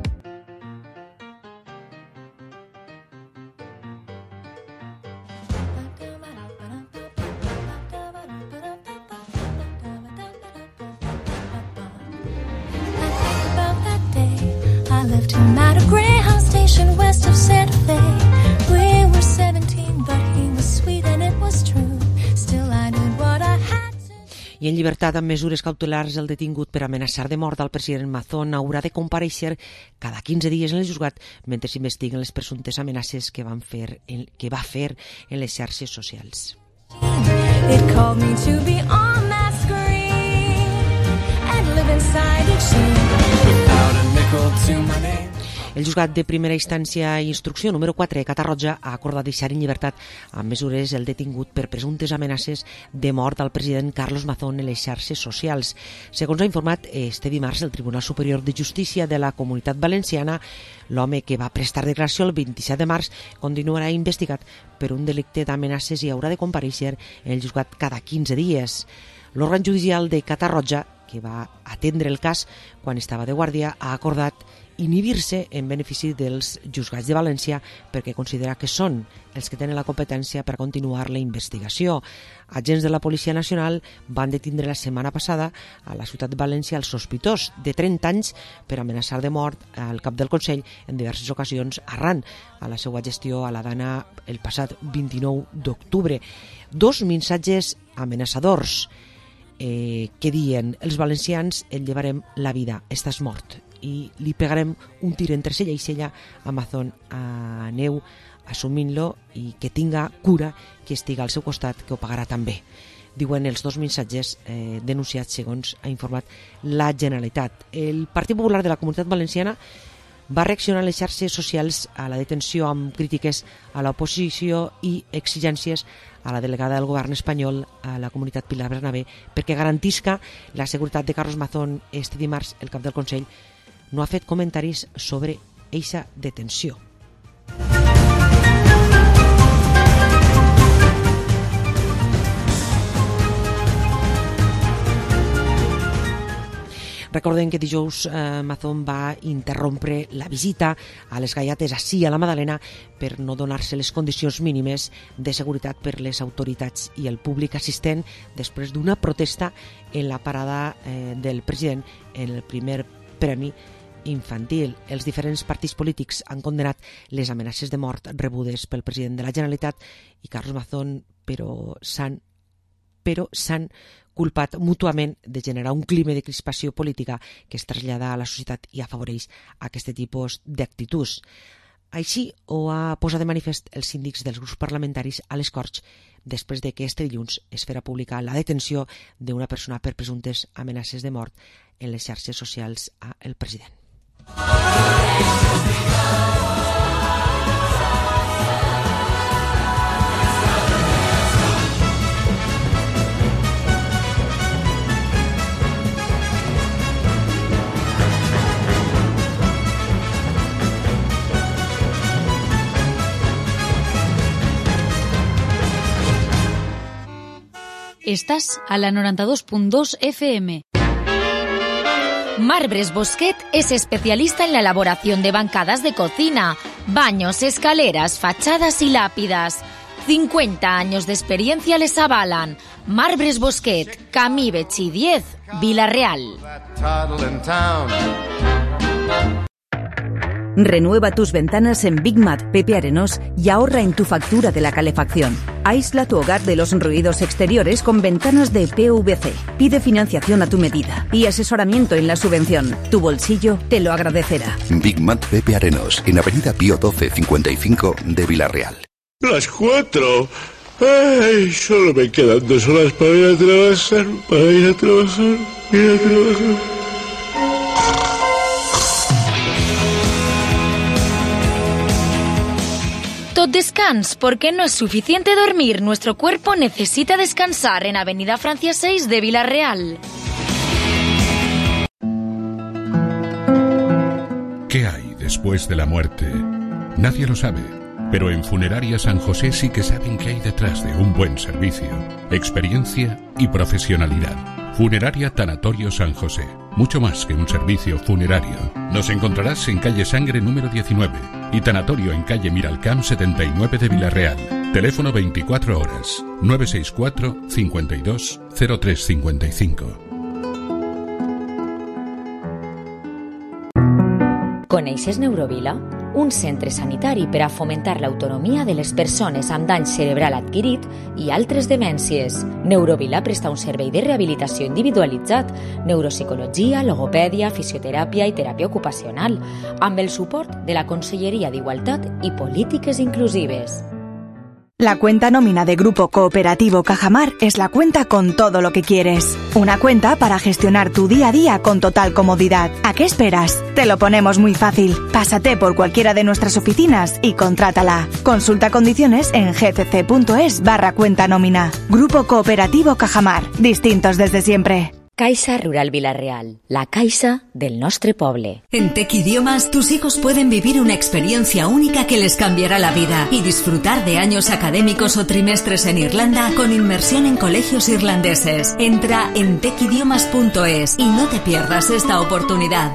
I en llibertat amb mesures cautelars, el detingut per amenaçar de mort al president Mazón haurà de comparèixer cada quinze dies en el juzgat mentre s'investiguen les presumptes amenaces que, van fer en, que va fer en les xarxes socials. It called me to be on that screen and live inside each scene without a nickel to my name. El juzgat de primera instància i instrucció número quatre, Catarroja, ha acordat deixar en llibertat amb mesures el detingut per presumptes amenaces de mort al president Carlos Mazón en les xarxes socials. Segons ha informat este dimarts el Tribunal Superior de Justícia de la Comunitat Valenciana, l'home que va prestar declaració el vint-i-set de març continuarà investigat per un delicte d'amenaces i haurà de comparèixer en el juzgat cada quinze dies. L'òrgan judicial de Catarroja, que va atendre el cas quan estava de guàrdia, ha acordat inhibir-se en benefici dels juzgats de València perquè considera que són els que tenen la competència per continuar la investigació. Agents de la Policia Nacional van detindre la setmana passada a la ciutat de València el sospitós de trenta anys per amenaçar de mort al cap del Consell en diverses ocasions arran a la seva gestió a la Dana el passat vint-i-nou d'octubre. Dos missatges amenaçadors eh, que diuen: els valencians et llevarem la vida, estàs mort, i li pegarem un tir entre cella i cella a Mazón. Aneu assumint-lo i que tinga cura, que estiga al seu costat, que ho pagarà també. Diuen els dos missatges eh, denunciats, segons ha informat la Generalitat. El Partit Popular de la Comunitat Valenciana va reaccionar a les xarxes socials a la detenció amb crítiques a l'oposició i exigències a la delegada del govern espanyol a la comunitat Pilar Bernabé perquè garantisca la seguretat de Carlos Mazón. Este dimarts el cap del Consell no ha fet comentaris sobre eixa detenció. Recordem que dijous eh, Mazón va interrompre la visita a les Gaiates ací a la Madalena per no donar-se les condicions mínimes de seguretat per les autoritats i el públic assistent després d'una protesta en la parada eh, del president en el primer premi infantil. Els diferents partits polítics han condenat les amenaces de mort rebudes pel president de la Generalitat i Carlos Mazón, però s'han però s'han culpat mútuament de generar un clima de crispació política que es trasllada a la societat i afavoreix aquest tipus d'actituds. Així ho ha posat de manifest els síndics dels grups parlamentaris a les Corts després de que este dilluns es farà pública la detenció d'una persona per presumptes amenaces de mort en les xarxes socials a el president. Estàs a la noranta-dos punt dos F M. Marbres Bosquet es especialista en la elaboración de bancadas de cocina, baños, escaleras, fachadas y lápidas. cincuenta años de experiencia les avalan. Marbres Bosquet, Camí Betxí diez, Vila-real. Renueva tus ventanas en Big Mat Pepe Arenós y ahorra en tu factura de la calefacción. Aísla tu hogar de los ruidos exteriores con ventanas de P V C. Pide financiación a tu medida y asesoramiento en la subvención. Tu bolsillo te lo agradecerá. Big Mat Pepe Arenós, en Avenida Pío doce cincuenta y cinco de Vila-real. Las cuatro. Ay, solo me quedan dos horas para ir a trabajar, para ir a trabajar, ir a trabajar. Tot descans, porque no es suficiente dormir. Nuestro cuerpo necesita descansar en Avenida Francia seis de Vila-real. ¿Qué hay después de la muerte? Nadie lo sabe, pero en Funeraria San José sí que saben qué hay detrás de un buen servicio, experiencia y profesionalidad. Funeraria Tanatorio San José, mucho más que un servicio funerario. Nos encontrarás en calle Sangre número diecinueve y Tanatorio en calle Miralcamp setenta y nueve de Vila-real. Teléfono veinticuatro horas, nueve seis cuatro, cincuenta y dos, cero tres cincuenta y cinco. Coneixes Neurovila? Un centre sanitari per a fomentar l'autonomia de les persones amb dany cerebral adquirit i altres demències. Neurovila presta un servei de rehabilitació individualitzat, neuropsicologia, logopèdia, fisioteràpia i teràpia ocupacional, amb el suport de la Conselleria d'Igualtat i Polítiques Inclusives. La cuenta nómina de Grupo Cooperativo Cajamar es la cuenta con todo lo que quieres. Una cuenta para gestionar tu día a día con total comodidad. ¿A qué esperas? Te lo ponemos muy fácil. Pásate por cualquiera de nuestras oficinas y contrátala. Consulta condiciones en gcc.es barra cuenta nómina. Grupo Cooperativo Cajamar. Distintos desde siempre. Caixa Rural Vila-real, la caixa del nostre poble. En Tec Idiomas, tus hijos pueden vivir una experiencia única que les cambiará la vida y disfrutar de años académicos o trimestres en Irlanda con inmersión en colegios irlandeses. Entra en tec idiomas punto es y no te pierdas esta oportunidad.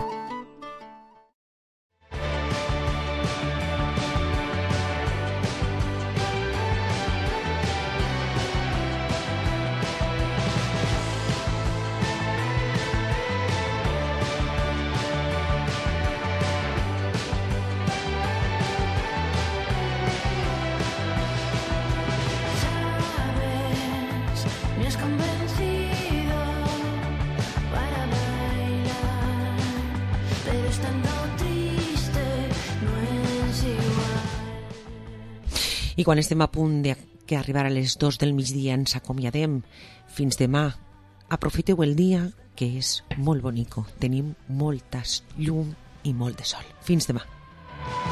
I quan estem a punt de que arribar a les dos del migdia ens acomiadem. Fins demà. Aprofiteu el dia, que és molt bonico. Tenim molta llum i molt de sol. Fins demà.